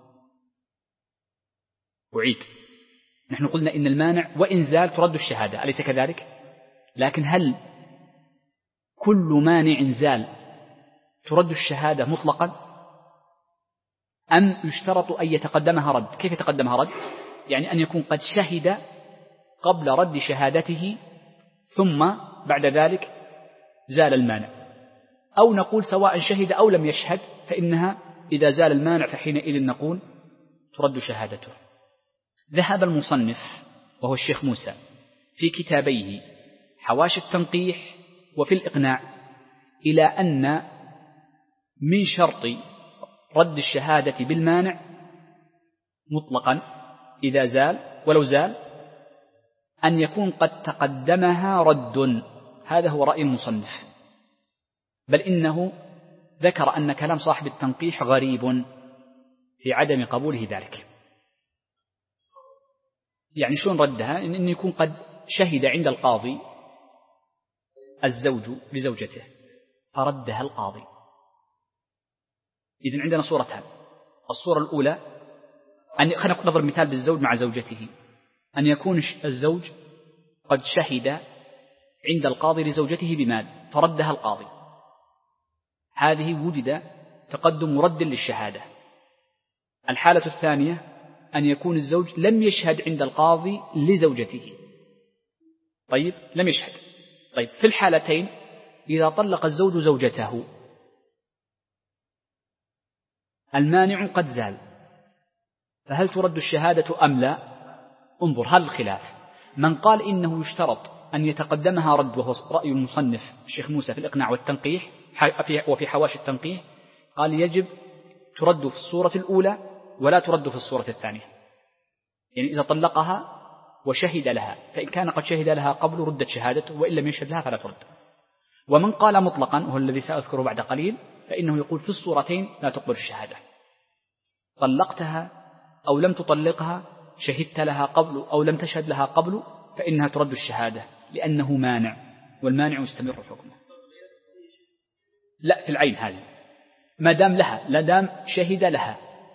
أعيد، نحن قلنا إن المانع وإن زال ترد الشهادة، أليس كذلك؟ لكن هل كل مانع زال ترد الشهادة مطلقا، أم يشترط أن يتقدمها رد؟ كيف يتقدمها رد؟ يعني أن يكون قد شهد قبل رد شهادته ثم بعد ذلك زال المانع، أو نقول سواء شهد أو لم يشهد فإنها إذا زال المانع فحينئذ نقول ترد شهادته. ذهب المصنف وهو الشيخ موسى في كتابيه حواشي التنقيح وفي الإقناع إلى أن من شرط رد الشهادة بالمانع مطلقا إذا زال ولو زال أن يكون قد تقدمها رد. هذا هو رأي المصنف، بل إنه ذكر أن كلام صاحب التنقيح غريب في عدم قبوله ذلك. يعني شلون ردها؟ إن يكون قد شهد عند القاضي الزوج لزوجته فردها القاضي إذن عندنا صورتان. الصورة الأولى خلينا نضرب مثال بالزوج مع زوجته، أن يكون الزوج قد شهد عند القاضي لزوجته بمال فردها القاضي، هذه وجد تقدم مرد للشهادة. الحالة الثانية أن يكون الزوج لم يشهد عند القاضي لزوجته، طيب لم يشهد. طيب في الحالتين إذا طلق الزوج زوجته المانع قد زال، فهل ترد الشهادة أم لا؟ انظر هل الخلاف. من قال إنه يشترط أن يتقدمها رد، وهو رأي المصنف الشيخ موسى في الإقناع والتنقيح وفي حواشي التنقيح، قال يجب ترد في الصورة الأولى ولا ترد في الصورة الثانية. يعني إذا طلقها وشهد لها، فإن كان قد شهد لها قبل ردت شهادته، وإن لم يشهد لها فلا ترد. ومن قال مطلقا وهو الذي سأذكره بعد قليل، فإنه يقول في الصورتين لا تقبل الشهادة، طلقتها أو لم تطلقها، شهدت لها قبل أو لم تشهد لها قبل، فإنها ترد الشهادة لأنه مانع، والمانع يستمر حكمه. لا في العين هذه ما دام لها، لا دام شهد لها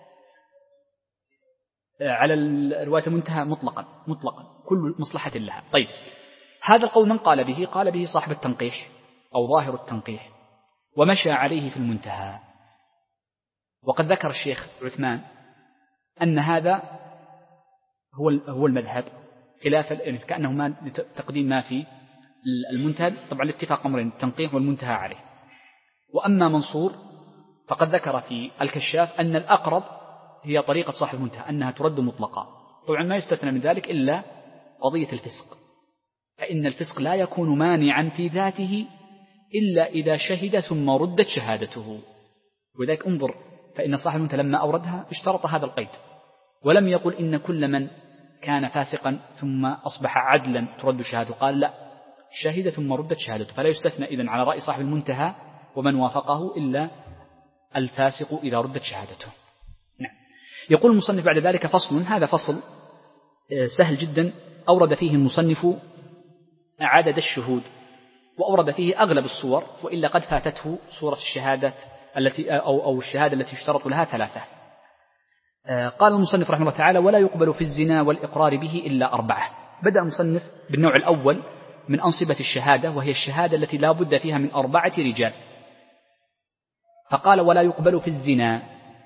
على الرواية المنتهى مطلقا كل مصلحة لها. طيب هذا القول من قال به؟ قال به صاحب التنقيح أو ظاهر التنقيح، ومشى عليه في المنتهى. وقد ذكر الشيخ عثمان أن هذا هو المذهب، خلافا كأنه ما تقديم ما في المنتهى، طبعا الاتفاق أمرين التنقيح والمنتهى عليه. وأما منصور فقد ذكر في الكشاف أن الأقرب هي طريقة صاحب المنتهى، أنها ترد مطلقا. طبعا ما يستثنى من ذلك إلا قضية الفسق، فإن الفسق لا يكون مانعا في ذاته إلا إذا شهد ثم ردت شهادته. وذلك انظر، فإن صاحب المنتهى لما أوردها اشترط هذا القيد، ولم يقل إن كل من كان فاسقا ثم أصبح عدلا ترد شهادته، قال لا، شهد ثم ردت شهادته. فلا يستثنى إذن على رأي صاحب المنتهى ومن وافقه إلا الفاسق إذا ردت شهادته. نعم. يقول المصنف بعد ذلك فصل، هذا فصل سهل جدا، أورد فيه المصنف عدد الشهود، وأورد فيه أغلب الصور، وإلا قد فاتته صورة الشهادة التي أو الشهادة التي يشترط لها 3. قال المصنف رحمه الله تعالى: ولا يقبل في الزنا والإقرار به إلا 4. بدأ المصنف بالنوع الأول من أنصبة الشهادة، وهي الشهادة التي لا بد فيها من 4 رجال. فقال: ولا يقبل في الزنا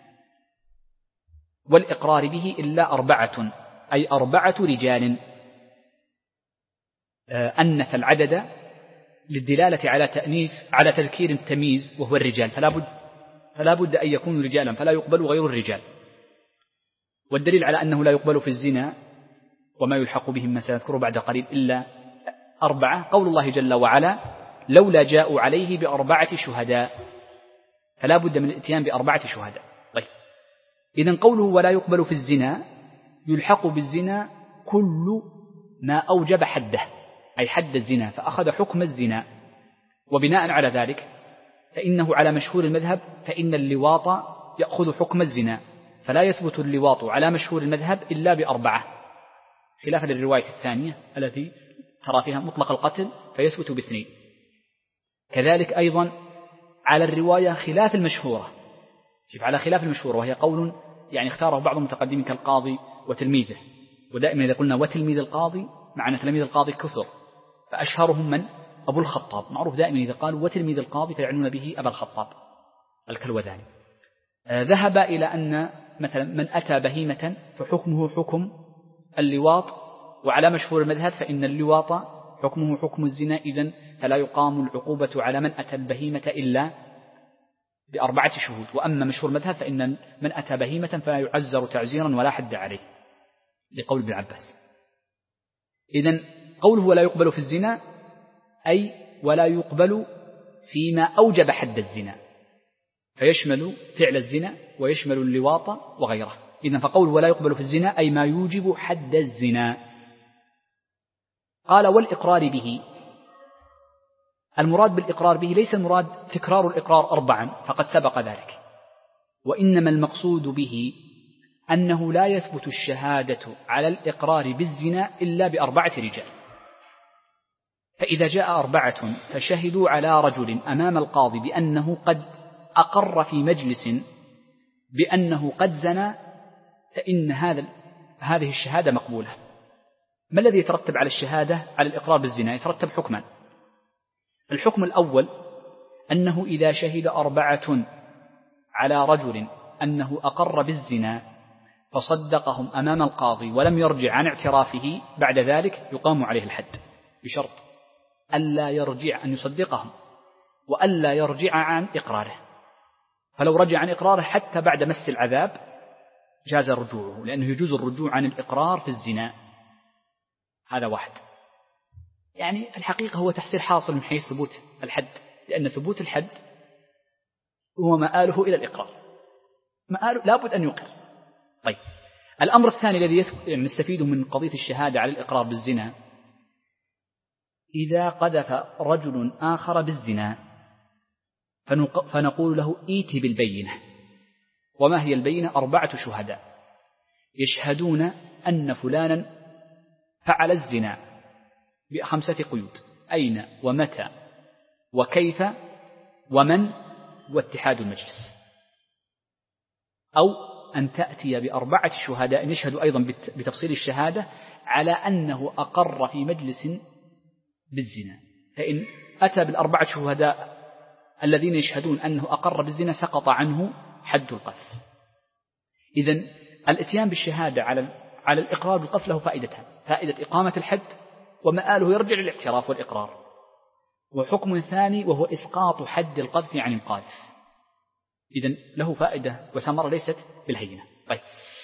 والإقرار به إلا 4، أي 4 رجال. أنث العدد للدلالة على تذكير التمييز وهو الرجال، فلا بد أن يكونوا رجالا، فلا يقبل غير الرجال. والدليل على أنه لا يقبل في الزنا وما يلحق بهم ما سنذكره بعد قليل إلا 4، قول الله جل وعلا: لولا جاءوا عليه ب4 شهداء، فلا بد من الاتيان ب4 شهداء. طيب إذن قوله ولا يقبل في الزنا يلحق بالزنا كل ما أوجب حده، أي حد الزنا، فأخذ حكم الزنا. وبناء على ذلك فإنه على مشهور المذهب فإن اللواط يأخذ حكم الزنا، فلا يثبت اللواط على مشهور المذهب إلا ب4، خلافا للرواية الثانية التي ترى فيها مطلق القتل فيثبت ب2. كذلك أيضا على الرواية خلاف المشهورة، شوف، على خلاف المشهورة، وهي قول يعني اختاره بعض المتقدمين كالقاضي وتلميذه. ودائما إذا قلنا وتلميذ القاضي معنى تلميذ القاضي كثر، فأشهرهم من؟ أبو الخطاب، معروف دائما إذا قالوا وتلميذ القاضي فيعنون به أبا الخطاب الكلوذاني. ذهب إلى أن مثلا من أتى بهيمة فحكمه حكم اللواط، وعلى مشهور المذهب فإن اللواط حكمه حكم الزنا، إذن فلا يقام العقوبة على من أتى البهيمة إلا ب4 شهود. وأما مشهور المذهب فإن من أتى بهيمة فلا يعزر تعزيرا ولا حد عليه، لقول ابن عباس. إذن قوله ولا يقبل في الزنا أي ولا يقبل فيما أوجب حد الزنا، فيشمل فعل الزنا ويشمل اللواط وغيره. إذن فقوله ولا يقبل في الزنا أي ما يوجب حد الزنا. قال: والإقرار به، المراد بالإقرار به ليس المراد تكرار الإقرار 4 فقد سبق ذلك، وإنما المقصود به أنه لا يثبت الشهادة على الإقرار بالزنا إلا ب4 رجال. فإذا جاء 4 فشهدوا على رجل أمام القاضي بأنه قد أقر في مجلس بأنه قد زنى فإن هذه الشهادة مقبولة. ما الذي يترتب على الشهادة على الإقرار بالزنا؟ يترتب حكمان. الحكم الأول أنه إذا شهد 4 على رجل أنه أقر بالزنا فصدقهم أمام القاضي ولم يرجع عن اعترافه، بعد ذلك يقام عليه الحد بشرط ألا يرجع أن يصدقهم وألا يرجع عن إقراره. فلو رجع عن إقراره حتى بعد مس العذاب جاز رجوعه، لأنه يجوز الرجوع عن الإقرار في الزنا. هذا واحد. يعني الحقيقة هو تحصيل حاصل من حيث ثبوت الحد، لأن ثبوت الحد هو مآله إلى الإقرار، مآله لابد أن يقر. طيب، الأمر الثاني الذي نستفيده من قضية الشهادة على الإقرار بالزنا: إذا قذف رجل آخر بالزنا فنقول له إيت بالبينة. وما هي البينة؟ 4 شهداء يشهدون أن فلانا فعل الزنا ب5 قيود: أين ومتى وكيف ومن واتحاد المجلس. أو أن تأتي ب4 شهداء يشهدوا أيضا بتفصيل الشهادة على أنه أقر في مجلس بالزنا، فإن أتى بال4 شهداء الذين يشهدون أنه أقر بالزنا سقط عنه حد القذف. إذن الاتيان بالشهادة على الإقرار بالقذف له فائدتان: فائدة إقامة الحد، ومآله يرجع للاعتراف والإقرار. وحكم ثاني وهو إسقاط حد القذف عن القاذف. إذن له فائدة وثمرة ليست بالهينة. طيب،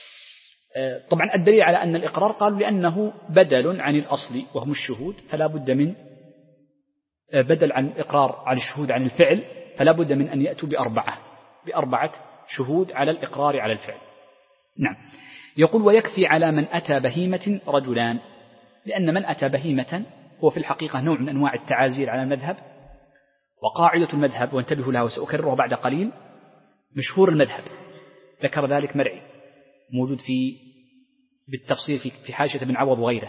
طبعا الدليل على أن الإقرار قالوا لأنه بدل عن الأصل وهم الشهود، فلا بد من بدل عن الإقرار عن الشهود عن الفعل، فلا بد من أن يأتوا ب4 شهود على الإقرار على الفعل. نعم. يقول: ويكفي على من أتى بهيمة رجلان، لأن من أتى بهيمة هو في الحقيقة نوع من أنواع التعازير على المذهب. وقاعدة المذهب، وانتبهوا لها وسأكررها بعد قليل، مشهور المذهب ذكر ذلك مرعي موجود بالتفصيل في حاشية ابن عوض وغيره،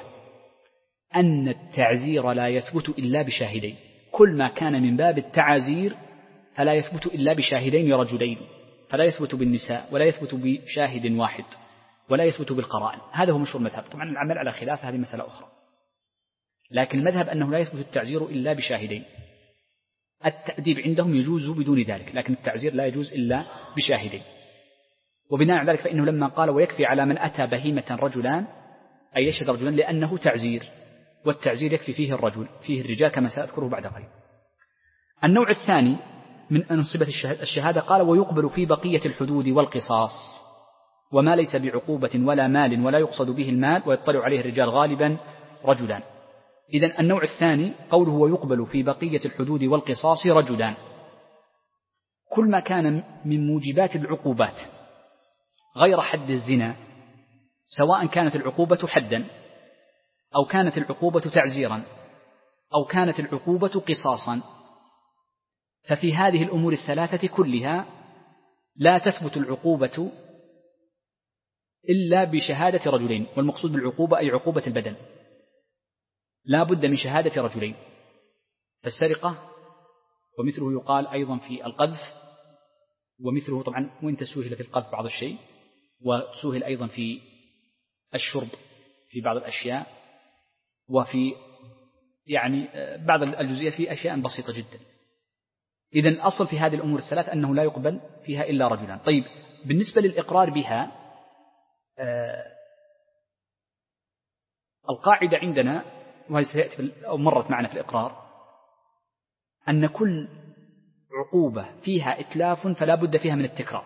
أن التعزير لا يثبت إلا بشاهدين. كل ما كان من باب التعازير فلا يثبت إلا بشاهدين رجلين، فلا يثبت بالنساء ولا يثبت بشاهد واحد ولا يثبت بالقرائن. هذا هو مشهور المذهب. طبعا العمل على خلاف هذه مسألة أخرى، لكن المذهب أنه لا يثبت التعزير إلا بشاهدين. التأديب عندهم يجوز بدون ذلك، لكن التعزير لا يجوز إلا بشاهدين. وبناء على ذلك فإنه لما قال: ويكفي على من أتى بهيمة رجلان، أي يشهد رجلان، لأنه تعزير، والتعزير يكفي فيه الرجل، فيه الرجال كما سأذكره بعد قليل. النوع الثاني من أنصبة الشهادة قال: ويقبل في بقية الحدود والقصاص وما ليس بعقوبة ولا مال ولا يقصد به المال ويطلع عليه الرجال غالبا رجلان. إذن النوع الثاني قوله: ويقبل في بقية الحدود والقصاص رجلان. كل ما كان من موجبات العقوبات غير حد الزنا، سواء كانت العقوبة حدا أو كانت العقوبة تعزيرا أو كانت العقوبة قصاصا، ففي هذه الأمور الثلاثة كلها لا تثبت العقوبة إلا بشهادة رجلين. والمقصود بالعقوبة أي عقوبة البدن، لا بد من شهادة رجلين. فالسرقة ومثله يقال أيضا في القذف، ومثله طبعا وإن تسهل في القذف بعض الشيء، وسهل أيضا في الشرب في بعض الأشياء، وفي يعني بعض الجزئيات في أشياء بسيطة جدا. إذن الأصل في هذه الأمور الثلاث أنه لا يقبل فيها إلا رجلان. طيب، بالنسبة للإقرار بها، القاعدة عندنا وهي سيأتي أو مرت معنا في الإقرار أن كل عقوبة فيها إتلاف فلا بد فيها من التكرار،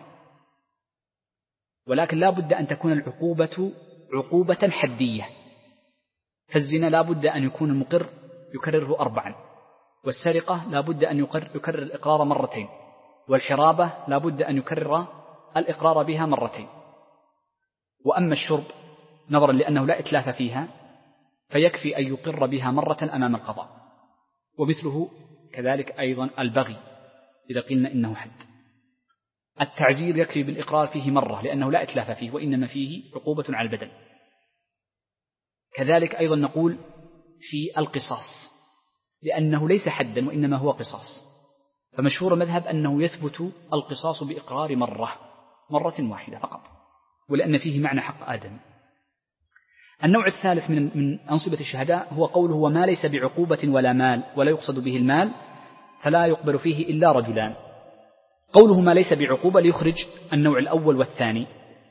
ولكن لا بد أن تكون العقوبة عقوبة حدية. فالزنا لا بد أن يكون المقر يكرره 4، والسرقة لا بد أن يكرر الإقرار 2 مرتين، والحرابة لا بد أن يكرر الإقرار بها 2 مرتين. وأما الشرب نظرا لأنه لا إتلاف فيها فيكفي أن يقر بها 1 مرة أمام القضاء. ومثله كذلك أيضا البغي إذا قلنا إنه حد. التعزير يكفي بالإقرار فيه 1 مرة لأنه لا إتلاف فيه وإنما فيه عقوبة على البدن. كذلك أيضا نقول في القصاص لأنه ليس حدا وإنما هو قصاص، فمشهور المذهب أنه يثبت القصاص بإقرار 1 مرة، مرة واحدة فقط، ولأن فيه معنى حق آدم. النوع الثالث من أنصبة الشهداء هو قوله وما ليس بعقوبة ولا مال ولا يقصد به المال فلا يقبل فيه إلا رجلان. قوله ما ليس بعقوبة ليخرج النوع الأول والثاني،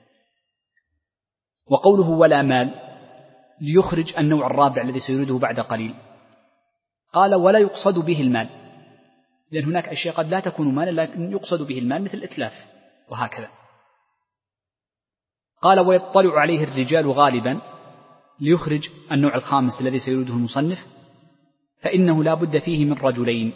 وقوله ولا مال ليخرج النوع الرابع الذي سيريده بعد قليل. قال ولا يقصد به المال، لأن هناك أشياء قد لا تكون مالا لكن يقصد به المال مثل الإتلاف وهكذا. قال ويطلع عليه الرجال غالبا ليخرج النوع الخامس الذي سيريده المصنف، فإنه لا بد فيه من رجلين.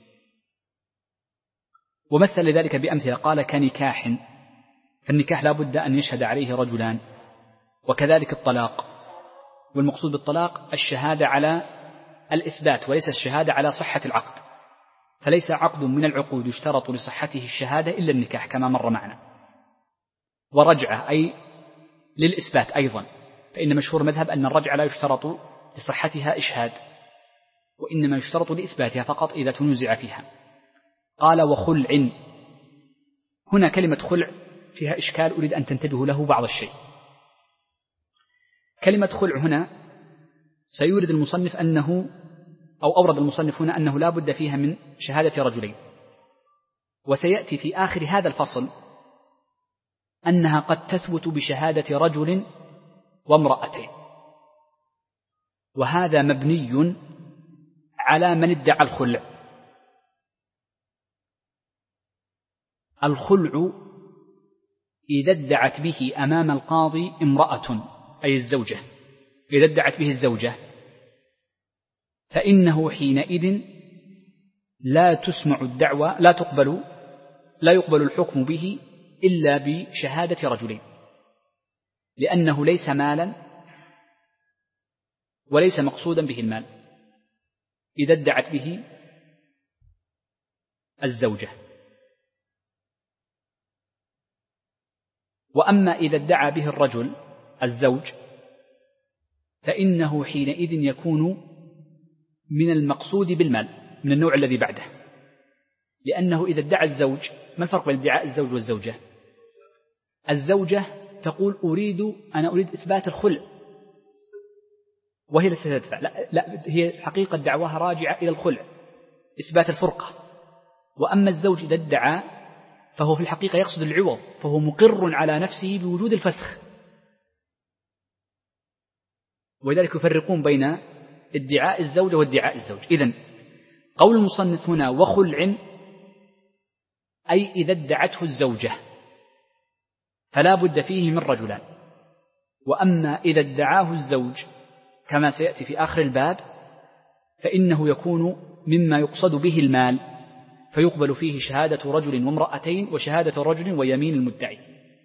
ومثل ذلك بأمثلة قال كنكاح، فالنكاح لا بد أن يشهد عليه رجلان، وكذلك الطلاق، والمقصود بالطلاق الشهادة على الإثبات وليس الشهادة على صحة العقد، فليس عقد من العقود يشترط لصحته الشهادة إلا النكاح كما مر معنا. ورجعة أي للإثبات أيضا، فإن مشهور مذهب أن الرجعة لا يشترط لصحتها إشهاد، وإنما يشترط لإثباتها فقط إذا تنزع فيها. قال وخلع، هنا كلمة خلع فيها إشكال أريد أن تنتبهوا له بعض الشيء. كلمة خلع هنا سيورد المصنف أنه أو أورد المصنف هنا أنه لا بد فيها من شهادة رجلين، وسيأتي في آخر هذا الفصل أنها قد تثبت بشهادة رجل وامرأتين، وهذا مبني على من ادعى الخلع. الخلع إذا ادعت به أمام القاضي امرأة أي الزوجة، إذا ادعت به الزوجة فإنه حينئذ لا تسمع الدعوة، لا يقبل الحكم به إلا بشهادة رجلين، لأنه ليس مالا وليس مقصودا به المال إذا ادعت به الزوجة. وأما إذا ادعى به الرجل الزوج فإنه حينئذ يكون من المقصود بالمال من النوع الذي بعده، لأنه إذا ادعى الزوج، ما الفرق بين ادعاء الزوج والزوجة؟ الزوجة تقول أنا أريد إثبات الخلع وهي التي تدفع، لا هي حقيقة دعواها راجعة إلى الخلع إثبات الفرقة. وأما الزوج إذا ادعى فهو في الحقيقة يقصد العوض، فهو مقر على نفسه بوجود الفسخ، ولذلك يفرقون بين ادعاء الزوجة وادعاء الزوج. إذن قول المصنف هنا وخلع أي إذا ادعته الزوجة فلا بد فيه من رجلان، وأما إذا ادعاه الزوج كما سيأتي في آخر الباب فإنه يكون مما يقصد به المال، فيقبل فيه شهادة رجل وامرأتين وشهادة رجل ويمين المدعي.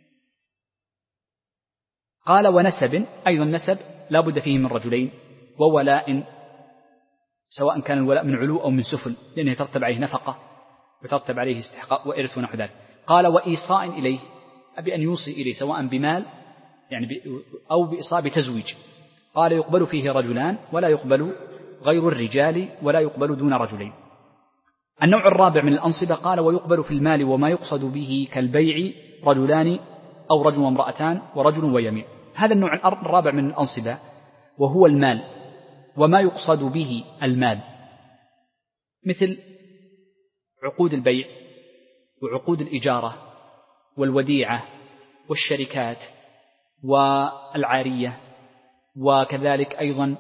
قال ونسب، أيضا نسب لا بد فيه من رجلين، وولاء سواء كان الولاء من علو أو من سفل، لأنه يترتب عليه نفقة ويترتب عليه استحقاق وإرث ونحو ذلك. قال وإيصاء إليه، أبي أن يوصي إليه سواء بمال يعني أو بإيصاء بتزويج. قال يقبل فيه رجلان ولا يقبل غير الرجال ولا يقبل دون رجلين. النوع الرابع من الأنصبة قال ويقبل في المال وما يقصد به كالبيع رجلان أو رجل وامرأتان ورجل ويمين. هذا النوع الرابع من الأنصبة وهو المال وما يقصد به المال، مثل عقود البيع وعقود الإجارة والوديعة والشركات والعارية، وكذلك أيضا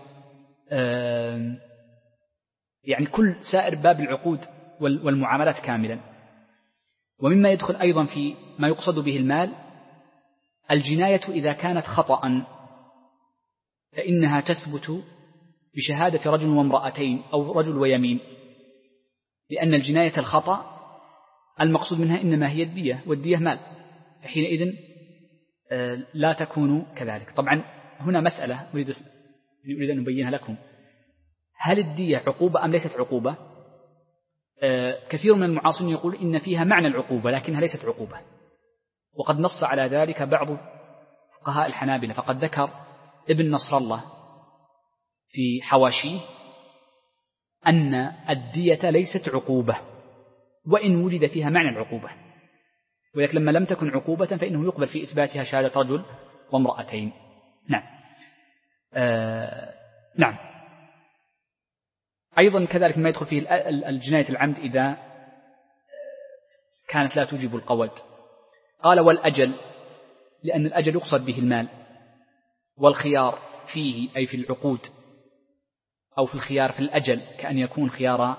يعني كل سائر باب العقود والمعاملات كاملا. ومما يدخل أيضا في ما يقصد به المال الجناية إذا كانت خطأ فإنها تثبت بشهادة رجل وامرأتين أو رجل ويمين، لأن الجناية الخطأ المقصود منها إنما هي الدية، والدية مال، فحينئذ لا تكون كذلك. طبعا هنا مسألة أريد أن أبينها لكم، هل الدية عقوبة أم ليست عقوبة؟ كثير من المعاصرين يقول إن فيها معنى العقوبة لكنها ليست عقوبة، وقد نص على ذلك بعض فقهاء الحنابلة، فقد ذكر ابن نصر الله في حواشيه أن الدية ليست عقوبة وإن وجد فيها معنى العقوبة، ولكن لما لم تكن عقوبة فإنه يقبل في إثباتها شهادة رجل وامرأتين. نعم. نعم. أيضا كذلك ما يدخل فيه الجناية العمد إذا كانت لا توجب القود. قال والأجل، لأن الأجل يقصد به المال، والخيار فيه أي في العقود، أو في الخيار في الأجل كأن يكون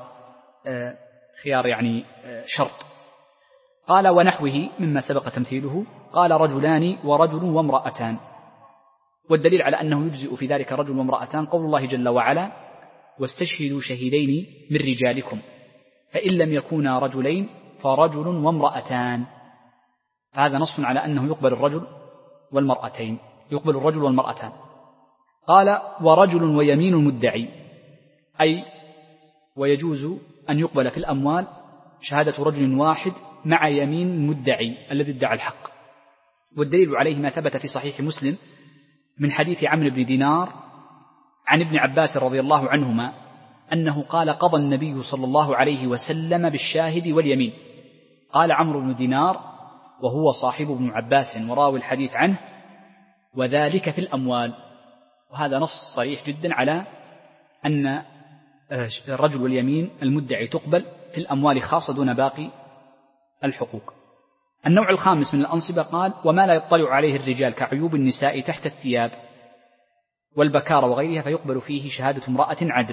خيار يعني شرط. قال ونحوه مما سبق تمثيله. قال رجلان ورجل وامرأتان. والدليل على أنه يجزئ في ذلك رجل وامرأتان قول الله جل وعلا واستشهدوا شهيدين من رجالكم فإن لم يكونا رجلين فرجل وامرأتان. هذا نص على أنه يقبل الرجل والمرأتين، يقبل الرجل والمرأتان. قال ورجل ويمين المدعي، أي ويجوز أن يقبل في الأموال شهادة رجل واحد مع يمين المدعي الذي ادعى الحق. والدليل عليه ما ثبت في صحيح مسلم من حديث عمرو بن دينار عن ابن عباس رضي الله عنهما أنه قال قضى النبي صلى الله عليه وسلم بالشاهد واليمين. قال عمرو بن دينار وهو صاحب ابن عباس وراوي الحديث عنه وذلك في الأموال. وهذا نص صريح جدا على أن الرجل واليمين المدعي تقبل في الأموال خاصة دون باقي الحقوق. النوع الخامس من الأنصبة قال وما لا يطلع عليه الرجال كعيوب النساء تحت الثياب والبكارة وغيرها فيقبل فيه شهادة امرأة عدل.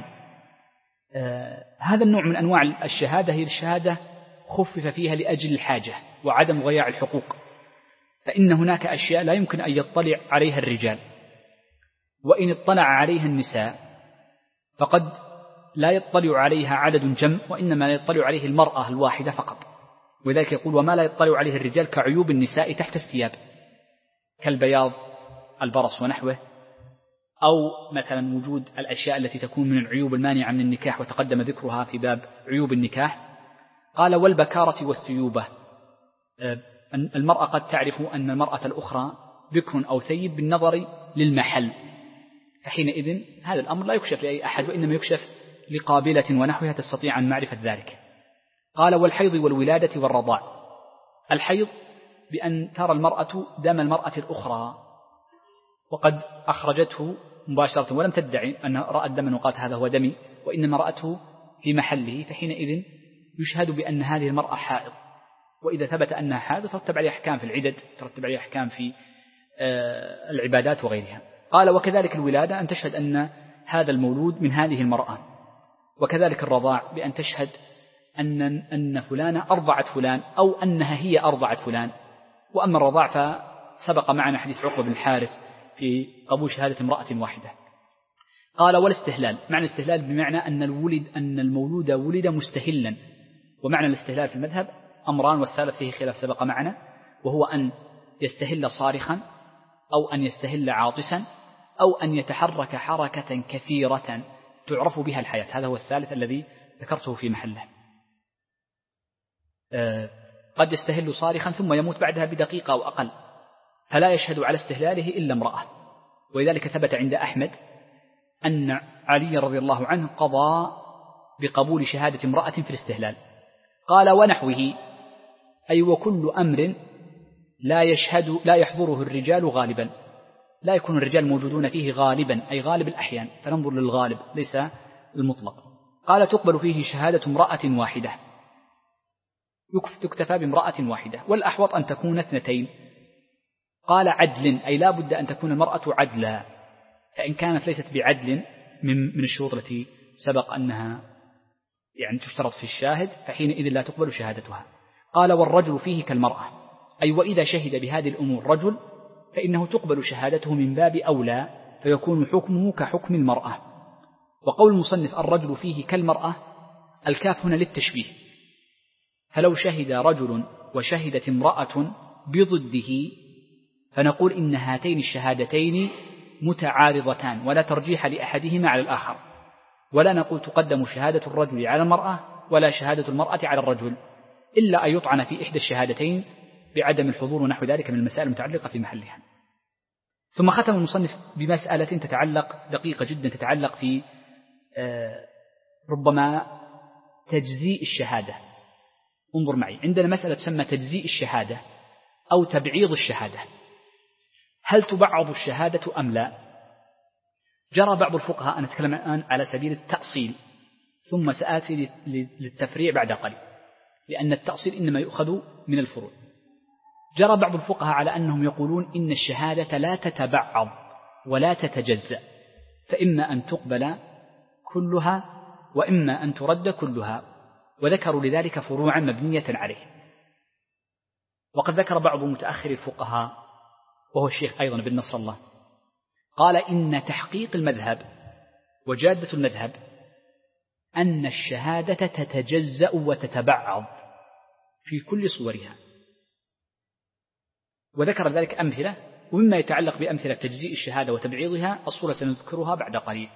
هذا النوع من أنواع الشهادة هي الشهادة خفف فيها لأجل الحاجة وعدم ضياع الحقوق، فإن هناك أشياء لا يمكن أن يطلع عليها الرجال، وإن اطلع عليها النساء فقد لا يطلع عليها عدد جم، وإنما يطلع عليه المرأة الواحدة فقط. ولذلك يقول وما لا يطلع عليه الرجال كعيوب النساء تحت الثياب كالبياض البرص ونحوه، أو مثلا وجود الأشياء التي تكون من العيوب المانعة من النكاح وتقدم ذكرها في باب عيوب النكاح. قال والبكارة والثيوبة، المرأة قد تعرف أن المرأة الأخرى بكر أو ثيب بالنظر للمحل، فحينئذ هذا الأمر لا يكشف لأي أحد، وإنما يكشف لقابلة ونحوها تستطيع عن معرفة ذلك. قال والحيض والولادة والرضاع. الحيض بأن ترى المرأة دم المرأة الأخرى وقد أخرجته مباشرة ولم تدعي أن رأت دما وقالت هذا هو دمي، وإنما رأته في محله، فحينئذ يشهد بأن هذه المرأة حائض. وإذا ثبت أنها حائض ترتب عليها أحكام في العدد، ترتب عليها أحكام في العبادات وغيرها. قال وكذلك الولادة أن تشهد أن هذا المولود من هذه المرأة. وكذلك الرضاع بأن تشهد أن فلانة أرضعت فلان أو أنها هي أرضعت فلان. وأما الرضاع فسبق معنا حديث عقبة بن الحارث في قبول شهادة امرأة واحدة. قال والاستهلال، معنى الاستهلال بمعنى أن المولود ولد مستهلا. ومعنى الاستهلال في المذهب أمران، والثالث فيه خلاف سبق معنا، وهو أن يستهل صارخا أو أن يستهل عاطسا أو أن يتحرك حركة كثيرة تعرف بها الحياة. هذا هو الثالث الذي ذكرته في محله. قد يستهل صارخا ثم يموت بعدها بدقيقة أو أقل، فلا يشهد على استهلاله إلا امرأة. ولذلك ثبت عند أحمد أن علي رضي الله عنه قضى بقبول شهادة امرأة في الاستهلال. قال ونحوه، أي وكل أمر لا يحضره الرجال غالبا، لا يكون الرجال موجودون فيه غالبا، أي غالب الأحيان، فننظر للغالب ليس المطلق. قال تقبل فيه شهادة امرأة واحدة، تكتفى بامرأة واحدة، والأحوط أن تكون اثنتين. قال عدل، أي لا بد أن تكون المرأة عدلا، فإن كانت ليست بعدل من الشروط التي سبق أنها يعني تشترط في الشاهد فحينئذ لا تقبل شهادتها. قال والرجل فيه كالمرأة، أي وإذا شهد بهذه الأمور رجل فإنه تقبل شهادته من باب أولى، فيكون حكمه كحكم المرأة. وقول المصنف الرجل فيه كالمرأة، الكاف هنا للتشبيه، فلو شهد رجل وشهدت امرأة بضده فنقول إن هاتين الشهادتين متعارضتان ولا ترجيح لأحدهما على الآخر، ولا نقول تقدم شهادة الرجل على المرأة ولا شهادة المرأة على الرجل، إلا أن يطعن في إحدى الشهادتين بعدم الحضور ونحو ذلك من المسائل المتعلقة في محلها. ثم ختم المصنف بمسألة تتعلق دقيقة جدا، تتعلق في ربما تجزيء الشهادة. انظر معي، عندنا مسألة تسمى تجزيء الشهادة أو تبعيض الشهادة. هل تبعض الشهادة أم لا؟ جرى بعض الفقهاء، أنا أتكلم الآن على سبيل التأصيل ثم سآتي للتفريع بعد قليل، لأن التأصيل إنما يؤخذ من الفروع. جرى بعض الفقهاء على أنهم يقولون إن الشهادة لا تتبعض ولا تتجزأ، فإما أن تقبل كلها وإما أن ترد كلها، وذكروا لذلك فروعا مبنية عليه. وقد ذكر بعض متأخر الفقهاء وهو الشيخ أيضا بن نصر الله قال إن تحقيق المذهب وجادة المذهب أن الشهادة تتجزأ وتتبعض في كل صورها، وذكر ذلك أمثلة، ومما يتعلق بأمثلة تجزيء الشهادة وتبعيضها الصورة سنذكرها بعد قليل.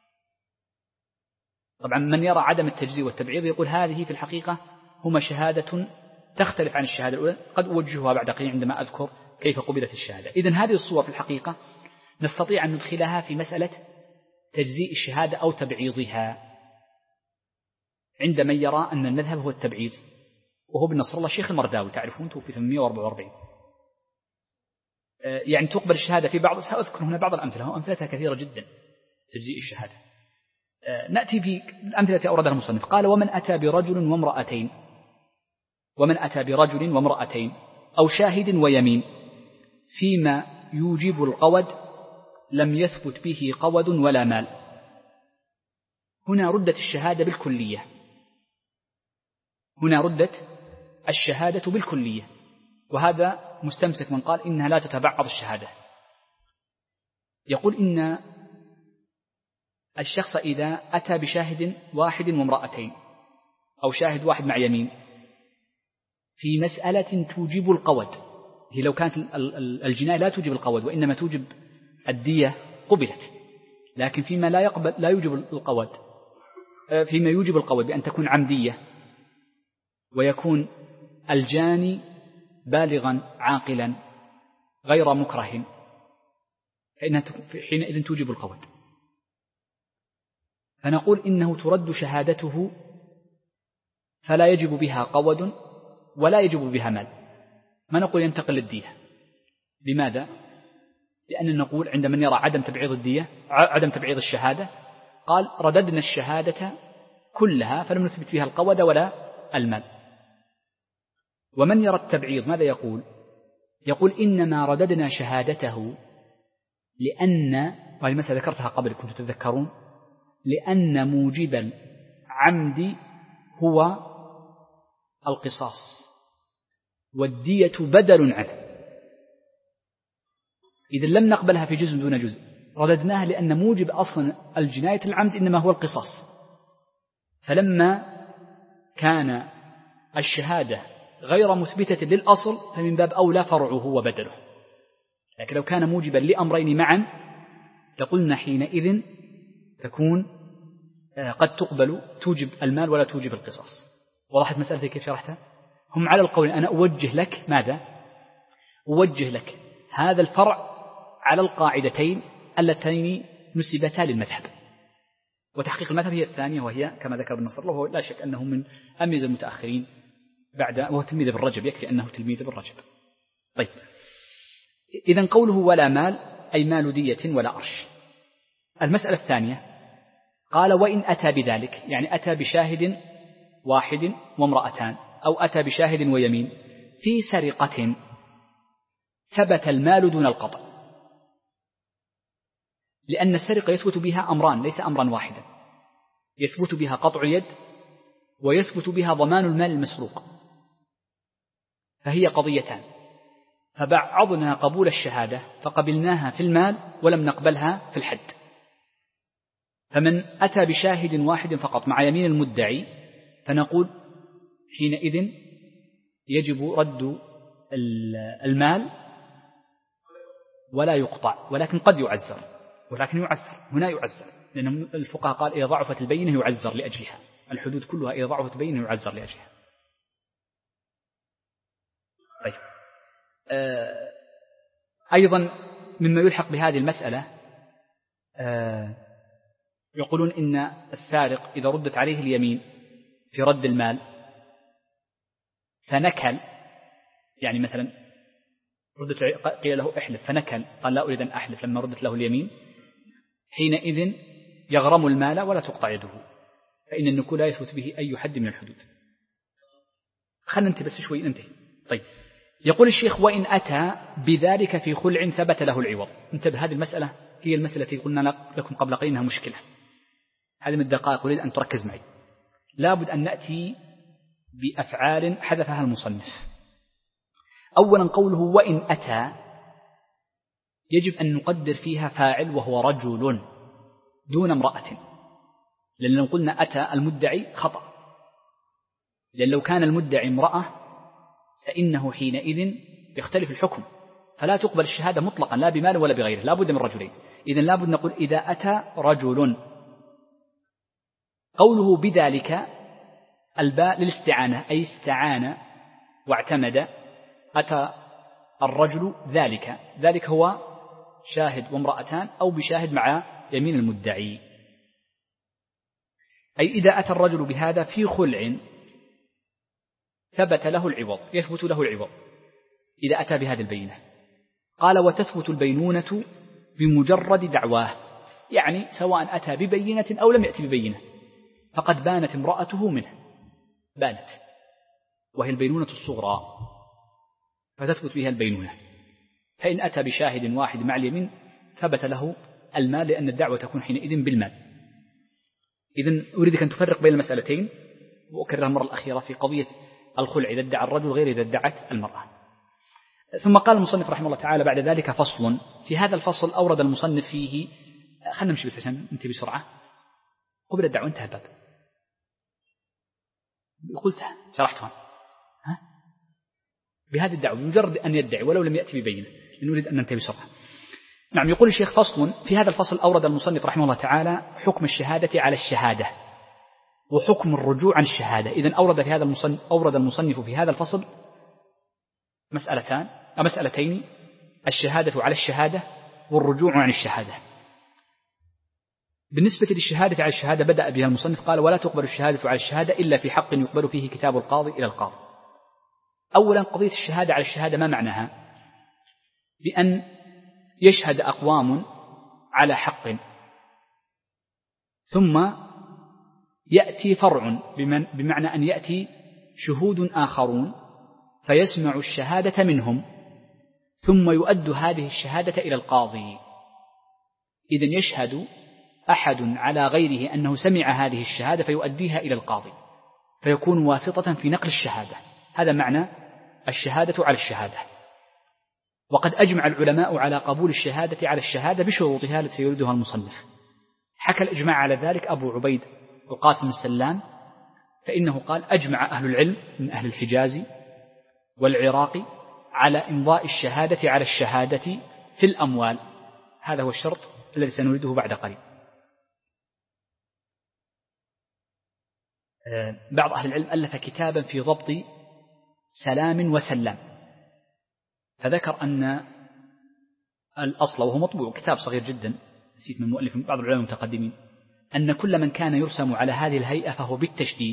طبعا من يرى عدم التجزيء والتبعيض يقول هذه في الحقيقة هما شهادة تختلف عن الشهادة الأولى، قد أوجهها بعد قليل عندما أذكر كيف قبلت الشهادة. إذن هذه الصور في الحقيقة نستطيع أن ندخلها في مسألة تجزيء الشهادة أو تبعيضها عند من يرى أن المذهب هو التبعيض، وهو ابن نصر الله الشيخ المرداوي، تعرفون توفي 844. يعني تقبل الشهادة في بعض، سأذكر هنا بعض الأمثلة وأمثلتها كثيرة جدا تجزيء الشهادة. نأتي في الأمثلة أوردها المصنف. قال ومن أتى برجل وامرأتين أو شاهد ويمين فيما يوجب القود لم يثبت به قود ولا مال. هنا ردت الشهادة بالكلية، وهذا مستمسك من قال إنها لا تتبعض الشهادة. يقول إن الشخص إذا أتى بشاهد واحد وامرأتين أو شاهد واحد مع يمين في مسألة توجب القود، هي لو كانت الجناية لا توجب القود وإنما توجب الدية قبلت، لكن فيما لا يوجب القود، فيما يوجب القود بأن تكون عمدية ويكون الجاني بالغا عاقلا غير مكره، فإنها حينئذ توجب القود. فنقول إنه ترد شهادته فلا يجب بها قود ولا يجب بها مال، ما نقول ينتقل للدية. لماذا؟ لأن نقول عند من يرى عدم تبعيض الشهادة قال رددنا الشهادة كلها فلم نثبت فيها القود ولا المال. ومن يرى التبعيض ماذا يقول؟ يقول إنما رددنا شهادته لأن، وهذه المسألة ذكرتها قبل كنتم تتذكرون، لأن موجب العمد هو القصاص والدية بدل عنه. إذا لم نقبلها في جزء دون جزء، رددناها لأن موجب أصلا الجناية العمد إنما هو القصاص، فلما كان الشهادة غير مثبتة للأصل فمن باب أولى فرعه وبدله. لكن لو كان موجبا لأمرين معا لقلنا حينئذ تكون قد تقبل توجب المال ولا توجب القصاص. وضحت مسألة كيف شرحتها؟ هم على القول أنا أوجه لك ماذا؟ أوجه لك هذا الفرع على القاعدتين اللتين نسبتا للمذهب، وتحقيق المذهب هي الثانية، وهي كما ذكر ابن نصر الله، وهو لا شك أنه من أميز المتأخرين بعد، وهو تلميذ ابن رجب، يكفي أنه تلميذ ابن رجب. طيب، إذن قوله ولا مال أي مال دية ولا أرش. المسألة الثانية قال وإن أتى بذلك، يعني أتى بشاهد واحد وامرأتان أو أتى بشاهد ويمين في سرقة ثبت المال دون القطع، لأن السرقة يثبت بها أمران ليس أمرا واحدا، يثبت بها قطع اليد ويثبت بها ضمان المال المسروق، فهي قضيتان. فبعضنا قبول الشهادة فقبلناها في المال ولم نقبلها في الحد. فمن أتى بشاهد واحد فقط مع يمين المدعي فنقول حينئذ يجب رد المال ولا يقطع، ولكن قد يعزر، هنا يعزر، لأن الفقهاء قال إذا ضعفت البينة يعزر لأجلها، الحدود كلها إذا ضعفت البينة يعزر لأجلها. طيب، أيضا مما يلحق بهذه المسألة يقولون إن السارق إذا ردت عليه اليمين في رد المال فنكل، يعني مثلا قيل له احلف فنكل قال لا أريد أن أحلف لما ردت له اليمين، حينئذ يغرم المال ولا تقطع يده، فإن النكول لا يثبت به أي حد من الحدود. خلنا ننتهي بس شوي ننتهي. طيب، يقول الشيخ وإن أتى بذلك في خلع ثبت له العوض. انتبه، هذه المسألة هي المسألة التي قلنا لكم قبل قليل أنها مشكلة. هذه من الدقائق أريد أن تركز معي. لابد أن نأتي بأفعال حذفها المصنف. أولا قوله وإن أتى يجب أن نقدر فيها فاعل وهو رجل دون امرأة، لأن لو قلنا أتى المدعي خطأ، لأن لو كان المدعي امرأة فإنه حينئذ يختلف الحكم، فلا تقبل الشهادة مطلقا لا بمال ولا بغيره، لا بد من رجلين. إذن لا بد نقول إذا أتى رجل. قوله بذلك الباء للاستعانة، أي استعان واعتمد. أتى الرجل ذلك هو شاهد وامرأتان أو بشاهد مع يمين المدعي. أي إذا أتى الرجل بهذا في خلع ثبت له العوض، يثبت له العوض إذا أتى بهذه البينة. قال وتثبت البينونة بمجرد دعواه، يعني سواء أتى ببينة أو لم يأتي ببينة فقد بانت امرأته منه، بانت، وهي البينونة الصغرى فتثبت بها البينونة. فإن أتى بشاهد واحد مع اليمين ثبت له المال، لأن الدعوة تكون حينئذ بالمال. إذن أريدك أن تفرق بين المسألتين، وأكررها المرة الأخيرة في قضية الخلع إذا ادعى الرجل غير إذا ادعت المرأة. ثم قال المصنف رحمه الله تعالى بعد ذلك فصل. في هذا الفصل أورد المصنف فيه، خلنا نمشي بس عشان ننتهي بسرعة، قبل الدعوة انتهى الباب، قلتها شرحتها بهذه الدعوة بمجرد أن يدعي ولو لم يأتي ببينة، نريد أن ننتهي بسرعة. نعم، يقول الشيخ فصل. في هذا الفصل أورد المصنف رحمه الله تعالى حكم الشهادة على الشهادة وحكم الرجوع عن الشهادة. إذن أورد المصنف في هذا الفصل مسألتين: الشهادة على الشهادة والرجوع عن الشهادة. بالنسبة للشهادة على الشهادة بدأ بها المصنف، قال ولا تقبل الشهادة على الشهادة إلا في حق يقبل فيه كتاب القاضي إلى القاضي. أولا قضية الشهادة على الشهادة ما معناها؟ بأن يشهد أقوام على حق ثم يأتي فرع، بمعنى أن يأتي شهود آخرون فيسمع الشهادة منهم ثم يؤد هذه الشهادة إلى القاضي. إذن يشهد أحد على غيره أنه سمع هذه الشهادة فيؤديها إلى القاضي فيكون واسطة في نقل الشهادة. هذا معنى الشهادة على الشهادة. وقد أجمع العلماء على قبول الشهادة على الشهادة بشروطها التي يريدها المصنف. حكى الإجماع على ذلك أبو عبيد القاسم السلام، فإنه قال أجمع أهل العلم من أهل الحجاز والعراق على إمضاء الشهادة على الشهادة في الأموال. هذا هو الشرط الذي سنريده بعد قليل. بعض أهل العلم ألف كتابا في ضبط سلام وسلام، فذكر أن الأصل، وهو مطبوع كتاب صغير جدا نسيت من مؤلف بعض العلماء المتقدمين، أن كل من كان يرسم على هذه الهيئة فهو بالتشديد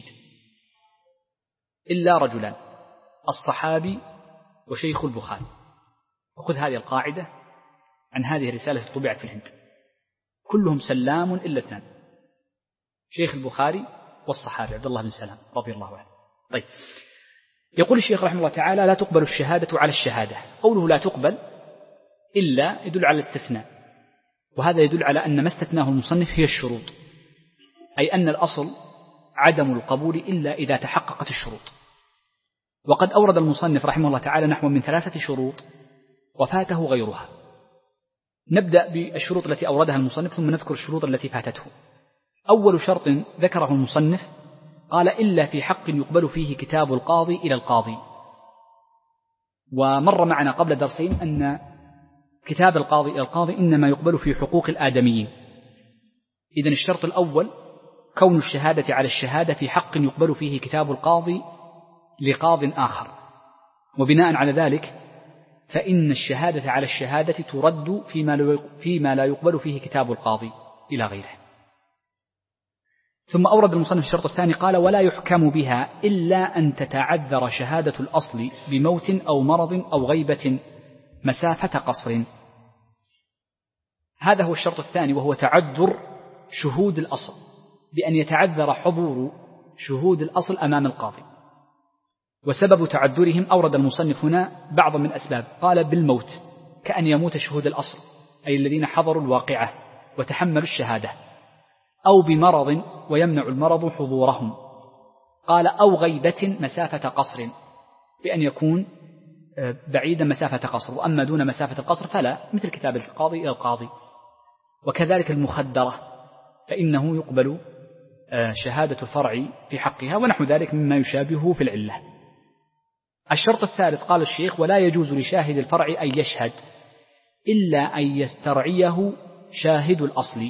إلا رجلان: الصحابي وشيخ البخاري. وخذ هذه القاعدة عن هذه الرسالة التي طبعت في الهند، كلهم سلام إلا اثنان: شيخ البخاري والصحابي عبد الله بن سلام رضي الله عنه. طيب، يقول الشيخ رحمه الله تعالى لا تقبل الشهادة على الشهادة. قوله لا تقبل إلا يدل على الاستثناء، وهذا يدل على أن ما استثناه المصنف هي الشروط، أي أن الأصل عدم القبول إلا إذا تحققت الشروط. وقد أورد المصنف رحمه الله تعالى نحو من 3 شروط وفاته غيرها. نبدأ بالشروط التي أوردها المصنف ثم نذكر الشروط التي فاتته. أول شرط ذكره المصنف قال إلا في حق يقبل فيه كتاب القاضي إلى القاضي. ومر معنا قبل درسين أن كتاب القاضي إلى القاضي إنما يقبل في حقوق الآدميين. إذن الشرط الأول كون الشهادة على الشهادة في حق يقبل فيه كتاب القاضي لقاض آخر، وبناء على ذلك فإن الشهادة على الشهادة ترد فيما لا يقبل فيه كتاب القاضي إلى غيره. ثم أورد المصنف الشرط الثاني قال: ولا يحكم بها إلا أن تتعذر شهادة الأصل بموت أو مرض أو غيبة مسافة قصر. هذا هو الشرط الثاني، وهو تعذر شهود الأصل، بأن يتعذر حضور شهود الأصل أمام القاضي. وسبب تعذرهم أورد المصنف هنا بعض من أسباب، قال: بالموت، كأن يموت شهود الأصل أي الذين حضروا الواقعة وتحملوا الشهادة، أو بمرض ويمنع المرض حضورهم، قال: أو غيبة مسافة قصر، بأن يكون بعيدا مسافة قصر، وأما دون مسافة القصر فلا، مثل كتابة القاضي إلى القاضي. وكذلك المخدرة فإنه يقبل شهادة الفرع في حقها، ونحو ذلك مما يشابهه في العلة. الشرط الثالث قال الشيخ: ولا يجوز لشاهد الفرع أن يشهد إلا أن يسترعيه شاهد الأصل.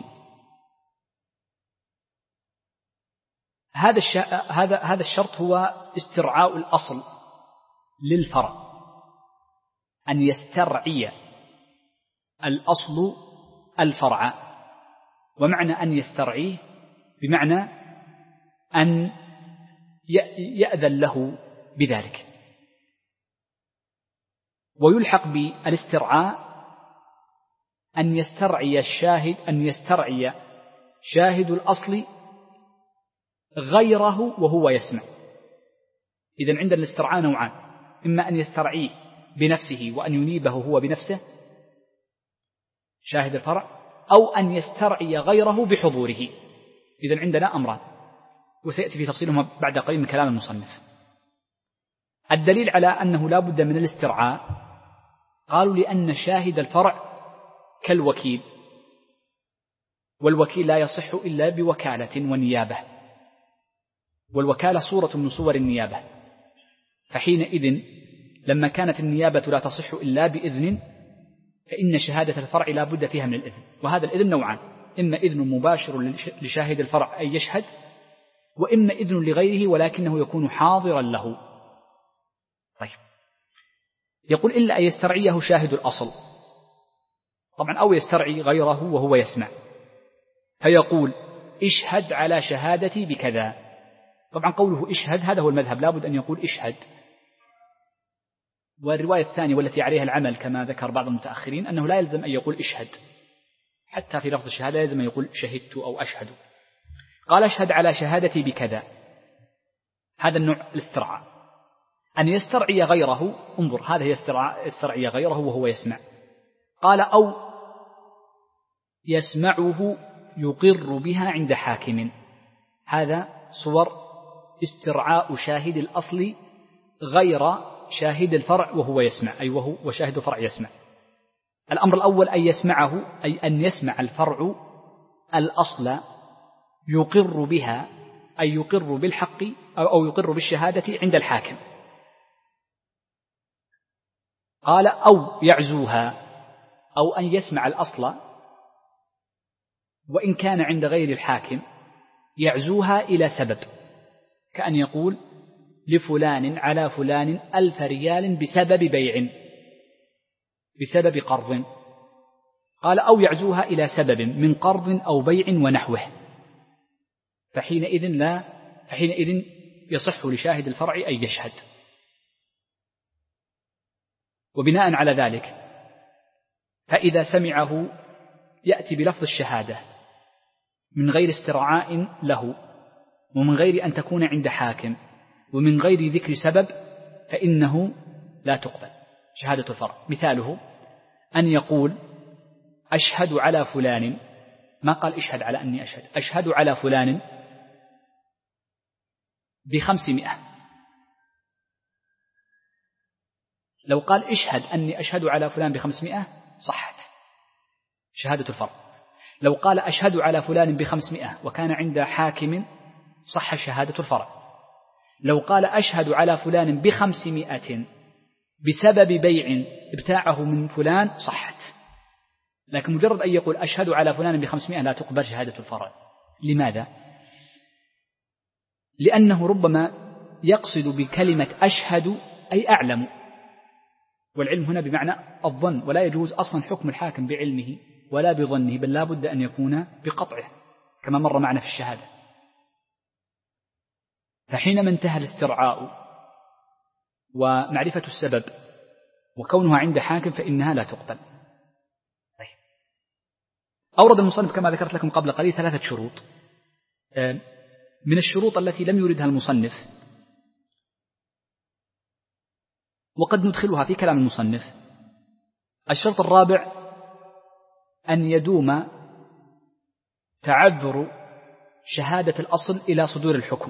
هذا الشرط هو استرعاء الأصل للفرع، أن يسترعي الأصل الفرع. ومعنى أن يسترعيه بمعنى أن يأذن له بذلك. ويلحق بالاسترعاء أن يسترعي شاهد الأصل غيره وهو يسمع. إذن عندنا الاسترعاء نوعان: إما أن يسترعيه بنفسه وأن ينيبه هو بنفسه شاهد الفرع، أو أن يسترعي غيره بحضوره. إذن عندنا أمران، وسيأتي في تفصيلهما بعد قليل من كلام المصنف. الدليل على أنه لا بد من الاسترعاء قالوا: لأن شاهد الفرع كالوكيل، والوكيل لا يصح إلا بوكالة ونيابة، والوكالة صورة من صور النيابة. فحينئذ لما كانت النيابة لا تصح إلا بإذن، فإن شهادة الفرع لا بد فيها من الإذن. وهذا الإذن نوعان: إما إذن مباشر لشاهد الفرع أن يشهد، وإما إذن لغيره ولكنه يكون حاضرا له. طيب، يقول: إلا أن يسترعيه شاهد الأصل، طبعا، أو يسترعي غيره وهو يسمع، فيقول: اشهد على شهادتي بكذا. طبعا قوله اشهد هذا هو المذهب، لا بد أن يقول اشهد. والرواية الثانية والتي عليها العمل كما ذكر بعض المتأخرين أنه لا يلزم أن يقول اشهد، حتى في لفظ الشهادة يلزم أن يقول شهدت أو أشهد. قال: اشهد على شهادتي بكذا. هذا النوع الاسترعاء. أن يسترعي غيره، انظر، هذا هي يسترعي غيره وهو يسمع. قال: أو يسمعه يقر بها عند حاكم. هذا صور استرعاء شاهد الأصل غير شاهد الفرع وهو يسمع، أي وهو وشاهد الفرع يسمع. الأمر الأول أن يسمعه، أي أن يسمع الفرع الأصل يقر بها، أي يقر بالحق أو يقر بالشهادة عند الحاكم. قال: أو يعزوها، أو أن يسمع الأصل وإن كان عند غير الحاكم يعزوها إلى سبب، كأن يقول: لفلان على فلان 1000 ريال بسبب بيع، بسبب قرض. قال: أو يعزوها إلى سبب من قرض أو بيع ونحوه، فحينئذ يصح لشاهد الفرع أن يشهد. وبناء على ذلك فإذا سمعه يأتي بلفظ الشهادة من غير استرعاء له، ومن غير أن تكون عند حاكم، ومن غير ذكر سبب، فإنه لا تقبل شهادة الفرع. مثاله أن يقول: أشهد على فلان، ما قال اشهد على أني أشهد، أشهد على فلان ب500. لو قال اشهد أني أشهد على فلان ب500 صحت شهادة الفرع. لو قال أشهد على فلان ب500 وكان عند حاكم صح شهادة الفرع. لو قال أشهد على فلان ب500 بسبب بيع ابتاعه من فلان صحت. لكن مجرد أن يقول أشهد على فلان ب500 لا تقبل شهادة الفرع. لماذا؟ لأنه ربما يقصد بكلمة أشهد أي أعلم، والعلم هنا بمعنى الظن، ولا يجوز أصلا حكم الحاكم بعلمه ولا بظنه، بل لا بد أن يكون بقطعه كما مر معنا في الشهادة. فحينما انتهى الاسترعاء ومعرفة السبب وكونها عند حاكم فإنها لا تقبل. طيب. أورد المصنف كما ذكرت لكم قبل قليل 3 شروط. من الشروط التي لم يردها المصنف وقد ندخلها في كلام المصنف: الشرط الرابع أن يدوم تعذر شهادة الأصل إلى صدور الحكم،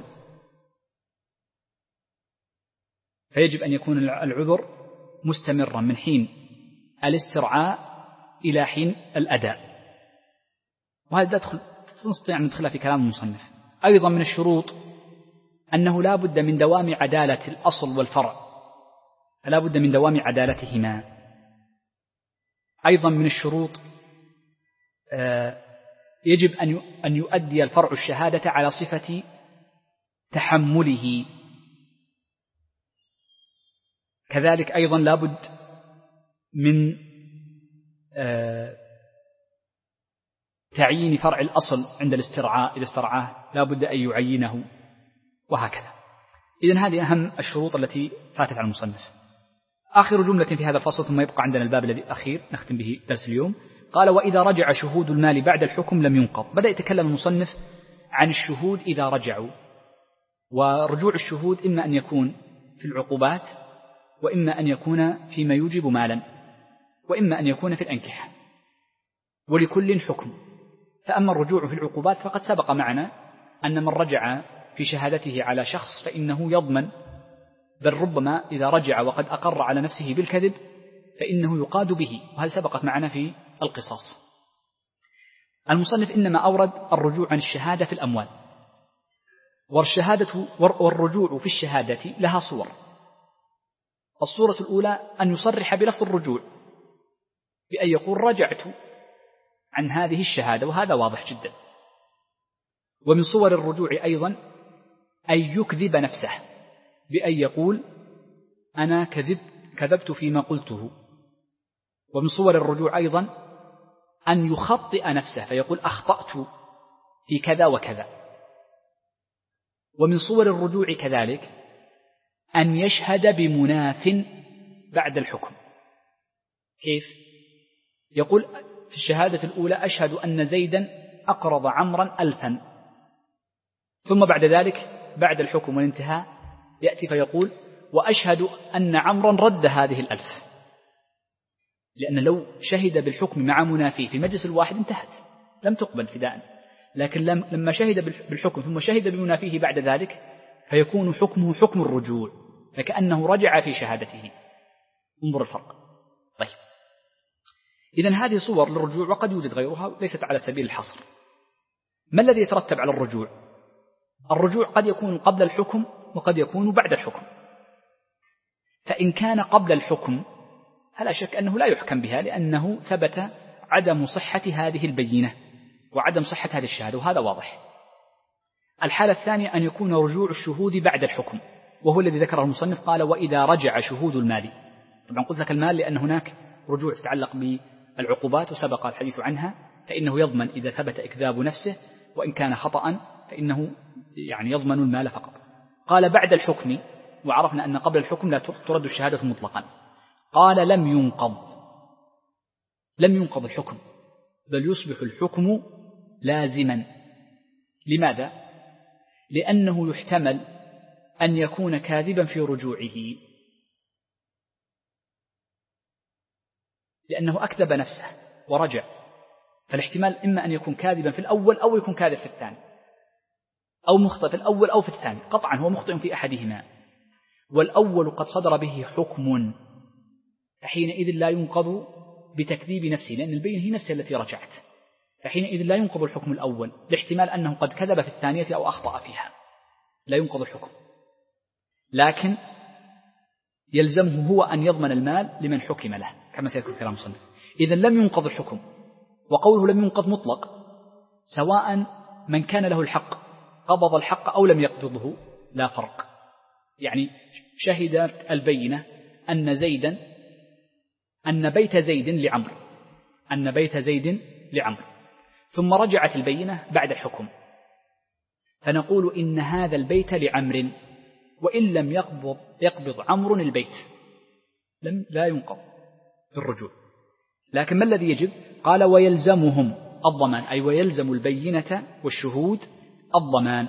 فيجب أن يكون العذر مستمرا من حين الاسترعاء إلى حين الأداء، وهذا نستطيع أن ندخلها في كلام المصنف. أيضا من الشروط أنه لا بد من دوام عدالة الأصل والفرع، فلا بد من دوام عدالتهما. أيضا من الشروط يجب أن يؤدي الفرع الشهادة على صفة تحمله. كذلك أيضا لا بد من تعيين فرع الأصل عند الاسترعاء، إذا استرعاه لا بد أن يعينه، وهكذا. إذن هذه أهم الشروط التي فاتت على المصنف. آخر جملة في هذا الفصل ثم يبقى عندنا الباب الذي الأخير نختم به درس اليوم. قال: وإذا رجع شهود المال بعد الحكم لم ينقض. بدأ يتكلم المصنف عن الشهود إذا رجعوا، ورجوع الشهود إما أن يكون في العقوبات، وإما أن يكون فيما يوجب مالا، وإما أن يكون في الأنكحة، ولكل حكم. فأما الرجوع في العقوبات فقد سبق معنا أن من رجع في شهادته على شخص فإنه يضمن، بل ربما إذا رجع وقد أقر على نفسه بالكذب فإنه يقاد به، وهذا سبقت معنا في القصاص. المصنف إنما أورد الرجوع عن الشهادة في الأموال، والرجوع في الشهادة لها صور. الصورة الأولى أن يصرح بلفظ الرجوع بأن يقول: رجعت عن هذه الشهادة، وهذا واضح جدا. ومن صور الرجوع أيضا أن يكذب نفسه بأن يقول: أنا كذبت فيما قلته. ومن صور الرجوع أيضا أن يخطئ نفسه فيقول: أخطأت في كذا وكذا. ومن صور الرجوع كذلك أن يشهد بمناف بعد الحكم. كيف؟ يقول في الشهادة الأولى: أشهد أن زيدا أقرض عمرا 1000، ثم بعد ذلك بعد الحكم والانتهاء يأتي فيقول: وأشهد أن عمرا رد هذه 1000. لأن لو شهد بالحكم مع منافيه في مجلس الواحد انتهت، لم تقبل ابتداء. لكن لما شهد بالحكم ثم شهد بمنافيه بعد ذلك فيكون حكمه حكم الرجوع، فكأنه رجع في شهادته. انظر الفرق. طيب، إذن هذه صور للرجوع، وقد يوجد غيرها ليست على سبيل الحصر. ما الذي يترتب على الرجوع؟ الرجوع قد يكون قبل الحكم وقد يكون بعد الحكم. فإن كان قبل الحكم فلا شك أنه لا يحكم بها، لأنه ثبت عدم صحة هذه البينة وعدم صحة هذه الشهادة، وهذا واضح. الحالة الثانية أن يكون رجوع الشهود بعد الحكم، وهو الذي ذكره المصنف. قال: وإذا رجع شهود المال. طبعا قلت لك المال لأن هناك رجوع تتعلق بالعقوبات وسبق الحديث عنها، فإنه يضمن إذا ثبت إكذاب نفسه، وإن كان خطأ فإنه يضمن المال فقط. قال: بعد الحكم، وعرفنا أن قبل الحكم لا ترد الشهادة مطلقا. قال: لم ينقض الحكم، بل يصبح الحكم لازما. لماذا؟ لأنه يحتمل أن يكون كاذبا في رجوعه، لأنه أكذب نفسه ورجع، فالاحتمال إما أن يكون كاذبا في الأول أو يكون كاذب في الثاني، أو مخطئ في الأول أو في الثاني. قطعا هو مخطئ في أحدهما، والأول قد صدر به حكم، فحينئذ لا ينقض بتكذيب نفسه، لأن البينة هي نفسها التي رجعت، فحينئذ لا ينقض الحكم الأول، لاحتمال أنه قد كذب في الثانية أو أخطأ فيها، لا ينقض الحكم. لكن يلزمه هو أن يضمن المال لمن حكم له، كما سيذكر كلام المصنف. إذن لم ينقض الحكم، وقوله لم ينقض مطلق، سواء من كان له الحق قبض الحق أو لم يقبضه، لا فرق. يعني شهدت البينة أن بيت زيد لعمر، ثم رجعت البينة بعد الحكم، فنقول إن هذا البيت لعمر، وإن لم يقبض عمرو البيت لا ينقض بالرجوع. لكن ما الذي يجب؟ قال ويلزمهم الضمان، أي ويلزم البينة والشهود الضمان،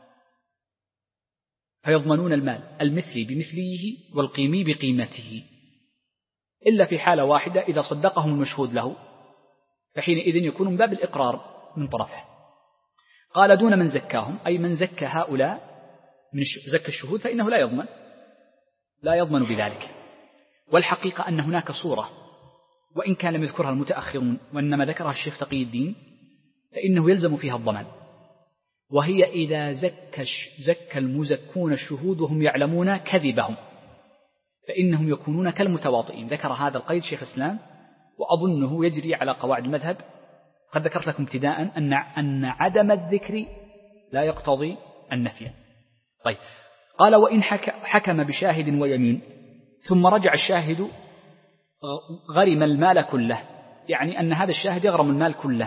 فيضمنون المال المثلي بمثليه والقيمي بقيمته، إلا في حالة واحدة إذا صدقهم المشهود له، فحينئذ يكون من باب الإقرار من طرفه. قال دون من زكاهم، أي من زكى هؤلاء من زكى الشهود فإنه لا يضمن بذلك. والحقيقة أن هناك صورة وإن كان لم يذكرها المتأخرون وإنما ذكرها الشيخ تقي الدين، فإنه يلزم فيها الضمان، وهي إذا زكى المزكون الشهود وهم يعلمون كذبهم فإنهم يكونون كالمتواطئين. ذكر هذا القيد شيخ الإسلام، وأظنه يجري على قواعد المذهب. قد ذكرت لكم ابتداء أن عدم الذكر لا يقتضي النفي. طيب، قال وإن حكم بشاهد ويمين ثم رجع الشاهد غرم المال كله، يعني أن هذا الشاهد يغرم المال كله.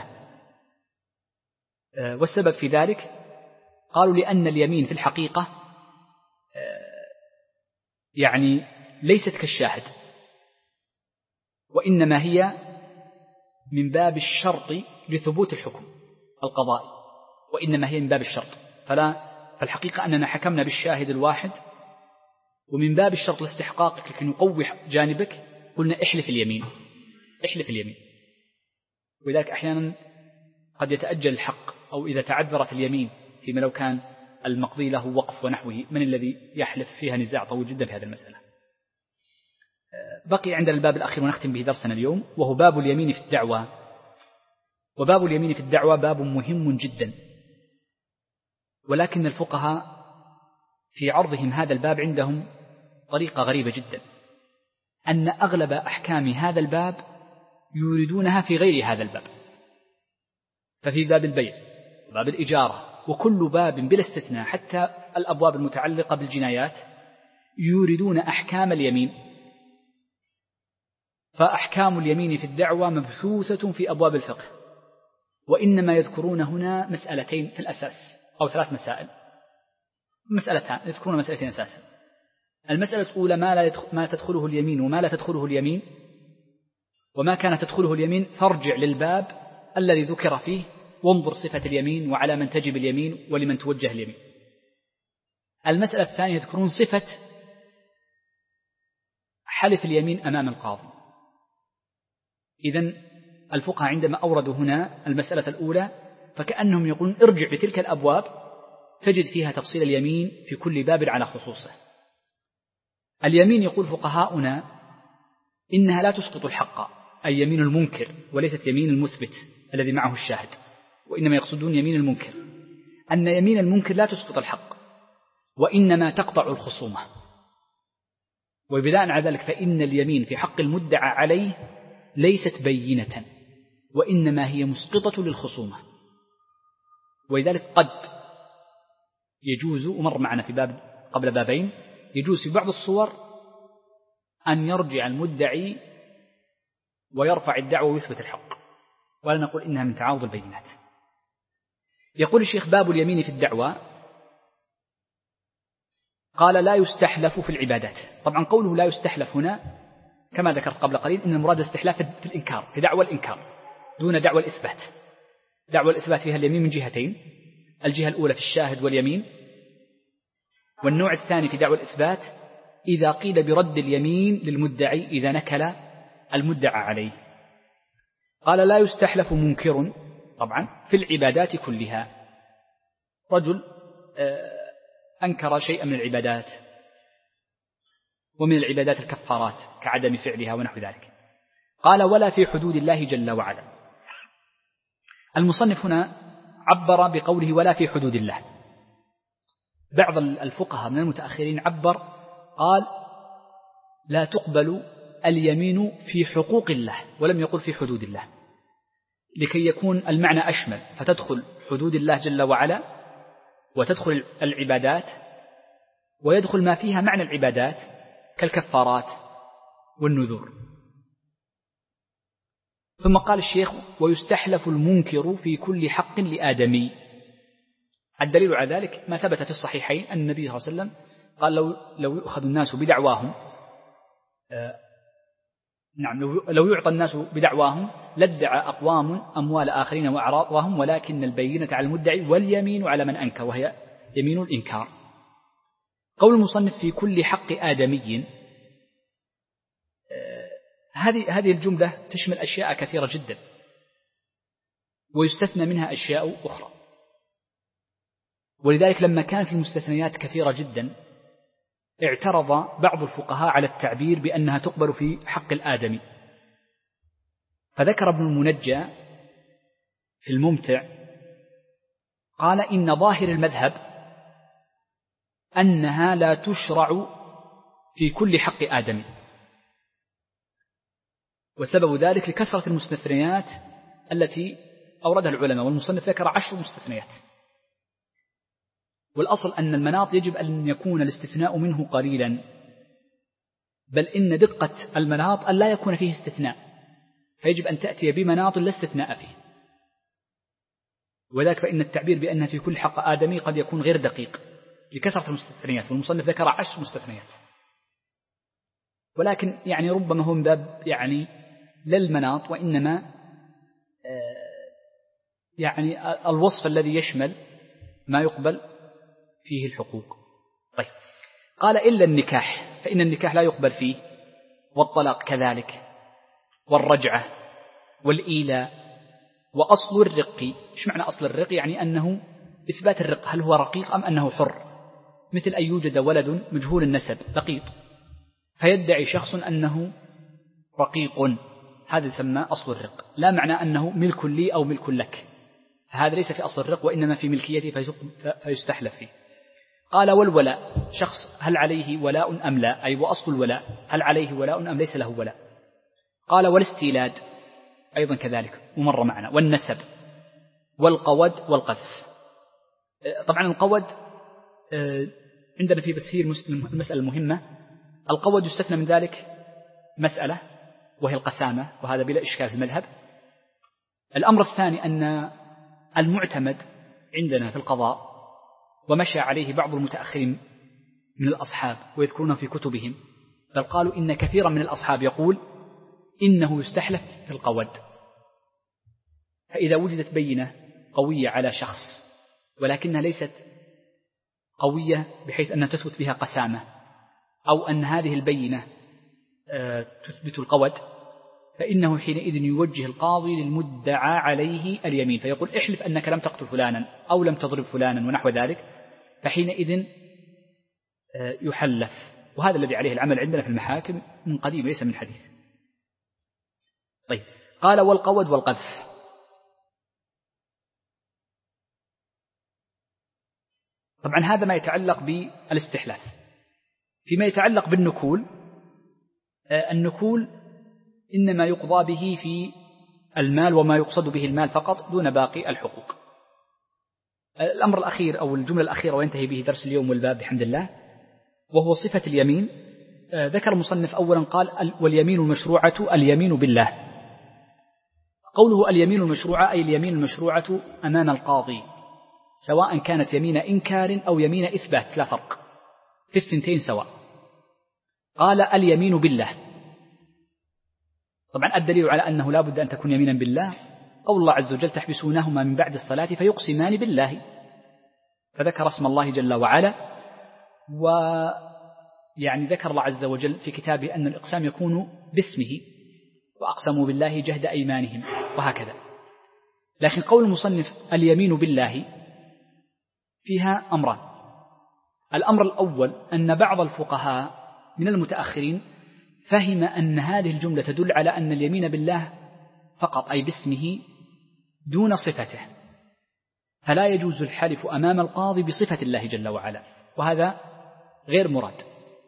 والسبب في ذلك قالوا لأن اليمين في الحقيقة يعني ليست كالشاهد، وإنما هي من باب الشرط لثبوت الحكم القضائي، وإنما هي من باب الشرط. فالحقيقة أننا حكمنا بالشاهد الواحد، ومن باب الشرط لاستحقاقك لكي نقوي جانبك قلنا احلف اليمين. ولذلك أحيانا قد يتأجل الحق، أو إذا تعذرت اليمين فيما لو كان المقضي له وقف ونحوه، من الذي يحلف؟ فيها نزاع طويل جدا في هذه المسألة. بقي عندنا الباب الأخير ونختم به درسنا اليوم، وهو باب اليمين في الدعوة. وباب اليمين في الدعوة باب مهم جدا، ولكن الفقهاء في عرضهم هذا الباب عندهم طريقة غريبة جدا، أن أغلب أحكام هذا الباب يريدونها في غير هذا الباب. ففي باب البيع وباب الإجارة وكل باب بلا استثناء، حتى الأبواب المتعلقة بالجنايات، يريدون أحكام اليمين. فأحكام اليمين في الدعوة مبثوثة في أبواب الفقه، وإنما يذكرون هنا مسألتين في الأساس، أو 3 مسائل، مسألتان يذكرون مسألتين أساسا. المسألة الأولى ما تدخله اليمين وما لا تدخله اليمين، وما كان تدخله اليمين فارجع للباب الذي ذكر فيه وانظر صفة اليمين وعلى من تجب اليمين ولمن توجه اليمين. المسألة الثانية يذكرون صفة حلف اليمين أمام القاضي. إذن الفقهاء عندما أوردوا هنا المسألة الأولى فكأنهم يقولون ارجع لتلك الأبواب تجد فيها تفصيل اليمين في كل باب على خصوصه. اليمين يقول فقهاؤنا إنها لا تسقط الحق، أي يمين المنكر، وليست يمين المثبت الذي معه الشاهد، وإنما يقصدون يمين المنكر، أن يمين المنكر لا تسقط الحق وإنما تقطع الخصومة. وبناء على ذلك فإن اليمين في حق المدعى عليه ليست بينة، وإنما هي مسقطة للخصومة. ولذلك قد يجوز، ومر معنا في باب قبل بابين، يجوز في بعض الصور أن يرجع المدعي ويرفع الدعوة ويثبت الحق، ولا نقول إنها من تعارض البينات. يقول الشيخ باب اليمين في الدعوة، قال لا يستحلف في العبادات. طبعا قوله لا يستحلف هنا كما ذكرت قبل قليل إن المراد الاستحلاف في الإنكار، في دعوى الإنكار دون دعوى الإثبات. دعوى الإثبات فيها اليمين من جهتين، الجهة الأولى في الشاهد واليمين، والنوع الثاني في دعوى الإثبات إذا قيل برد اليمين للمدعي إذا نكل المدعى عليه. قال لا يستحلف منكر، طبعا في العبادات كلها. رجل أنكر شيئا من العبادات، ومن العبادات الكفارات كعدم فعلها ونحو ذلك. قال ولا في حدود الله جل وعلا. المصنف هنا عبر بقوله ولا في حدود الله. بعض الفقهاء من المتأخرين عبر قال لا تقبل اليمين في حقوق الله، ولم يقل في حدود الله، لكي يكون المعنى أشمل، فتدخل حدود الله جل وعلا وتدخل العبادات ويدخل ما فيها معنى العبادات كالكفارات والنذور. ثم قال الشيخ ويستحلف المنكر في كل حق لآدمي. الدليل على ذلك ما ثبت في الصحيحين أن النبي صلى الله عليه وسلم قال لو يؤخذ الناس بدعواهم لو يعطى الناس بدعواهم لادعى أقوام أموال آخرين وأعراضهم ولكن البينة على المدعي واليمين على من أنكر وهي يمين الإنكار. قول المصنف في كل حق آدمي، هذه الجملة تشمل أشياء كثيرة جدا ويستثنى منها أشياء أخرى، ولذلك لما كانت المستثنيات كثيرة جدا اعترض بعض الفقهاء على التعبير بأنها تقبل في حق الآدمي، فذكر ابن المنجى في الممتع قال إن ظاهر المذهب أنها لا تشرع في كل حق آدمي، وسبب ذلك لكثرة المستثنيات التي أوردها العلماء، والمصنف ذكر 10 مستثنيات، والأصل أن المناط يجب أن يكون الاستثناء منه قليلا، بل إن دقة المناط أن لا يكون فيه استثناء، فيجب أن تأتي بمناط لا استثناء فيه، وذلك فإن التعبير بأنها في كل حق آدمي قد يكون غير دقيق لكثرة المستثنيات، والمصنف ذكر 10 مستثنيات، ولكن يعني ربما هم باب يعني للمناط، وإنما يعني الوصف الذي يشمل ما يقبل فيه الحقوق. طيب، قال إلا النكاح، فإن النكاح لا يقبل فيه، والطلاق كذلك، والرجعة والإيلاء، وأصل الرق. إيش معنى أصل الرق؟ يعني أنه إثبات الرق، هل هو رقيق أم أنه حر، مثل أن يوجد ولد مجهول النسب لقيط فيدعي شخص أنه رقيق، هذا يسمى أصل الرق، لا معنى أنه ملك لي أو ملك لك، هذا ليس في أصل الرق، وإنما في ملكيته فيستحلف فيه. قال والولاء، شخص هل عليه ولاء أم لا، أي وأصل الولاء هل عليه ولاء أم ليس له ولاء. قال والاستيلاد أيضا كذلك ومر معنا، والنسب والقود والقذف. طبعا القود عندنا في بسهير المسألة المهمة، القود يستثنى من ذلك مسألة وهي القسامة، وهذا بلا إشكال في المذهب. الأمر الثاني أن المعتمد عندنا في القضاء ومشى عليه بعض المتأخرين من الأصحاب ويذكرونه في كتبهم، بل قالوا إن كثيرا من الأصحاب يقول إنه يستحلف في القود، فإذا وجدت بينة قوية على شخص ولكنها ليست قوية بحيث أنها تثبت بها قسامة، أو أن هذه البينة تثبت القود، فإنه حينئذ يوجه القاضي للمدعى عليه اليمين، فيقول احلف أنك لم تقتل فلانا أو لم تضرب فلانا ونحو ذلك، فحينئذ يحلف. وهذا الذي عليه العمل عندنا في المحاكم من قديم ليس من حديث. طيب، قال والقود والقذف. طبعا هذا ما يتعلق بالاستحلاف. فيما يتعلق بالنكول، النكول إنما يقضى به في المال وما يقصد به المال فقط دون باقي الحقوق. الأمر الأخير أو الجملة الأخيرة وينتهي به درس اليوم والباب بحمد الله، وهو صفة اليمين. ذكر المصنف أولا قال واليمين المشروعة اليمين بالله. قوله اليمين المشروعة أي اليمين المشروعة أمام القاضي، سواء كانت يمين إنكار أو يمين إثبات، لا فرق في الثنتين سواء. قال اليمين بالله. طبعا الدليل على أنه لا بد أن تكون يمينا بالله قول الله عز وجل تحبسونهما من بعد الصلاة فيقسمان بالله، فذكر اسم الله جل وعلا، ويعني ذكر الله عز وجل في كتابه أن الإقسام يكون باسمه، وأقسموا بالله جهد أيمانهم، وهكذا. لكن قول المصنف اليمين بالله فيها أمران. الأمر الأول أن بعض الفقهاء من المتأخرين فهم أن هذه الجملة تدل على أن اليمين بالله فقط أي باسمه دون صفته، فلا يجوز الحلف أمام القاضي بصفة الله جل وعلا، وهذا غير مراد،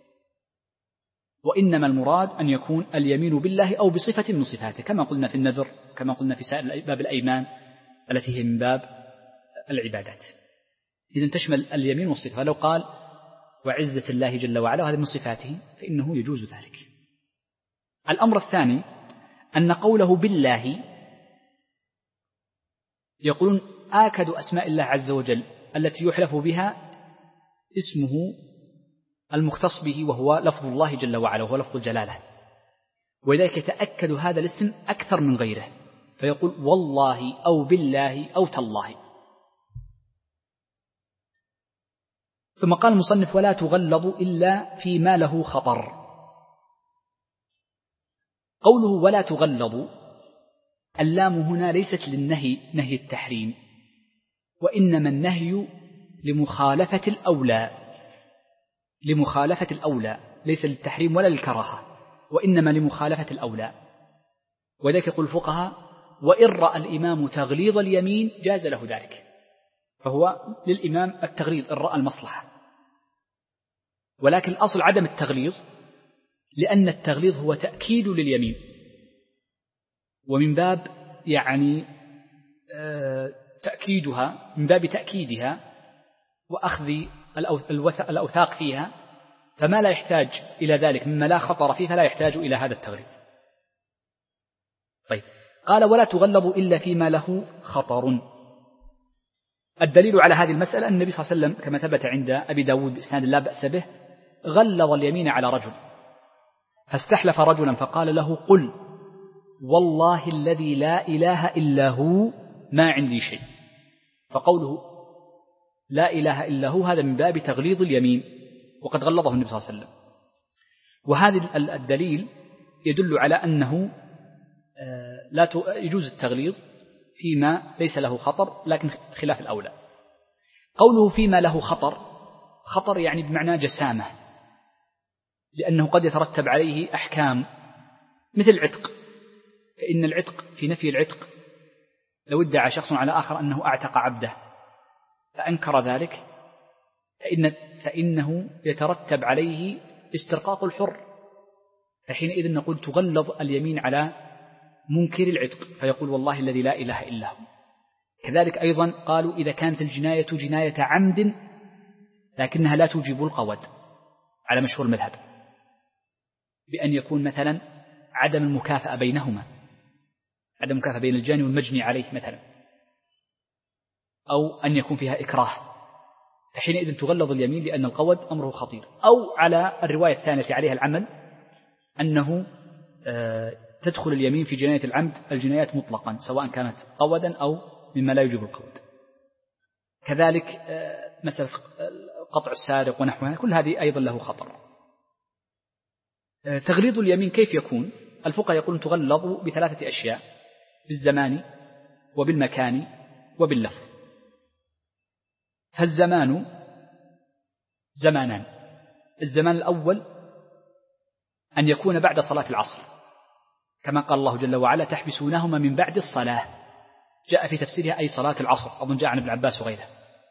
وإنما المراد أن يكون اليمين بالله أو بصفة من صفاته، كما قلنا في النذر، كما قلنا في سائر باب الأيمان التي هي من باب العبادات. إذن تشمل اليمين والصفة، فلو قال وعزة الله جل وعلا وهذا من صفاته فإنه يجوز ذلك. الأمر الثاني أن قوله بالله يقولون آكد أسماء الله عز وجل التي يحلف بها اسمه المختص به وهو لفظ الله جل وعلا وهو لفظ الجلالة، ولذلك يتأكد هذا الاسم أكثر من غيره فيقول والله أو بالله أو تالله. ثم قال المصنف ولا تغلظ إلا فيما له خطر. قوله ولا تغلظ اللام هنا ليست للنهي نهي التحريم، وإنما النهي لمخالفة الأولى ليس للتحريم ولا للكراهة، وإنما لمخالفة الأولى. وذلك يقول الفقهاء وإن رأى الإمام تغليظ اليمين جاز له ذلك، فهو للإمام التغليظ إن رأى المصلحة، ولكن الأصل عدم التغليظ، لأن التغليظ هو تأكيد لليمين، ومن باب تأكيدها من باب تأكيدها وأخذ الأوثاق فيها، فما لا يحتاج إلى ذلك مما لا خطر فيه فلا يحتاج إلى هذا التغليظ. طيب قال ولا تغلظ إلا فيما له خطر. الدليل على هذه المسألة أن النبي صلى الله عليه وسلم كما ثبت عند أبي داود بإسناد لا بأس به غلظ اليمين على رجل، فاستحلف رجلا فقال له قل والله الذي لا إله إلا هو ما عندي شيء، فقوله لا إله إلا هو هذا من باب تغليظ اليمين، وقد غلظه النبي صلى الله عليه وسلم. وهذا الدليل يدل على أنه لا يجوز التغليظ فيما ليس له خطر، لكن خلاف الأولى. قوله فيما له خطر يعني بمعنى جسامة، لأنه قد يترتب عليه أحكام مثل العتق، فإن العتق في نفي العتق لو ادعى شخص على آخر أنه أعتق عبده فأنكر ذلك فإنه يترتب عليه استرقاق الحر، فحينئذ نقول تغلظ اليمين على منكر العتق فيقول والله الذي لا إله إلا هو. كذلك أيضا قالوا إذا كانت الجناية جناية عمد لكنها لا توجب القود على مشهور المذهب، بأن يكون مثلا عدم المكافأة بينهما، عدم المكافأة بين الجاني والمجني عليه مثلا، أو أن يكون فيها إكراه، فحينئذ تغلظ اليمين لأن القود أمره خطير. أو على الرواية الثانية التي عليها العمل أنه تدخل اليمين في جناية العمد الجنايات مطلقا سواء كانت قودا أو مما لا يجب القود. كذلك مسألة قطع السارق ونحوها كل هذه أيضا له خطر. تغليظ اليمين كيف يكون؟ الفقهاء يقولون تغلظ بثلاثة أشياء: بالزمان وبالمكان وباللفظ. فالزمان زمانان: الزمان الأول أن يكون بعد صلاة العصر، كما قال الله جل وعلا تحبسونهما من بعد الصلاة، جاء في تفسيرها أي صلاة العصر، أظن جاء عن ابن عباس وغيره.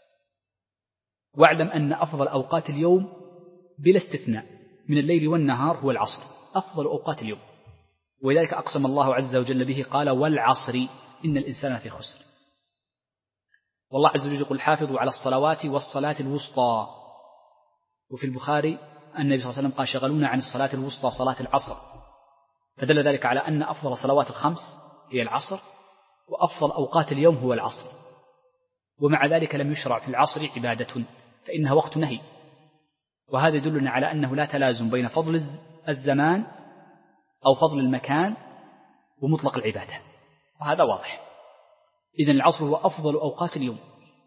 واعلم أن أفضل أوقات اليوم بلا استثناء من الليل والنهار هو العصر، أفضل أوقات اليوم، ولذلك أقسم الله عز وجل به قال والعصر إن الإنسان في خسر. والله عز وجل يقول حافظوا على الصلوات والصلاة الوسطى. وفي البخاري النبي صلى الله عليه وسلم قال شغلونا عن الصلاة الوسطى صلاة العصر، فدل ذلك على أن أفضل صلوات الخمس هي العصر، وأفضل أوقات اليوم هو العصر. ومع ذلك لم يشرع في العصر عبادة فإنها وقت نهي، وهذا يدلنا على أنه لا تلازم بين فضل الزمان أو فضل المكان ومطلق العبادة، وهذا واضح. إذن العصر هو أفضل أوقات اليوم،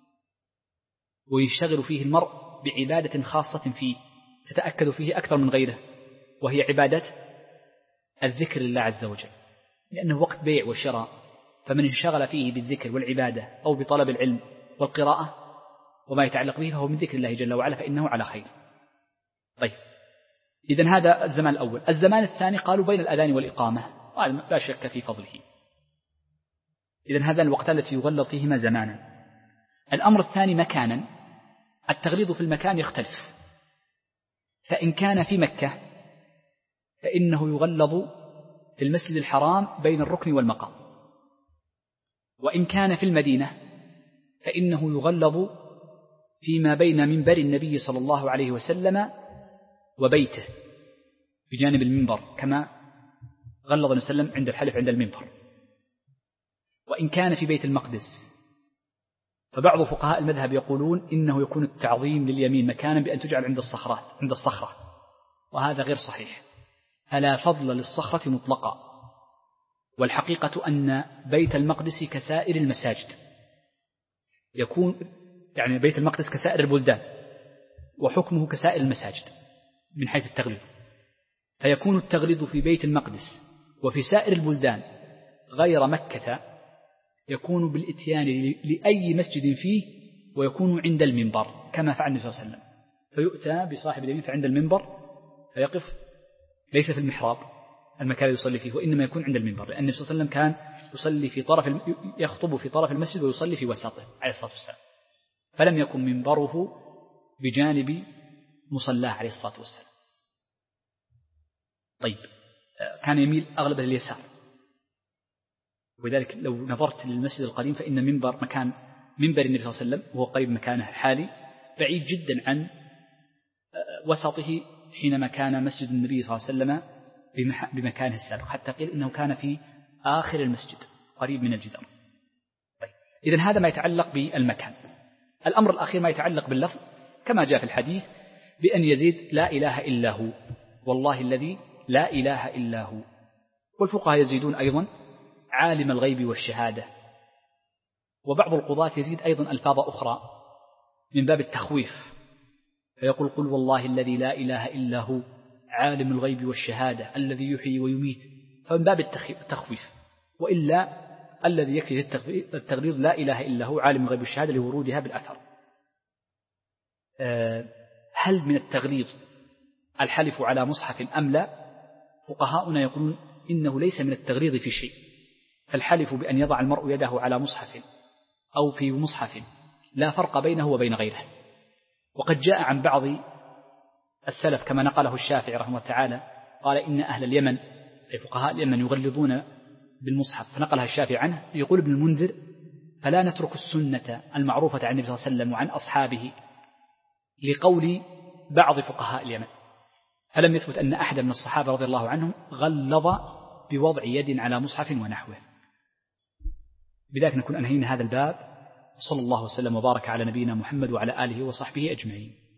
ويشتغل فيه المرء بعبادة خاصة فيه تتأكد فيه أكثر من غيره، وهي عبادة الذكر لله عز وجل، لأنه وقت بيع وشراء، فمن انشغل فيه بالذكر والعبادة أو بطلب العلم والقراءة وما يتعلق به فهو من ذكر الله جل وعلا فإنه على خير. طيب، إذن هذا الزمان الأول. الزمان الثاني قالوا بين الأذان والإقامة، وهذا لا شك في فضله. إذن هذا الوقتان التي يغلظ فيهما زمانا. الأمر الثاني مكانا. التغليظ في المكان يختلف، فإن كان في مكة فإنه يغلظ في المسجد الحرام بين الركن والمقام، وإن كان في المدينة فإنه يغلظ فيما بين منبر النبي صلى الله عليه وسلم وبيته بجانب المنبر، كما غلظ النبي صلى الله عليه وسلم عند الحلف عند المنبر. وإن كان في بيت المقدس فبعض فقهاء المذهب يقولون إنه يكون التعظيم لليمين مكانا بأن تجعل عند الصخرة، وهذا غير صحيح، فلا فضل للصخرة مطلقا. والحقيقة أن بيت المقدس كسائر المساجد يكون، يعني بيت المقدس كسائر البلدان وحكمه كسائر المساجد من حيث التغليظ، فيكون التغليظ في بيت المقدس وفي سائر البلدان غير مكة يكون بالإتيان لأي مسجد فيه، ويكون عند المنبر كما فعل النبي صلى الله عليه وسلم، فيؤتى بصاحب اليمين فعند المنبر فيقف ليس في المحراب المكان يصلي فيه، وإنما يكون عند المنبر، لأن النبي صلى الله عليه وسلم كان يخطب في طرف المسجد ويصلي في وسطه عليه الصلاة والسلام، فلم يكن منبره بجانب مصلاه عليه الصلاة والسلام. طيب، كان يميل أغلب اليسار، ولذلك لو نظرت للمسجد القديم فإن مكان منبر النبي صلى الله عليه وسلم وهو قريب مكانه الحالي بعيد جدا عن وسطه حينما كان مسجد النبي صلى الله عليه وسلم بمكانه السابق، حتى قيل إنه كان في آخر المسجد قريب من الجدار. طيب، إذن هذا ما يتعلق بالمكان. الأمر الأخير ما يتعلق باللفظ، كما جاء في الحديث بأن يزيد لا إله إلا هو، والله الذي لا إله إلا هو. والفقهاء يزيدون أيضا عالم الغيب والشهادة، وبعض القضاة يزيد أيضا ألفاظ أخرى من باب التخويف، فيقول قل والله الذي لا إله إلا هو عالم الغيب والشهادة الذي يحيي ويميت، فمن باب التخويف، وإلا الذي يكفي التغليظ لا إله إلا هو عالم الغيب والشهادة لورودها بالأثر. هل من التغليظ الحلف على مصحف أم لا؟ فقهاؤنا يقولون إنه ليس من التغليظ في شيء، فالحلف بأن يضع المرء يده على مصحف أو في مصحف لا فرق بينه وبين غيره. وقد جاء عن بعض السلف كما نقله الشافعي رحمه الله تعالى قال إن أهل اليمن أي فقهاء اليمن يغلظون بالمصحف، فنقلها الشافعي عنه. يقول ابن المنذر فلا نترك السنة المعروفة عن النبي صلى الله عليه وسلم وعن أصحابه لقول بعض فقهاء اليمن، فلم يثبت أن أحد من الصحابة رضي الله عنهم غلظ بوضع يد على مصحف ونحوه. بذلك نكون أنهينا هذا الباب. صلى الله وسلم وبارك على نبينا محمد وعلى آله وصحبه أجمعين.